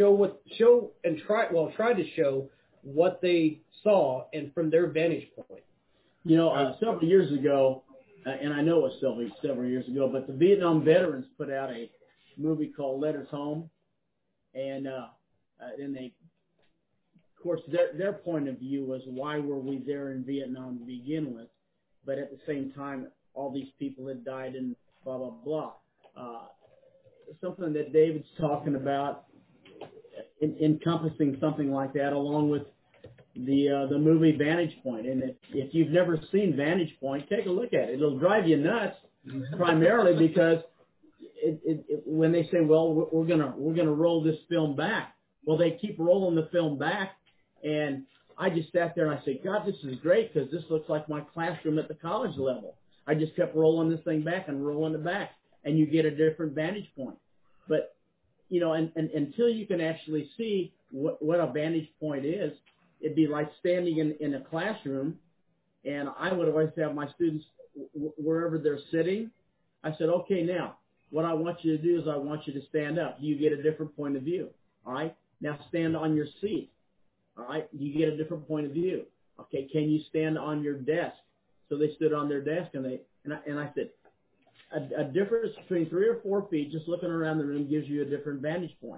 Try to show what they saw and from their vantage point. Several years ago, and I know it was several years ago, but the Vietnam veterans put out a movie called Letters Home, and they, of course, their point of view was, why were we there in Vietnam to begin with? But at the same time, all these people had died and blah, blah, blah. Something that David's talking about encompassing something like that, along with the movie Vantage Point. And if you've never seen Vantage Point, take a look at it. It'll drive you nuts, primarily because when they say, well, we're gonna roll this film back, well, they keep rolling the film back, and I just sat there and I said, God, this is great because this looks like my classroom at the college level. I just kept rolling this thing back and rolling it back, and you get a different vantage point. But, you know, and until you can actually see what a vantage point is, it'd be like standing in a classroom, and I would always have my students, wherever they're sitting, I said, okay, now, what I want you to do is I want you to stand up. You get a different point of view, all right? Now stand on your seat, all right? You get a different point of view. Okay, can you stand on your desk? So they stood on their desk, and I said, a difference between 3 or 4 feet, just looking around the room, gives you a different vantage point.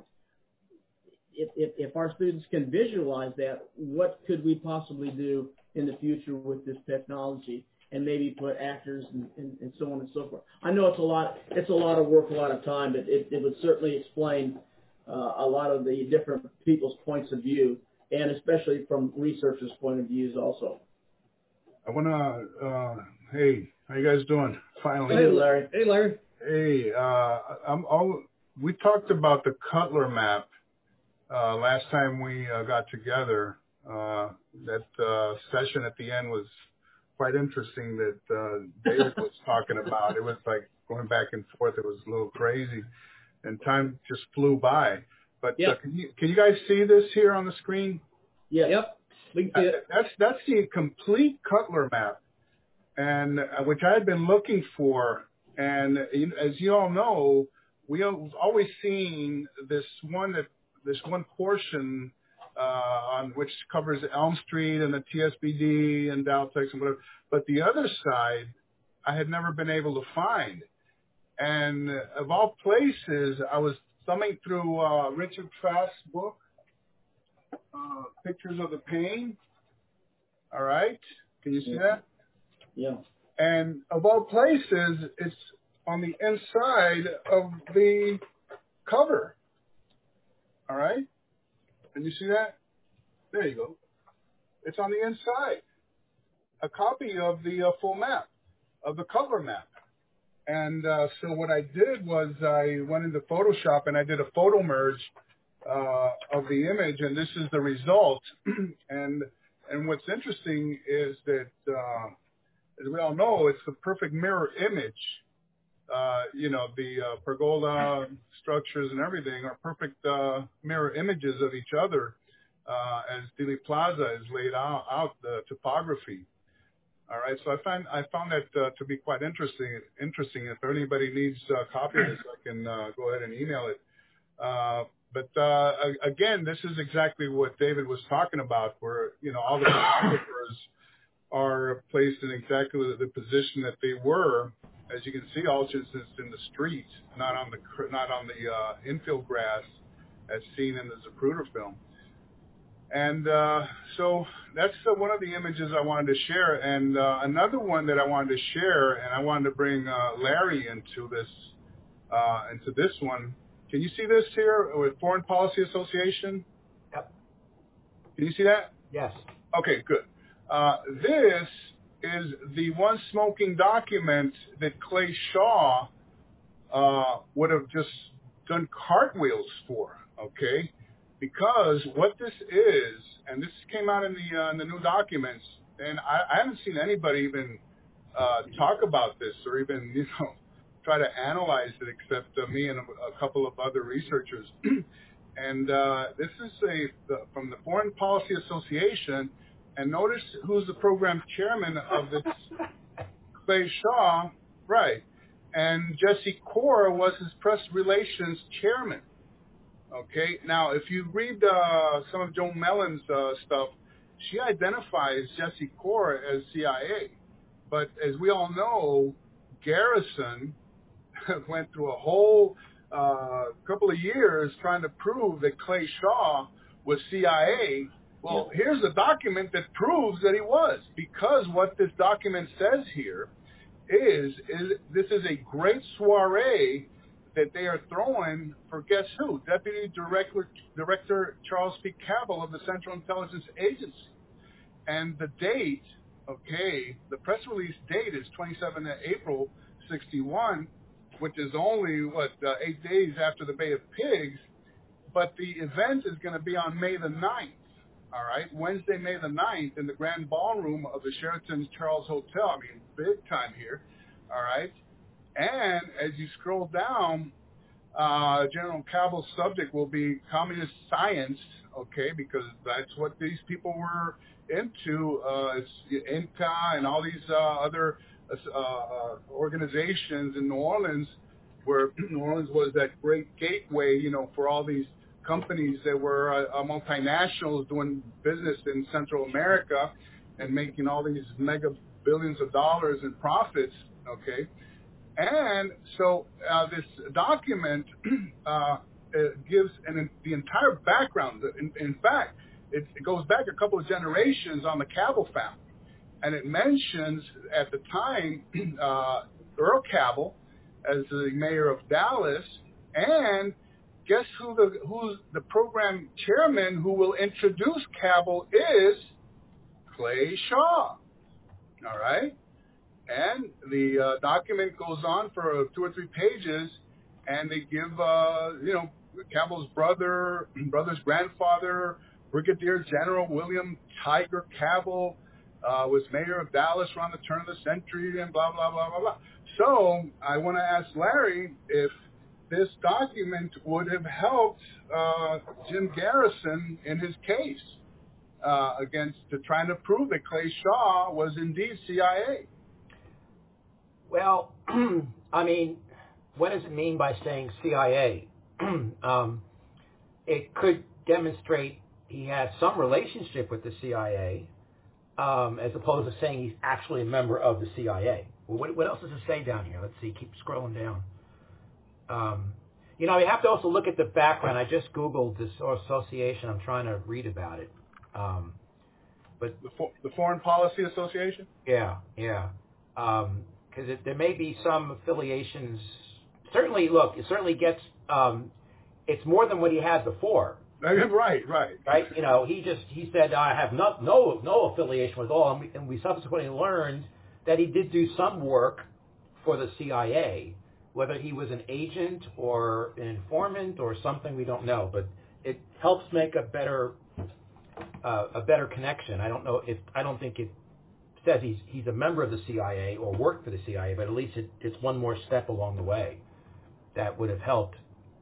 If our students can visualize that, what could we possibly do in the future with this technology, and maybe put actors and so on and so forth? I know it's a lot of work, a lot of time, but it would certainly explain a lot of the different people's points of view, and especially from researchers' point of views also. I want to, hey, how you guys doing? Finally. Hey, Larry. Hey, Larry. Hey, we talked about the Cutler map last time we got together. That session at the end was quite interesting that David was talking about. It was like going back and forth. It was a little crazy, and time just flew by. But yep. Can you guys see this here on the screen? Yeah. Yep. That's the complete Cutler map, and which I had been looking for. And as you all know, we have always seen this one portion on which covers Elm Street and the TSBD and Daltex and whatever. But the other side, I had never been able to find. And of all places, I was thumbing through Richard Trask's book, Pictures of the Pain. All right. Can you see that? Yeah. And of all places, it's on the inside of the cover. All right. Can you see that? There you go. It's on the inside. A copy of the full map, of the cover map. And so what I did was I went into Photoshop and I did a photo merge of the image, and this is the result. and what's interesting is that, as we all know, it's the perfect mirror image. The pergola structures and everything are perfect mirror images of each other as Dealey Plaza is laid out the topography. All right, so I found that to be quite interesting. If anybody needs a copy of this, I can go ahead and email it. But again, this is exactly what David was talking about, where all the photographers are placed in exactly the position that they were. As you can see, all just in the street, not on the infield grass, as seen in the Zapruder film. And so that's one of the images I wanted to share. And another one that I wanted to share, and I wanted to bring Larry into this one. Can you see this here with Foreign Policy Association? Yep. Can you see that? Yes. Okay, good. This is the one smoking document that Clay Shaw would have just done cartwheels for, okay? Because what this is, and this came out in the new documents, and I haven't seen anybody even talk about this or even, try to analyze it except me and a couple of other researchers. And this is from the Foreign Policy Association, and notice who's the program chairman of this, Clay Shaw, right? And Jesse Core was his press relations chairman. Okay, now if you read some of Joan Mellon's stuff, she identifies Jesse Core as CIA. But as we all know, Garrison went through a whole couple of years trying to prove that Clay Shaw was CIA. Well, here's a document that proves that he was, because what this document says here is this is a great soiree that they are throwing for guess who? Deputy Director Charles P. Cabell of the Central Intelligence Agency. And the date, okay, the press release date is 27 April 61, which is only, 8 days after the Bay of Pigs, but the event is going to be on May the 9th, all right, Wednesday, May the 9th, in the Grand Ballroom of the Sheraton Charles Hotel. I mean, big time here, all right? And as you scroll down, General Cabell's subject will be communist science, okay, because that's what these people were into. It's Inca and all these other organizations in New Orleans, where New Orleans was that great gateway, for all these companies that were multinationals doing business in Central America and making all these mega billions of dollars in profits, okay? And so this document gives the entire background. In fact, it goes back a couple of generations on the Cabell family. And it mentions at the time Earl Cabell as the mayor of Dallas, and guess who's the program chairman who will introduce Cabell is Clay Shaw. All right? And the document goes on for 2 or 3 pages, and they give, Cabell's brother's grandfather, Brigadier General William Tiger Cabell, was mayor of Dallas around the turn of the century, and blah, blah, blah, blah, blah. So I want to ask Larry if this document would have helped Jim Garrison in his case to trying to prove that Clay Shaw was indeed CIA. Well, I mean, what does it mean by saying CIA? It could demonstrate he had some relationship with the CIA, as opposed to saying he's actually a member of the CIA. Well, what else does it say down here? Let's see. Keep scrolling down. You have to also look at the background. I just Googled this association. I'm trying to read about it. But the Foreign Policy Association? Yeah. Because there may be some affiliations. Certainly, look, it certainly gets. It's more than what he had before. Right. Right. He said I have no affiliation with all, and we subsequently learned that he did do some work for the CIA. Whether he was an agent or an informant or something, we don't know. But it helps make a better connection. I don't think it says he's a member of the CIA or worked for the CIA, but at least it's one more step along the way that would have helped.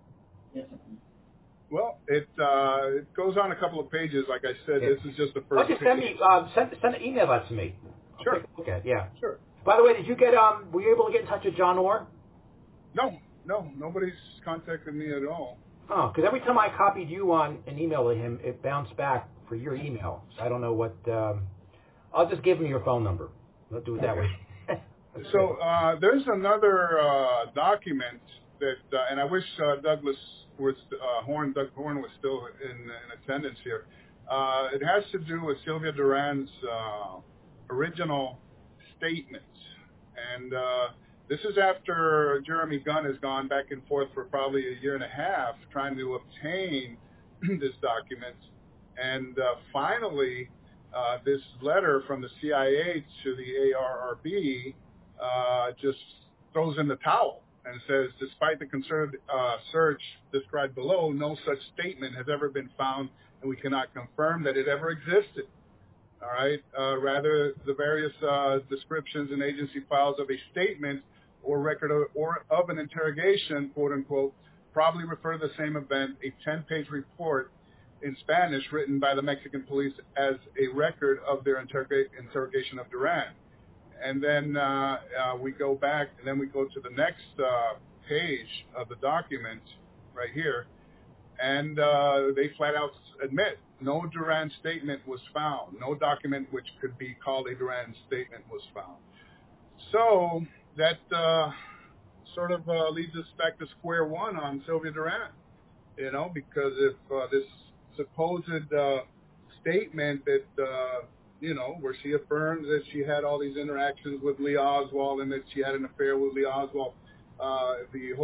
Well, it goes on a couple of pages. Like I said, This is just the first. Just send an email that to me. Sure. Okay. Yeah. Sure. By the way, did you get were you able to get in touch with John Orr? No, nobody's contacted me at all. Oh, because every time I copied you on an email to him, it bounced back for your email. So I don't know what. I'll just give him your phone number. Let's do it that way. So there's another document that, and I wish Doug Horn was still in attendance here. It has to do with Sylvia Duran's original statements, and this is after Jeremy Gunn has gone back and forth for probably a year and a half trying to obtain this document, and finally this letter from the CIA to the ARRB just throws in the towel and says, despite the concerted search described below, no such statement has ever been found, and we cannot confirm that it ever existed. All right. Rather, the various descriptions in agency files of a statement or record of an interrogation, quote unquote, probably refer to the same event, a 10-page report in Spanish written by the Mexican police as a record of their interrogation of Duran. And then we go back, and then we go to the next page of the document right here, and they flat out admit no Duran statement was found. No document which could be called a Duran statement was found. So that sort of leads us back to square one on Sylvia Duran, because if this supposed statement that, where she affirms that she had all these interactions with Lee Oswald and that she had an affair with Lee Oswald, the whole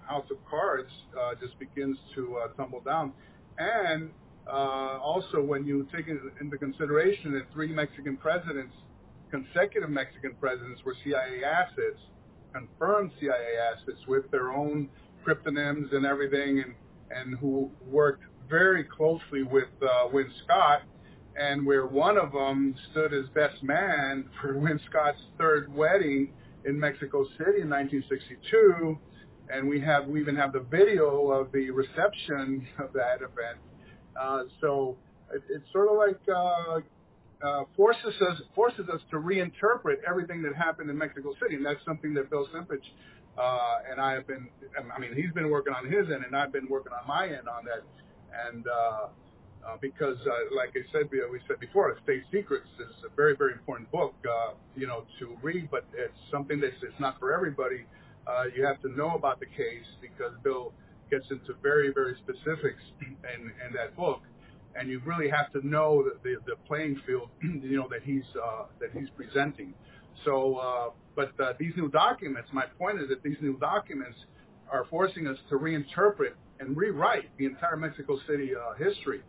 house of cards just begins to tumble down. And also, when you take into consideration that 3 Mexican presidents, consecutive Mexican presidents, were CIA assets, confirmed CIA assets with their own cryptonyms and everything, and who worked very closely with Win Scott, and where one of them stood as best man for Win Scott's 3rd wedding in Mexico City in 1962, and we even have the video of the reception of that event. So it's sort of like forces us to reinterpret everything that happened in Mexico City, and that's something that Bill Simpich and I have been. I mean, he's been working on his end, and I've been working on my end on that, and. Because, like we said before, State Secrets is a very, very important book, to read, but it's something it's not for everybody. You have to know about the case because Bill gets into very, very specifics in that book, and you really have to know the playing field, that he's presenting. So, but these new documents, my point is that these new documents are forcing us to reinterpret and rewrite the entire Mexico City history.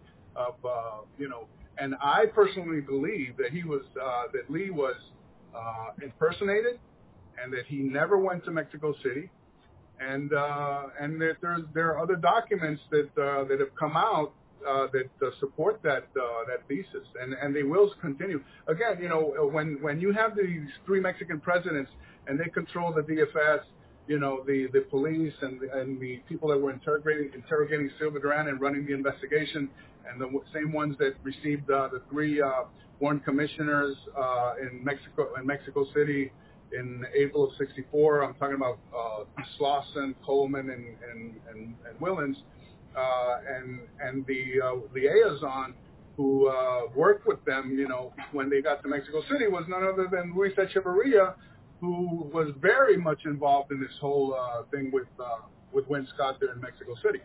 And I personally believe that that Lee was impersonated, and that he never went to Mexico City, and that there are other documents that have come out that support that thesis, and they will continue. Again, when you have these 3 Mexican presidents and they control the DFS, the police and the people that were interrogating Silva Duran and running the investigation, and the same ones that received the 3 warrant commissioners in Mexico City in April of '64. I'm talking about Slauson, Coleman, and Willens, and the liaison who worked with them, when they got to Mexico City was none other than Luis Echeverria, who was very much involved in this whole thing with Win Scott there in Mexico City.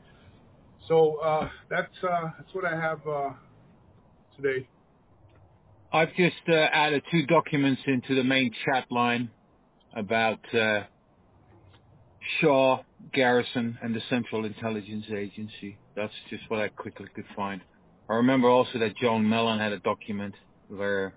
So that's what I have today. I've just added 2 documents into the main chat line about Shaw, Garrison, and the Central Intelligence Agency. That's just what I quickly could find. I remember also that John Mellon had a document where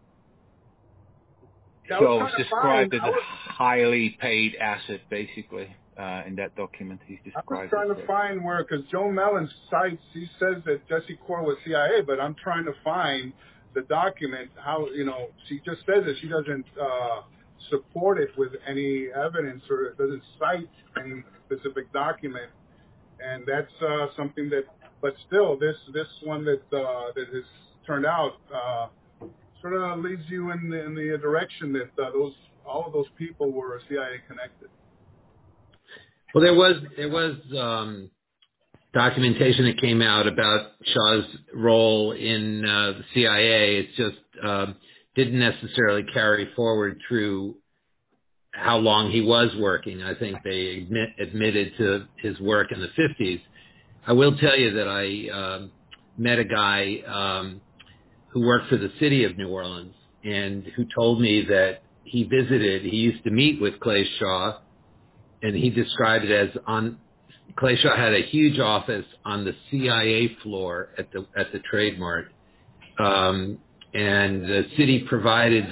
Shaw was described as a highly paid asset, basically. In that document, he's described. I was trying to find where, because Joe Mellon cites, he says that Jesse Core was CIA, but I'm trying to find the document. How she just says that she doesn't support it with any evidence, or it doesn't cite any specific document, and that's something that. But still, this one that has turned out sort of leads you in the direction that all of those people were CIA connected. Well, there was documentation that came out about Shaw's role in the CIA. It just didn't necessarily carry forward through how long he was working. I think they admitted to his work in the 50s. I will tell you that I met a guy who worked for the city of New Orleans and who told me that he used to meet with Clay Shaw, and he described it as Clay Shaw had a huge office on the CIA floor at the Trade Mart, and the city provided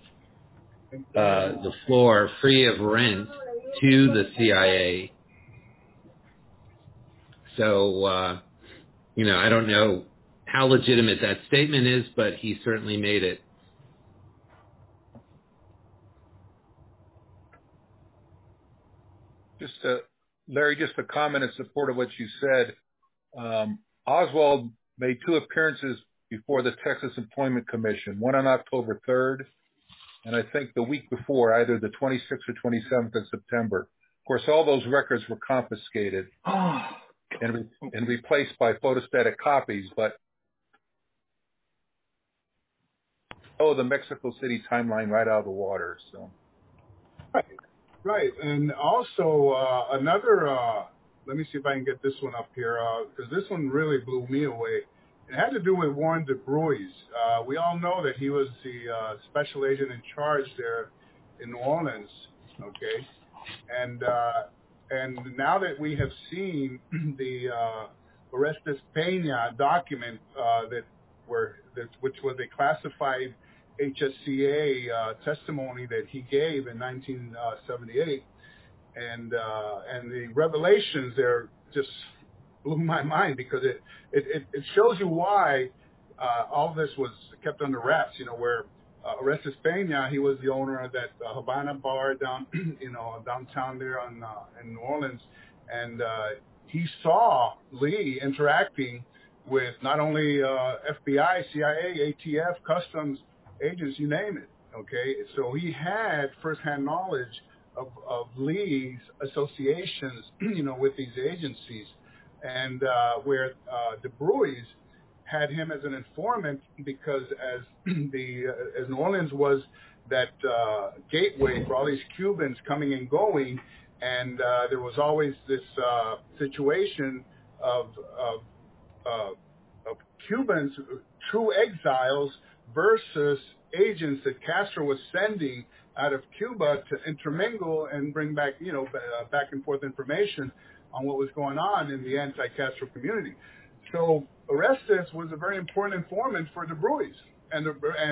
the floor free of rent to the CIA. So I don't know how legitimate that statement is, but he certainly made it. Larry, just a comment in support of what you said. Oswald made 2 appearances before the Texas Employment Commission, one on October 3rd, and I think the week before, either the 26th or 27th of September. Of course, all those records were confiscated and replaced by photostatic copies, but the Mexico City timeline right out of the water. So. Right, and also another, let me see if I can get this one up here, because this one really blew me away. It had to do with Warren DeBruys. We all know that he was the special agent in charge there in New Orleans, okay? And And now that we have seen the Orestes Pena document which was a classified HSCA testimony that he gave in 1978, and the revelations there just blew my mind, because it shows you why all this was kept under wraps. Where Orestes Pena, he was the owner of that Havana bar down downtown there in New Orleans, and he saw Lee interacting with not only FBI, CIA, ATF, customs agents, you name it. Okay, so he had firsthand knowledge of Lee's associations, with these agencies, and where De Bruys had him as an informant, because as New Orleans was that gateway for all these Cubans coming and going, and there was always this situation of Cubans, true exiles, versus agents that Castro was sending out of Cuba to intermingle and bring back, back and forth information on what was going on in the anti-Castro community. So Orestes was a very important informant for De Bruys, and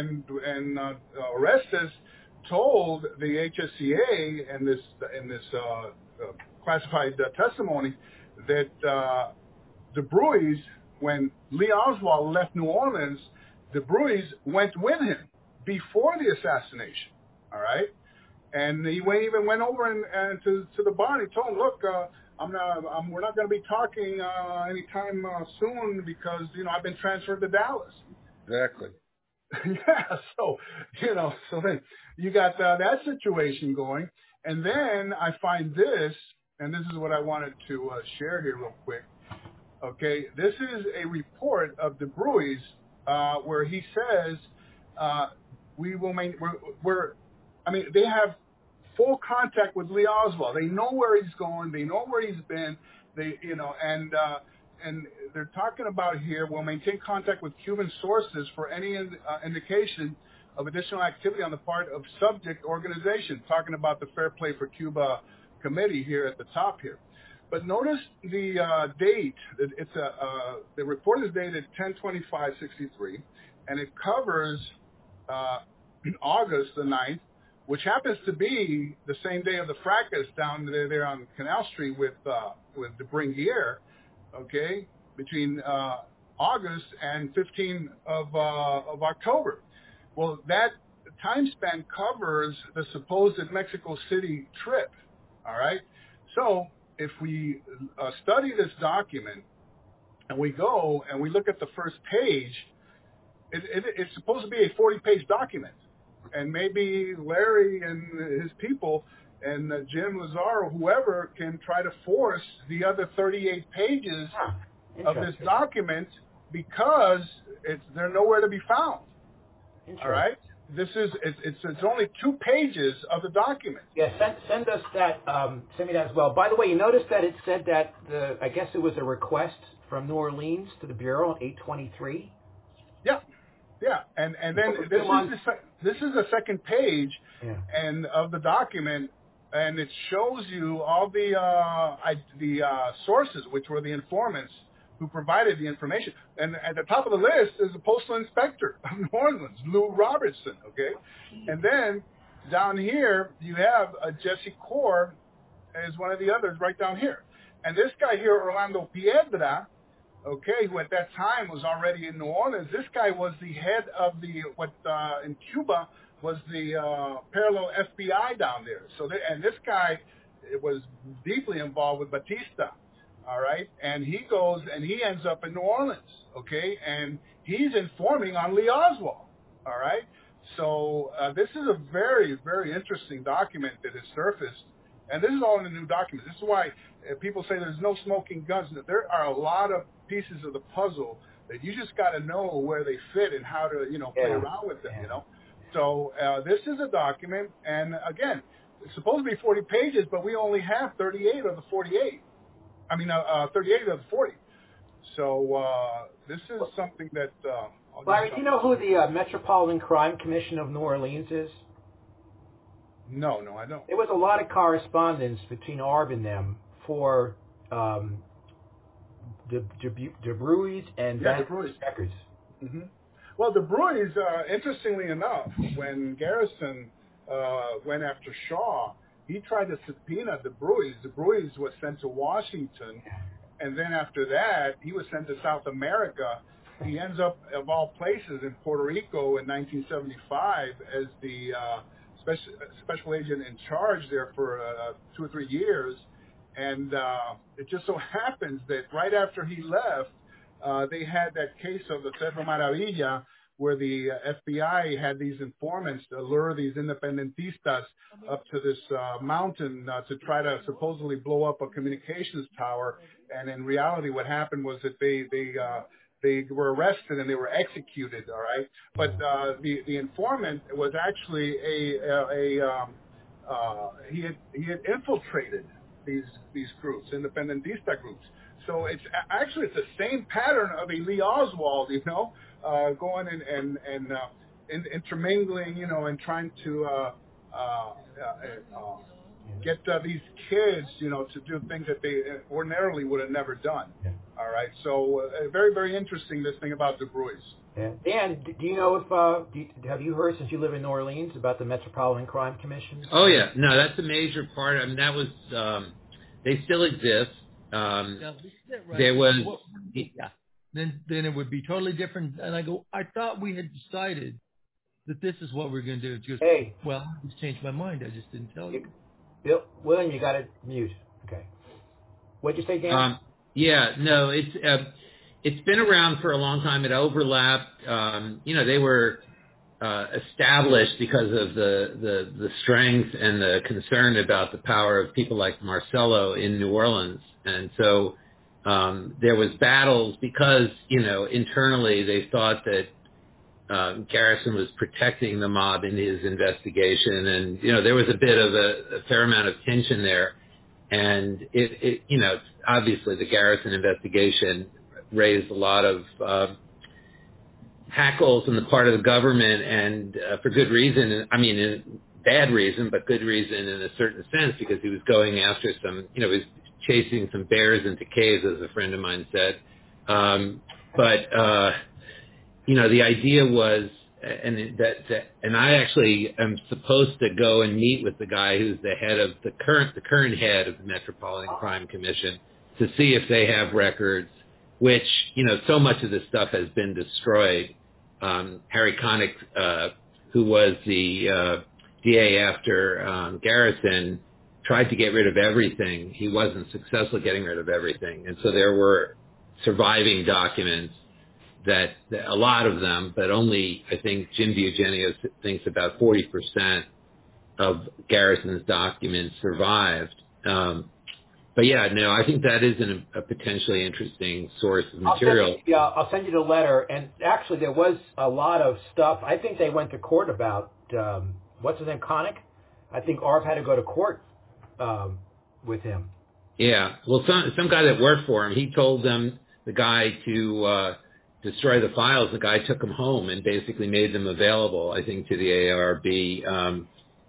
Orestes told the HSCA in this classified testimony that De Bruys, when Lee Oswald left New Orleans, De Bruys went with him before the assassination. All right, and he even went over and to the bar, and he told him, look, we're not going to be talking anytime soon, because I've been transferred to Dallas. Exactly. Yeah, so then you got that situation going, and then I find this, and this is what I wanted to share here real quick. Okay, this is a report of De Bruys where he says they have full contact with Lee Oswald. They know where he's going. They know where he's been. And they're talking about here, we'll maintain contact with Cuban sources for any indication of additional activity on the part of subject organizations. Talking about the Fair Play for Cuba committee here at the top here. But notice the date. It's the report is dated 10/25/63, and it covers August the 9th, which happens to be the same day of the fracas down there on Canal Street with de Bringuier, okay, between August and 15 of October. Well, that time span covers the supposed Mexico City trip, all right? So if we study this document and we go and we look at the first page, it's supposed to be a 40-page document. And maybe Larry and his people and Jim Lazaro, whoever, can try to force the other 38 pages of this document, because they're nowhere to be found. All right? It's only 2 pages of the document. Yeah, send us that. Send me that as well. By the way, you notice that it said that I guess it was a request from New Orleans to the Bureau on 8/23. Yeah. Yeah, and then this is the second page, and of the document, and it shows you all the sources, which were the informants who provided the information. And at the top of the list is the postal inspector of New Orleans, Lou Robertson. Okay, and then down here you have Jesse Core as one of the others right down here, and this guy here, Orlando Piedra. Okay, who at that time was already in New Orleans. This guy was the head of in Cuba was the parallel FBI down there. So, and this guy was deeply involved with Batista. All right, and he goes and he ends up in New Orleans. Okay, and he's informing on Lee Oswald. All right, so this is a very, very interesting document that has surfaced. And this is all in the new document. This is why people say there's no smoking guns. There are a lot of pieces of the puzzle that you just got to know where they fit and how to, play around with them, So this is a document, and again, it's supposed to be 40 pages, but we only have 38 of the 48. 38 of the 40. So this is something that... Larry, do you know who the Metropolitan Crime Commission of New Orleans is? No, I don't. There was a lot of correspondence between ARB and them for De Bruys and De Bruys. Deckers. Mm-hmm. Well, De Bruys, interestingly enough, when Garrison went after Shaw, he tried to subpoena De Bruys. De Bruys was sent to Washington, and then after that, he was sent to South America. He ends up, of all places, in Puerto Rico in 1975 as the special agent in charge there for 2 or 3 years. And it just so happens that right after he left, they had that case of the Cerro Maravilla, where the FBI had these informants to lure these independentistas up to this mountain to try to supposedly blow up a communications tower. And in reality, what happened was that they were arrested and they were executed. All right, but the informant was actually he had infiltrated these groups, independentista groups. So it's the same pattern of a Lee Oswald, going and intermingling, and trying to get these kids, to do things that they ordinarily would have never done. Yeah. All right. So very, very interesting, this thing about De Bruys. Yeah. Dan, do you know have you heard, since you live in New Orleans, about the Metropolitan Crime Commission? Oh yeah, no, that's a major part. I mean, that was they still exist. Yeah, this is it, right? There was yeah. Then it would be totally different. And I go, I thought we had decided that this is what we're going to do. Just, hey, well, I just changed my mind. I just didn't tell you. Bill, William, you got to mute. Okay. What'd you say, Dan? Yeah, no, it's been around for a long time. It overlapped. They were established because of the strength and the concern about the power of people like Marcello in New Orleans. And so there was battles because, internally they thought that Garrison was protecting the mob in his investigation. And, there was a bit of a fair amount of tension there. And it obviously the Garrison investigation raised a lot of hackles on the part of the government, and for good reason. I mean, bad reason, but good reason in a certain sense, because he was going after he was chasing some bears into caves, as a friend of mine said. The idea was, and I actually am supposed to go and meet with the guy who's the head of the current head of the Metropolitan Crime Commission to see if they have records, which, so much of this stuff has been destroyed. Harry Connick, who was the DA after Garrison, tried to get rid of everything. He wasn't successful getting rid of everything. And so there were surviving documents that a lot of them, but only, I think, Jim Diogenio thinks about 40% of Garrison's documents survived. But yeah, no, I think that is a potentially interesting source of material. I'll send you the letter. And actually, there was a lot of stuff. I think they went to court about, what's his name, Connick? I think Arp had to go to court with him. Yeah. Well, some guy that worked for him, he told them, the guy, to destroy the files. The guy took them home and basically made them available, I think, to the ARB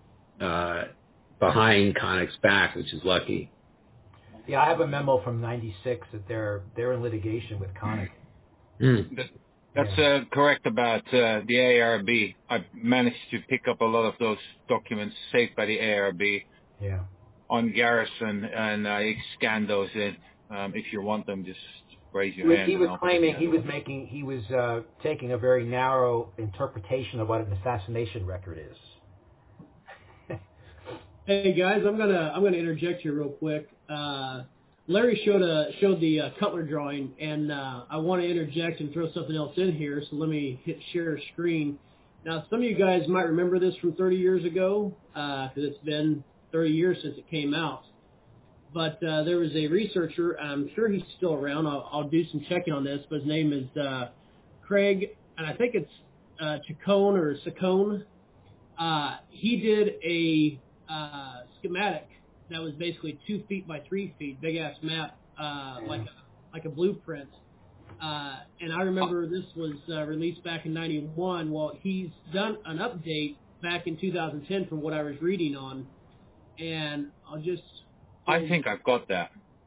behind Connick's back, which is lucky. Yeah, I have a memo from '96 that they're in litigation with Connick. That's correct about the ARB. I've managed to pick up a lot of those documents saved by the ARB on Garrison, and I scanned those in. If you want them, just raise your hand. He was claiming he was taking a very narrow interpretation of what an assassination record is. Hey guys, I'm gonna interject here real quick. Larry showed the Cutler drawing, and I want to interject and throw something else in here. So let me hit share screen. Now, some of you guys might remember this from 30 years ago, because it's been 30 years since it came out. But there was a researcher. I'm sure he's still around. I'll do some checking on this. But his name is Craig, and I think it's Chacon or Saccone. He did a schematic that was basically 2 feet by 3 feet, big ass map, like a blueprint. And I remember this was released back in '91. Well, he's done an update back in 2010 from what I was reading on, and I think I've got that.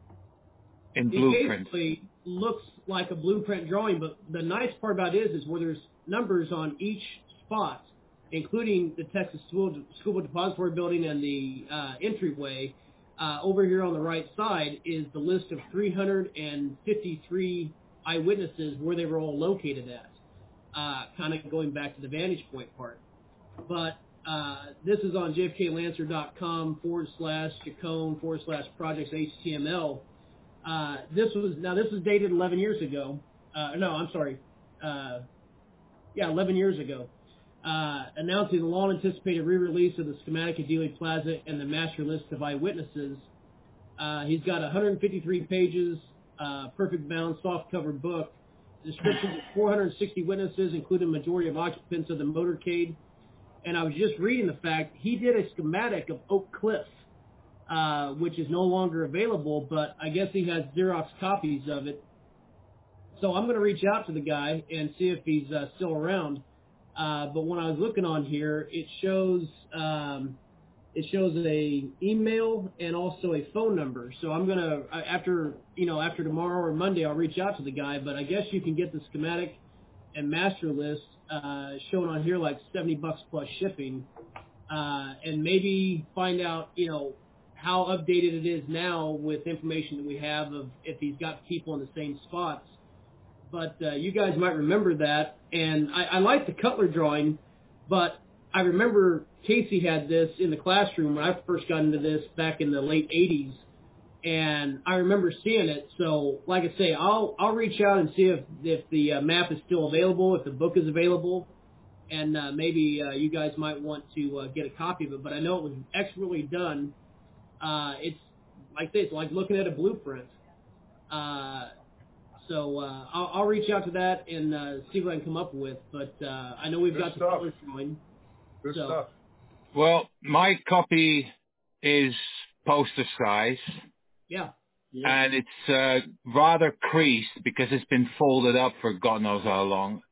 in It blueprint. basically looks like a blueprint drawing, but the nice part about it is where there's numbers on each spot, including the Texas School Depository Building and the entryway. Over here on the right side is the list of 353 eyewitnesses where they were all located at, kind of going back to the vantage point part. But this is on jfklancer.com/Chacon/projects HTML. This was dated 11 years ago. 11 years ago. Announcing the long-anticipated re-release of the schematic of Dealey Plaza and the master list of eyewitnesses. He's got 153 pages, perfect bound, soft-cover book. Descriptions of 460 witnesses, including the majority of occupants of the motorcade. And I was just reading the fact he did a schematic of Oak Cliff, which is no longer available, but I guess he has Xerox copies of it. So I'm going to reach out to the guy and see if he's still around. But when I was looking on here, it shows an email and also a phone number. So I'm gonna after tomorrow or Monday, I'll reach out to the guy. But I guess you can get the schematic and master list shown on here like $70 plus shipping, and maybe find out how updated it is now with information that we have of if he's got people in the same spots. But you guys might remember that. And I like the Cutler drawing, but I remember Casey had this in the classroom when I first got into this back in the late 80s. And I remember seeing it. So, like I say, I'll reach out and see if the map is still available, if the book is available. And maybe you guys might want to get a copy of it. But I know it was expertly done. It's like this, like looking at a blueprint. So I'll reach out to that and see what I can come up with. But I know we've got the colors going. Good stuff. Well, my copy is poster size. Yeah. And it's rather creased because it's been folded up for God knows how long.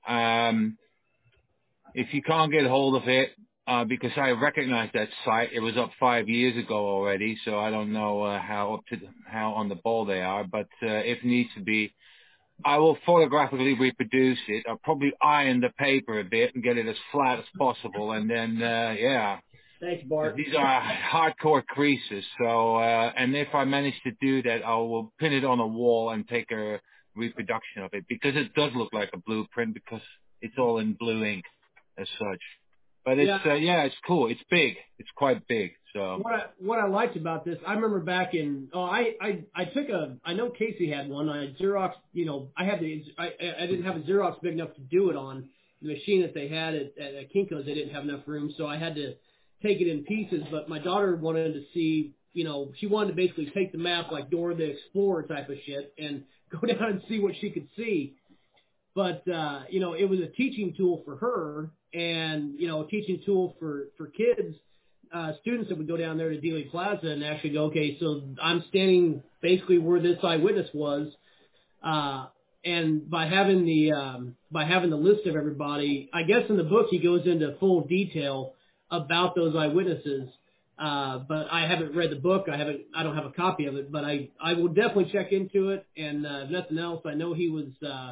If you can't get hold of it, because I recognize that site, it was up 5 years ago already, so I don't know how on the ball they are. But if needs to be, I will photographically reproduce it. I'll probably iron the paper a bit and get it as flat as possible, and then Thanks, Bart. These are hardcore creases. So, and if I manage to do that, I will pin it on a wall and take a reproduction of it, because it does look like a blueprint because it's all in blue ink as such. But it's it's cool. It's big. It's quite big. So what I liked about this, I remember back in I know Casey had one. I Xerox, I didn't have a Xerox big enough to do it on the machine that they had at Kinko's. They didn't have enough room, so I had to take it in pieces. But my daughter wanted to see, she wanted to basically take the map like Dora the Explorer type of shit and go down and see what she could see. But it was a teaching tool for her, and a teaching tool for kids. Students that would go down there to Dealey Plaza and actually go, okay, so I'm standing basically where this eyewitness was, and by having the list of everybody, I guess in the book he goes into full detail about those eyewitnesses. But I haven't read the book. I don't have a copy of it, but I will definitely check into it. And if nothing else, I know he was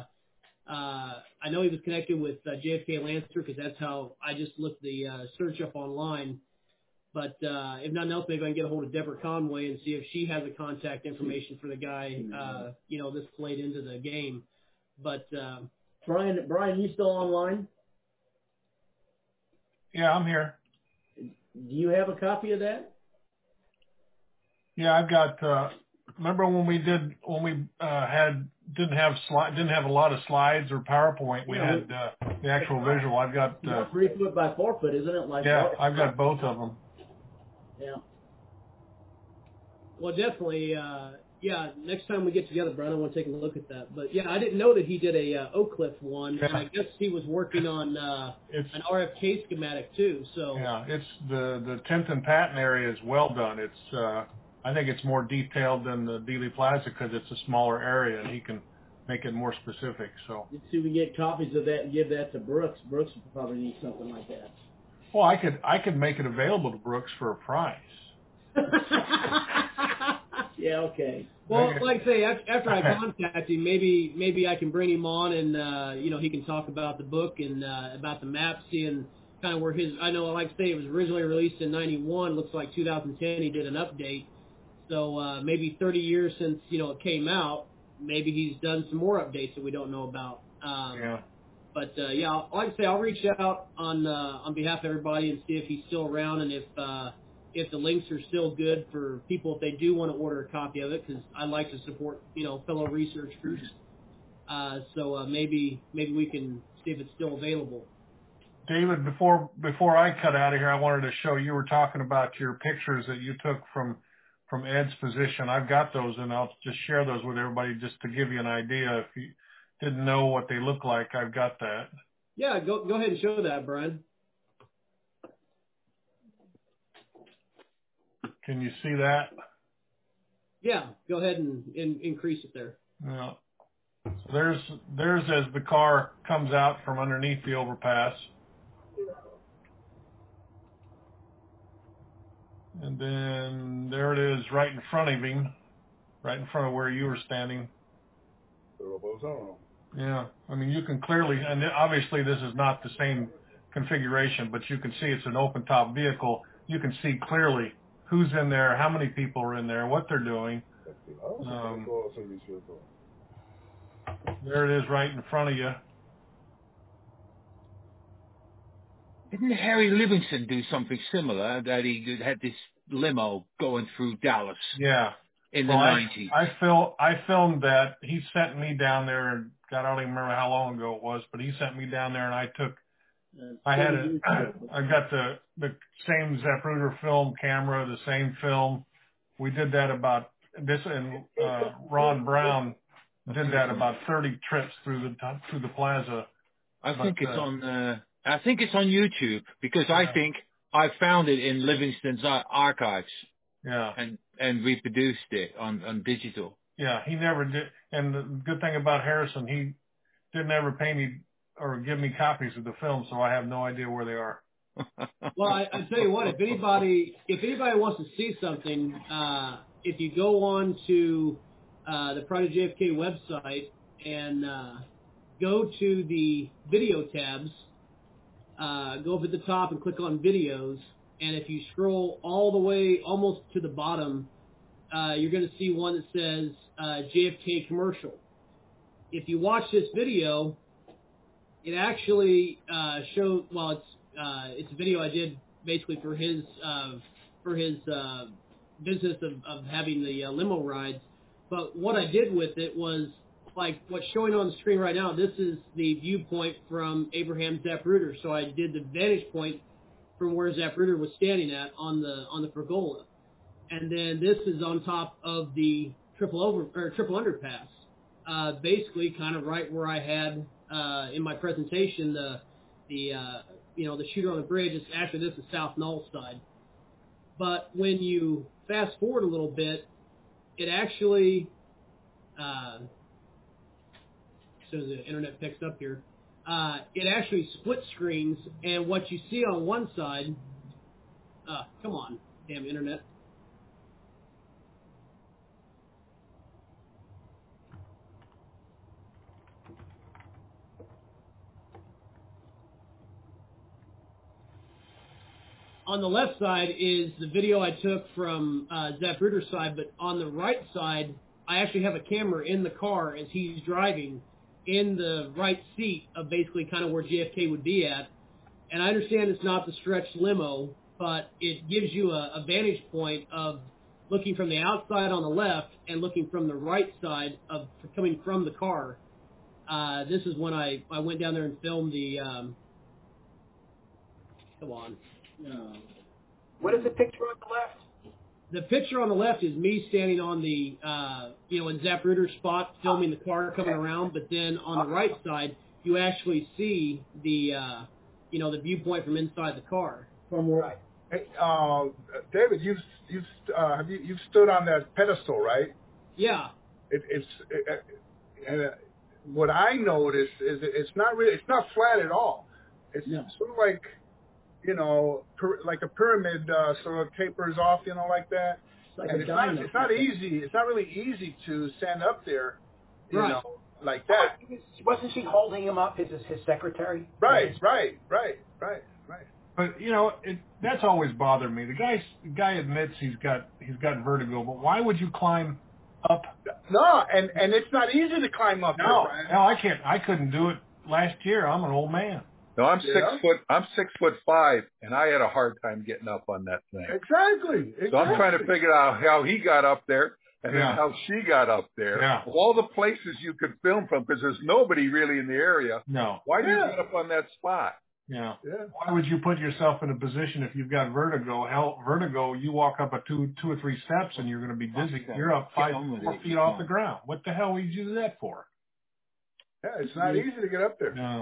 connected with JFK Lancer, because that's how I just looked the search up online. But if nothing else, maybe I can get a hold of Deborah Conway and see if she has the contact information for the guy, this played into the game. But Brian, you still online? Yeah, I'm here. Do you have a copy of that? Yeah, I've got. Remember when we didn't have a lot of slides or PowerPoint? We had the actual visual. I've got 3 foot by 4 foot, isn't it? I've got both of them. Yeah. Well, definitely. Next time we get together, Brian, I want to take a look at that. But I didn't know that he did a Oak Cliff one, and I guess he was working on an RFK schematic too. So it's the 10th and Patton area is well done. It's I think it's more detailed than the Dealey Plaza because it's a smaller area, and he can make it more specific. So let's see if we can get copies of that and give that to Brooks. Brooks would probably need something like that. Well, I could make it available to Brooks for a price. Yeah, okay. Well, like I say, after I contact him, maybe I can bring him on and he can talk about the book and about the map, seeing kind of where his. I know, like I say, it was originally released in '91. Looks like 2010 he did an update. So maybe 30 years since it came out, maybe he's done some more updates that we don't know about. Yeah. But like I say, I'll reach out on behalf of everybody and see if he's still around and if the links are still good for people if they do want to order a copy of it, because I like to support fellow researchers. So maybe we can see if it's still available. David, before I cut out of here, I wanted to show you were talking about your pictures that you took from Ed's position. I've got those, and I'll just share those with everybody just to give you an idea. If you didn't know what they look like, I've got that. Yeah, go ahead and show that, Brian. Can you see that? Yeah, go ahead and increase it there. Yeah. So there's as the car comes out from underneath the overpass. And then there it is right in front of him, right in front of where you were standing. Yeah, I mean, you can clearly, and obviously this is not the same configuration, but you can see it's an open top vehicle. You can see clearly who's in there, how many people are in there, what they're doing. There it is right in front of you. Didn't Harry Livingston do something similar, that he had this limo going through Dallas? Yeah. In the 90s. I filmed that. He sent me down there, and God, I don't even remember how long ago it was, but he sent me down there, and I got the same Zapruder film camera, the same film. We did that about this, and Ron Brown did that about 30 trips through the plaza. I think it's on YouTube, because I think I found it in Livingston's archives. Yeah. And reproduced it on digital. Yeah, he never did. And the good thing about Harrison, he didn't ever pay me or give me copies of the film, so I have no idea where they are. Well, I tell you what, if anybody wants to see something, if you go on to the Project JFK website and go to the video tabs, go up at the top and click on videos, and if you scroll all the way almost to the bottom, you're going to see one that says JFK commercial. If you watch this video, it actually shows. Well, it's a video I did basically for his business of having the limo rides. But what I did with it was like what's showing on the screen right now. This is the viewpoint from Abraham Zapruder. So I did the vantage point from where Zapruder was standing at on the pergola, and then this is on top of the triple underpass, basically kind of right where I had in my presentation the shooter on the bridge. Is actually, this is South Knoll side, but when you fast forward a little bit, it actually as soon as the internet picks up here. It actually split screens, and what you see on one side, come on, damn internet. On the left side is the video I took from Zapruder's side, but on the right side, I actually have a camera in the car as he's driving, in the right seat of basically kind of where JFK would be at. And I understand it's not the stretched limo, but it gives you a vantage point of looking from the outside on the left and looking from the right side of coming from the car. This is when I went down there and filmed the come on. What is the picture on the left? The picture on the left is me standing on the, in Zapruder's spot, filming the car coming around. But then on the right side, you actually see the, the viewpoint from inside the car. From where? Hey, David, you've stood on that pedestal, right? Yeah. What I noticed is it's not flat at all. It's sort of like, like a pyramid sort of tapers off, like that. like and a dynamo. it's not easy. It's not really easy to stand up there, you Right. know, like that. Wasn't she holding him up? His secretary? Right. But you know, that's always bothered me. The guy admits he's got vertigo, but why would you climb up? No, and it's not easy to climb up. No, there, Brian. no, I can't. I couldn't do it last year. I'm an old man. No, I'm Yeah. 6'5", and I had a hard time getting up on that thing. Exactly. So I'm trying to figure out how he got up there and then Yeah. how she got up there. Yeah. Of all the places you could film from, because there's nobody really in the area. No. Why do you Yeah. get up on that spot? Yeah. Yeah. Why would you put yourself in a position if you've got vertigo? Hell, vertigo, you walk up two or three steps and you're going to be dizzy. You're up 4 feet off the ground. What the hell would you do that for? Yeah, it's not easy to get up there. No.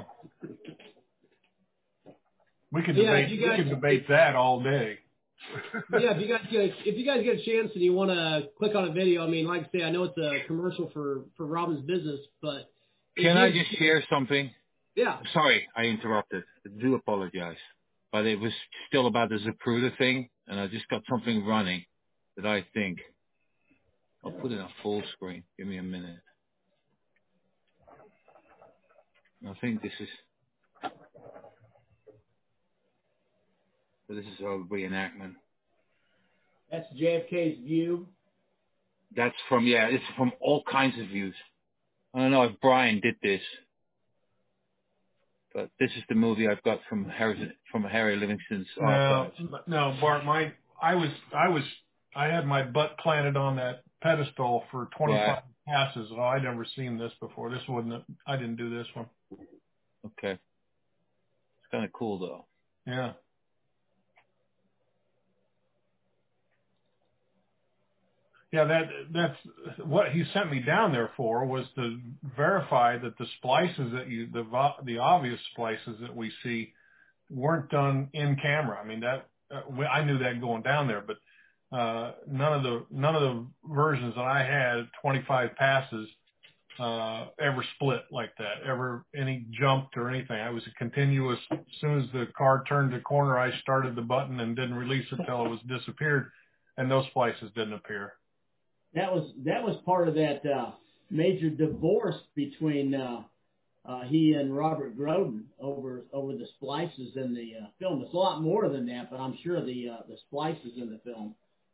We could Yeah, debate that all day. Yeah, if you guys get a chance and you want to click on a video, I mean, like I say, I know it's a commercial for Robin's business, but Can I just share something? Yeah. Sorry, I interrupted. I do apologize. But it was still about the Zapruder thing, and I just got something running that I think. I'll put it on full screen. Give me a minute. I think this is a reenactment. That's JFK's view. That's it's from all kinds of views. I don't know if Brian did this, but this is the movie I've got from Harry Livingston's archives. No, Bart, I had my butt planted on that pedestal for 25 passes, and I'd never seen this before. I didn't do this one. Okay. It's kind of cool, though. Yeah. Yeah, that's what he sent me down there for, was to verify that the splices the obvious splices that we see weren't done in camera. I mean, I knew that going down there, but none of the versions that I had 25 passes ever split like that, any jumped or anything. I was a continuous. As soon as the car turned the corner, I started the button and didn't release it till it was disappeared, and those splices didn't appear. That was part of that major divorce between he and Robert Groden over the splices in the film. It's a lot more than that, but I'm sure the splices in the film.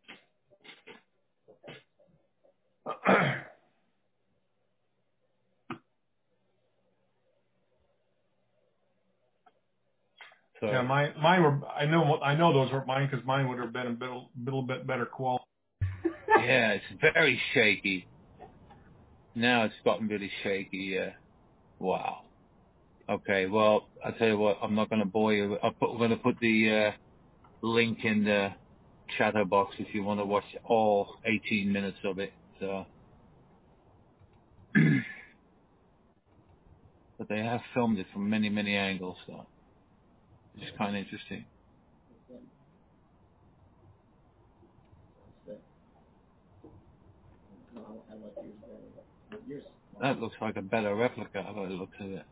Yeah, mine were. I know those weren't mine because mine would have been a little bit better quality. Yeah, it's very shaky. Now it's gotten really shaky. Yeah. Wow. Okay. Well, I'll tell you what. I'm not going to bore you. I'm going to put the link in the chatter box if you want to watch all 18 minutes of it. So. But they have filmed it from many, many angles, so it's kind of interesting. That looks like a better replica by the looks of it.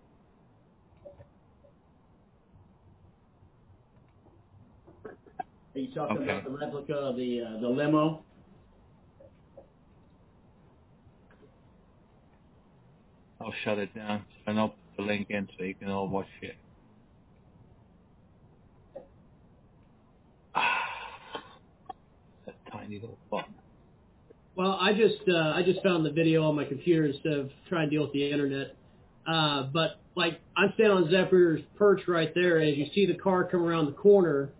Are you talking about the replica of the limo? I'll shut it down and I'll put the link in so you can all watch it. That tiny little button. Well, I just found the video on my computer instead of trying to deal with the internet. But like I'm standing on Zapruder's perch right there, and as you see the car come around the corner,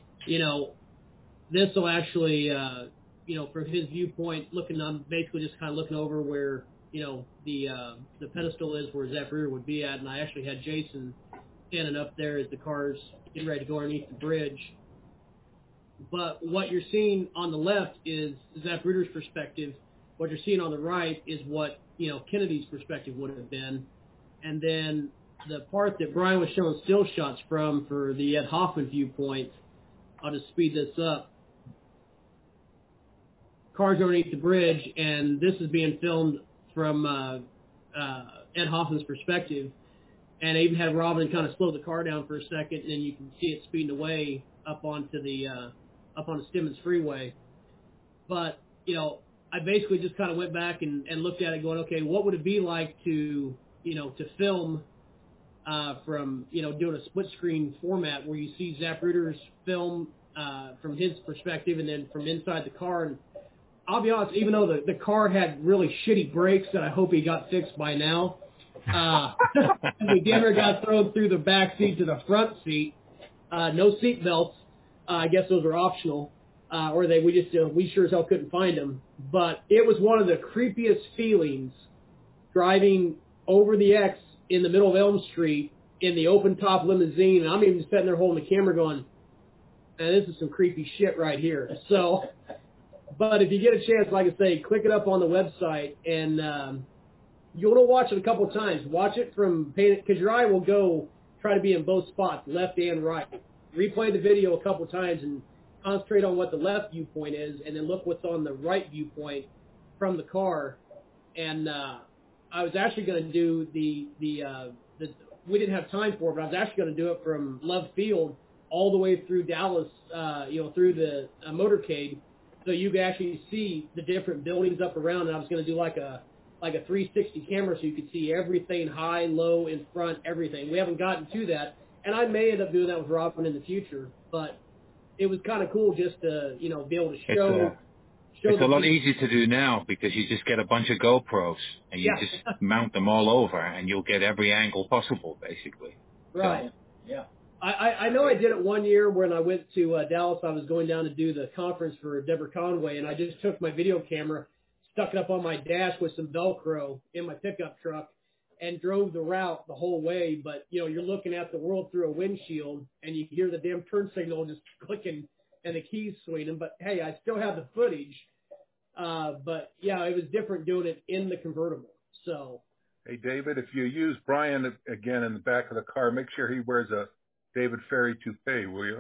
this will actually, from his viewpoint, I'm basically just kind of looking over where the pedestal is where Zapruder would be at, and I actually had Jason standing up there as the car's getting ready to go underneath the bridge. But what you're seeing on the left is Zapruder's perspective. What you're seeing on the right is what, Kennedy's perspective would have been. And then the part that Brian was showing still shots from for the Ed Hoffman viewpoint, I'll just speed this up. Cars underneath the bridge, and this is being filmed from Ed Hoffman's perspective. And I even had Robin kind of slow the car down for a second, and then you can see it speeding away up onto the Stemmons Freeway. But, you know, I basically just kind of went back and looked at it going, okay, what would it be like to, you know, to film from, you know, doing a split screen format where you see Zapruder's film from his perspective and then from inside the car. And I'll be honest, even though the car had really shitty brakes that I hope he got fixed by now, the gamer got thrown through the back seat to the front seat, no seat belts. I guess those are optional, or we sure as hell couldn't find them. But it was one of the creepiest feelings driving over the X in the middle of Elm Street in the open top limousine. And I'm even sitting there holding the camera going, man, this is some creepy shit right here. So, but if you get a chance, like I say, click it up on the website, and you want to watch it a couple of times. Watch it from, because your eye will go try to be in both spots, left and right. Replay the video a couple of times and concentrate on what the left viewpoint is, and then look what's on the right viewpoint from the car. And I was actually going to do the we didn't have time for it, but I was actually going to do it from Love Field all the way through Dallas, through the motorcade, so you could actually see the different buildings up around. And I was going to do like a 360 camera so you could see everything, high, low, in front, everything. We haven't gotten to that, and I may end up doing that with Robin in the future, but it was kind of cool just to, you know, be able to show. It's a lot easier to do now because you just get a bunch of GoPros and you just mount them all over, and you'll get every angle possible, basically. Right. So, yeah. I know I did it one year when I went to Dallas. I was going down to do the conference for Deborah Conway, and I just took my video camera, stuck it up on my dash with some Velcro in my pickup truck, and drove the route the whole way. But, you know, you're looking at the world through a windshield, and you hear the damn turn signal just clicking and the keys swinging. But, hey, I still have the footage. But, yeah, it was different doing it in the convertible. So. Hey, David, if you use Brian again in the back of the car, make sure he wears a David Ferry toupee, will you?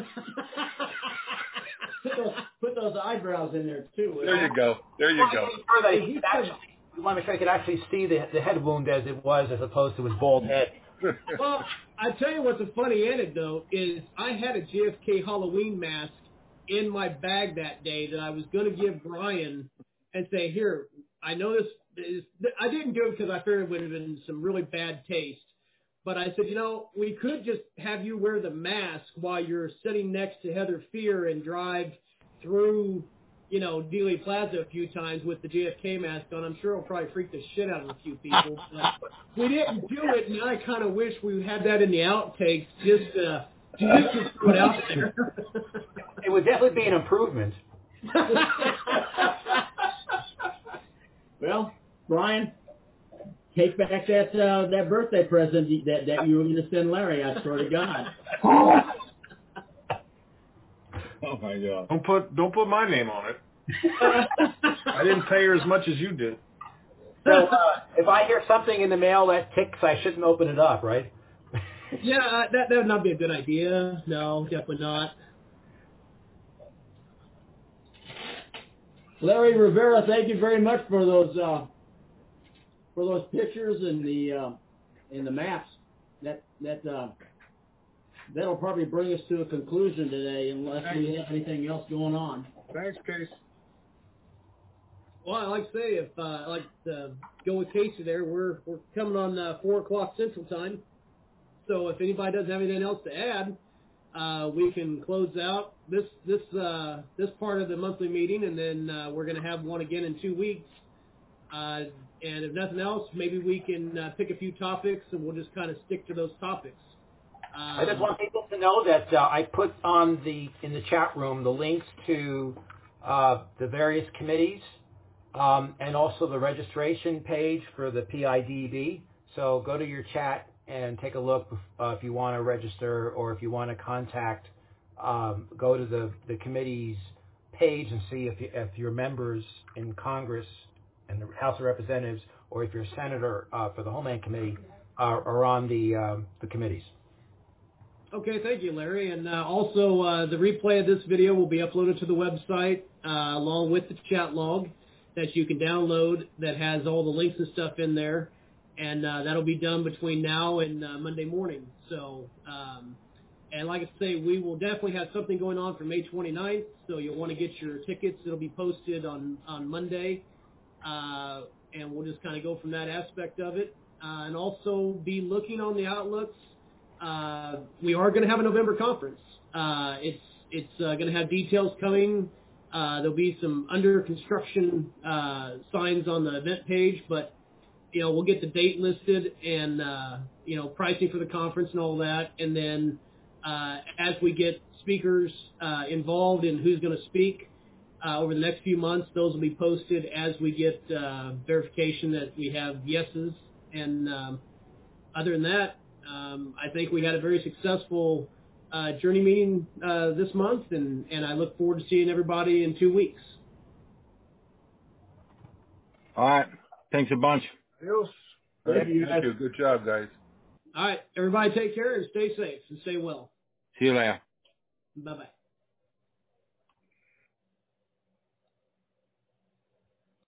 Put those eyebrows in there, too. There you go. There you go. You want to make sure I could actually see the head wound as it was, as opposed to his bald head. Well, I tell you what's a funny anecdote is I had a JFK Halloween mask in my bag that day that I was going to give Brian and say, here, I know this is, I didn't do it because I figured it would have been some really bad taste. But I said, you know, we could just have you wear the mask while you're sitting next to Heather Fear and drive through, you know, Dealey Plaza a few times with the JFK mask on. I'm sure it'll probably freak the shit out of a few people. But we didn't do it, and I kind of wish we had that in the outtakes just to put it out there. It would definitely be an improvement. Well, Brian, take back that birthday present that you were going to send Larry. I swear to God. Oh my God! Don't put my name on it. I didn't pay her as much as you did. So if I hear something in the mail that ticks, I shouldn't open it up, right? Yeah, that would not be a good idea. No, definitely not. Larry Rivera, thank you very much for those pictures and the maps. That'll probably bring us to a conclusion today, unless we have anything else going on. Thanks, Case. Well, I like to say, if I like to go with Casey there, we're coming on 4:00 Central Time. So if anybody doesn't have anything else to add, we can close out this part of the monthly meeting, and then we're going to have one again in 2 weeks. And if nothing else, maybe we can pick a few topics, and we'll just kind of stick to those topics. I just want people to know that I put in the chat room the links to the various committees and also the registration page for the PIDB. So go to your chat and take a look if you want to register, or if you want to contact, go to the committee's page and see if your members in Congress and the House of Representatives, or if you're a senator for the Homeland Committee, are on the committees. Okay, thank you, Larry. And also, the replay of this video will be uploaded to the website along with the chat log that you can download that has all the links and stuff in there. And that'll be done between now and Monday morning. So And like I say, we will definitely have something going on for May 29th, so you'll want to get your tickets. It'll be posted on Monday, and we'll just kind of go from that aspect of it. And also be looking on the outlooks. We are going to have a November conference. It's going to have details coming. There'll be some under construction signs on the event page, but we'll get the date listed and pricing for the conference and all that. And then as we get speakers involved in who's going to speak over the next few months, those will be posted as we get verification that we have yeses. And other than that, I think we had a very successful Journey meeting this month, and I look forward to seeing everybody in 2 weeks. All right. Thanks a bunch. Thank you. Thank you. Good job, guys. All right. Everybody take care and stay safe and stay well. See you later. Bye-bye.